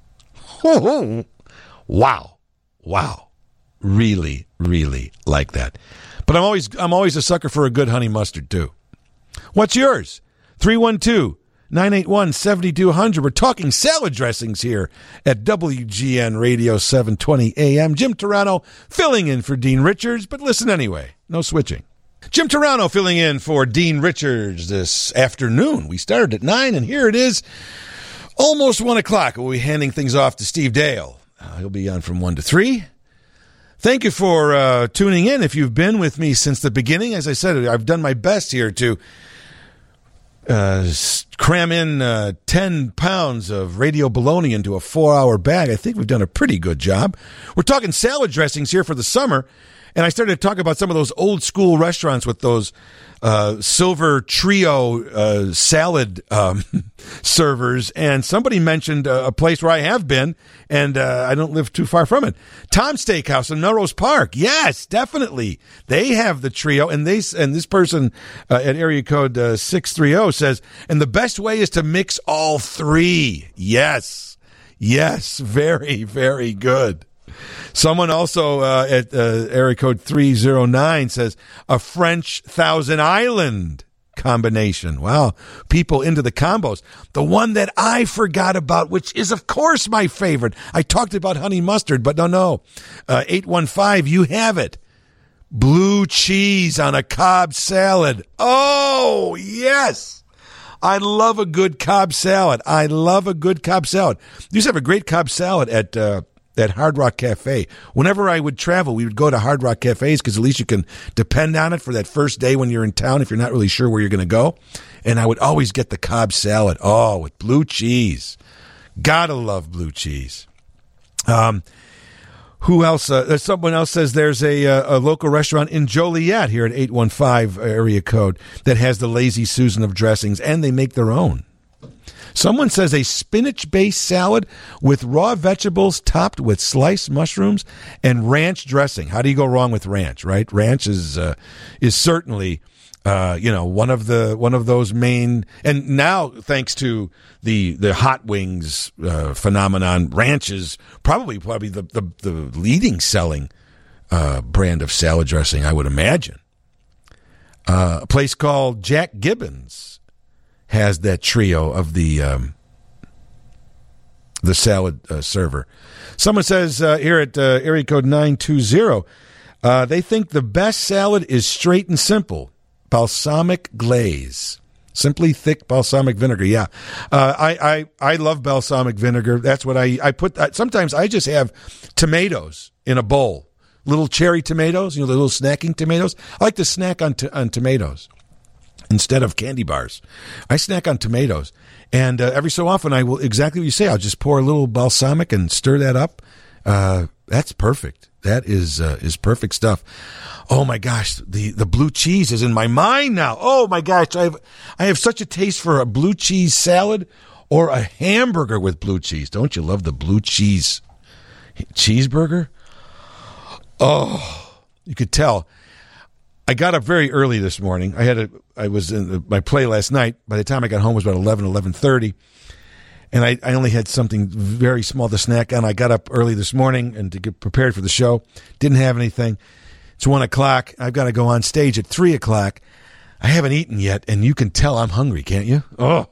Wow. Really, really like that. But I'm always a sucker for a good honey mustard too. What's yours? 312-981-7200. We're talking salad dressings here at WGN Radio 720 AM. Jim Turano filling in for Dean Richards, but listen anyway. No switching. Jim Turano filling in for Dean Richards this afternoon. We started at 9, and here it is, almost 1 o'clock. We'll be handing things off to Steve Dale. He'll be on from 1 to 3. Thank you for tuning in. If you've been with me since the beginning, as I said, I've done my best here to cram in 10 pounds of radio baloney into a 4-hour bag. I think we've done a pretty good job. We're talking salad dressings here for the summer. And I started to talk about some of those old school restaurants with those silver trio salad servers. And somebody mentioned a place where I have been, and I don't live too far from it. Tom's Steakhouse in Melrose Park. Yes, definitely. They have the trio. And this person at area code 630 says, and the best way is to mix all three. Yes, very, very good. Someone also at area code 309 says a French Thousand Island combination. Wow. People into the combos. The one that I forgot about, which is, of course, my favorite. I talked about honey mustard, but no. 815, you have it. Blue cheese on a Cobb salad. Oh, yes. I love a good Cobb salad. You used to have a great Cobb salad at Hard Rock Cafe. Whenever I would travel, we would go to Hard Rock Cafes because at least you can depend on it for that first day when you're in town if you're not really sure where you're going to go. And I would always get the Cobb salad. Oh, with blue cheese. Gotta love blue cheese. Who else? Someone else says there's a local restaurant in Joliet here at 815 area code that has the Lazy Susan of dressings, and they make their own. Someone says a spinach-based salad with raw vegetables topped with sliced mushrooms and ranch dressing. How do you go wrong with ranch, right? Ranch is certainly one of those main, and now thanks to the hot wings phenomenon, ranch is probably the leading selling brand of salad dressing, I would imagine. A place called Jack Gibbons has that trio of the salad server. Someone says here at area code 920, they think the best salad is straight and simple, balsamic glaze. Simply thick balsamic vinegar. Yeah, I love balsamic vinegar. That's what I put. Sometimes I just have tomatoes in a bowl, little cherry tomatoes, the little snacking tomatoes. I like to snack on tomatoes instead of candy bars. I snack on tomatoes. And every so often I will, exactly what you say, I'll just pour a little balsamic and stir that up. That's perfect. That is perfect stuff. Oh my gosh, the blue cheese is in my mind now. Oh my gosh, I have such a taste for a blue cheese salad Or a hamburger with blue cheese. Don't you love the blue cheese cheeseburger? Oh, you could tell. I got up very early this morning. I was in my play last night. By the time I got home, it was about 11:30. And I only had something very small to snack on. I got up early this morning and to get prepared for the show. Didn't have anything. It's 1 o'clock. I've got to go on stage at 3 o'clock. I haven't eaten yet, and you can tell I'm hungry, can't you? Oh.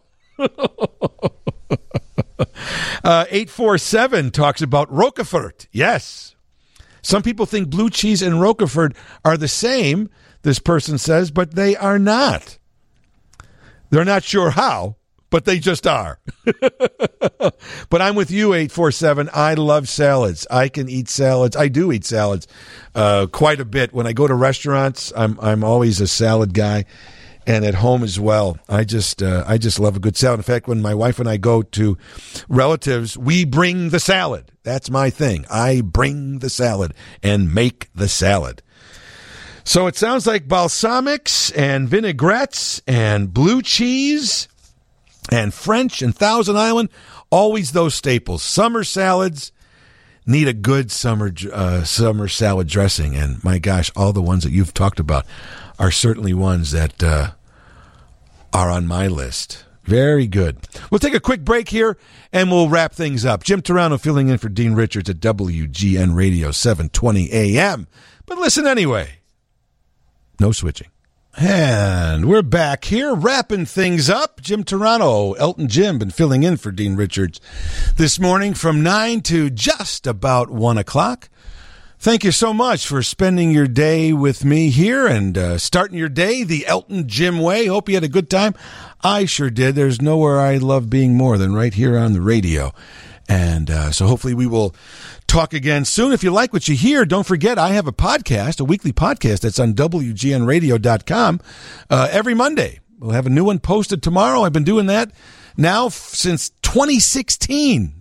847 talks about Roquefort. Yes. Some people think blue cheese and Roquefort are the same, this person says, but they are not. They're not sure how, but they just are. But I'm with you, 847. I love salads. I can eat salads. I do eat salads quite a bit. When I go to restaurants, I'm always a salad guy, and at home as well. I just love a good salad. In fact, when my wife and I go to relatives, we bring the salad. That's my thing. I bring the salad and make the salad. So it sounds like balsamics and vinaigrettes and blue cheese and French and Thousand Island, always those staples. Summer salads need a good summer salad dressing. And my gosh, all the ones that you've talked about are certainly ones that are on my list. Very good. We'll take a quick break here, and we'll wrap things up. Jim Turano filling in for Dean Richards at WGN Radio, 720 AM. But listen anyway. No switching. And we're back here, wrapping things up. Jim Turano, Elton Jim, been filling in for Dean Richards this morning from 9 to just about 1 o'clock. Thank you so much for spending your day with me here and starting your day the Elton Jim way. Hope you had a good time. I sure did. There's nowhere I love being more than right here on the radio. And so hopefully we will talk again soon. If you like what you hear, don't forget I have a podcast, a weekly podcast that's on WGNradio.com every Monday. We'll have a new one posted tomorrow. I've been doing that now since 2016,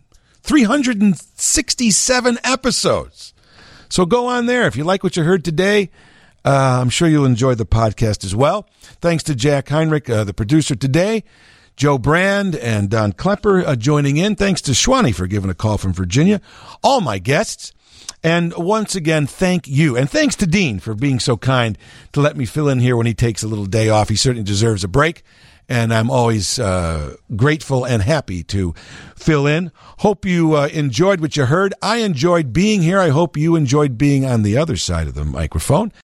367 episodes. So go on there. If you like what you heard today, I'm sure you'll enjoy the podcast as well. Thanks to Jack Heinrich, the producer today, Joe Brand and Don Klepper joining in. Thanks to Schwani for giving a call from Virginia. All my guests. And once again, thank you. And thanks to Dean for being so kind to let me fill in here when he takes a little day off. He certainly deserves a break. And I'm always grateful and happy to fill in. Hope you enjoyed what you heard. I enjoyed being here. I hope you enjoyed being on the other side of the microphone.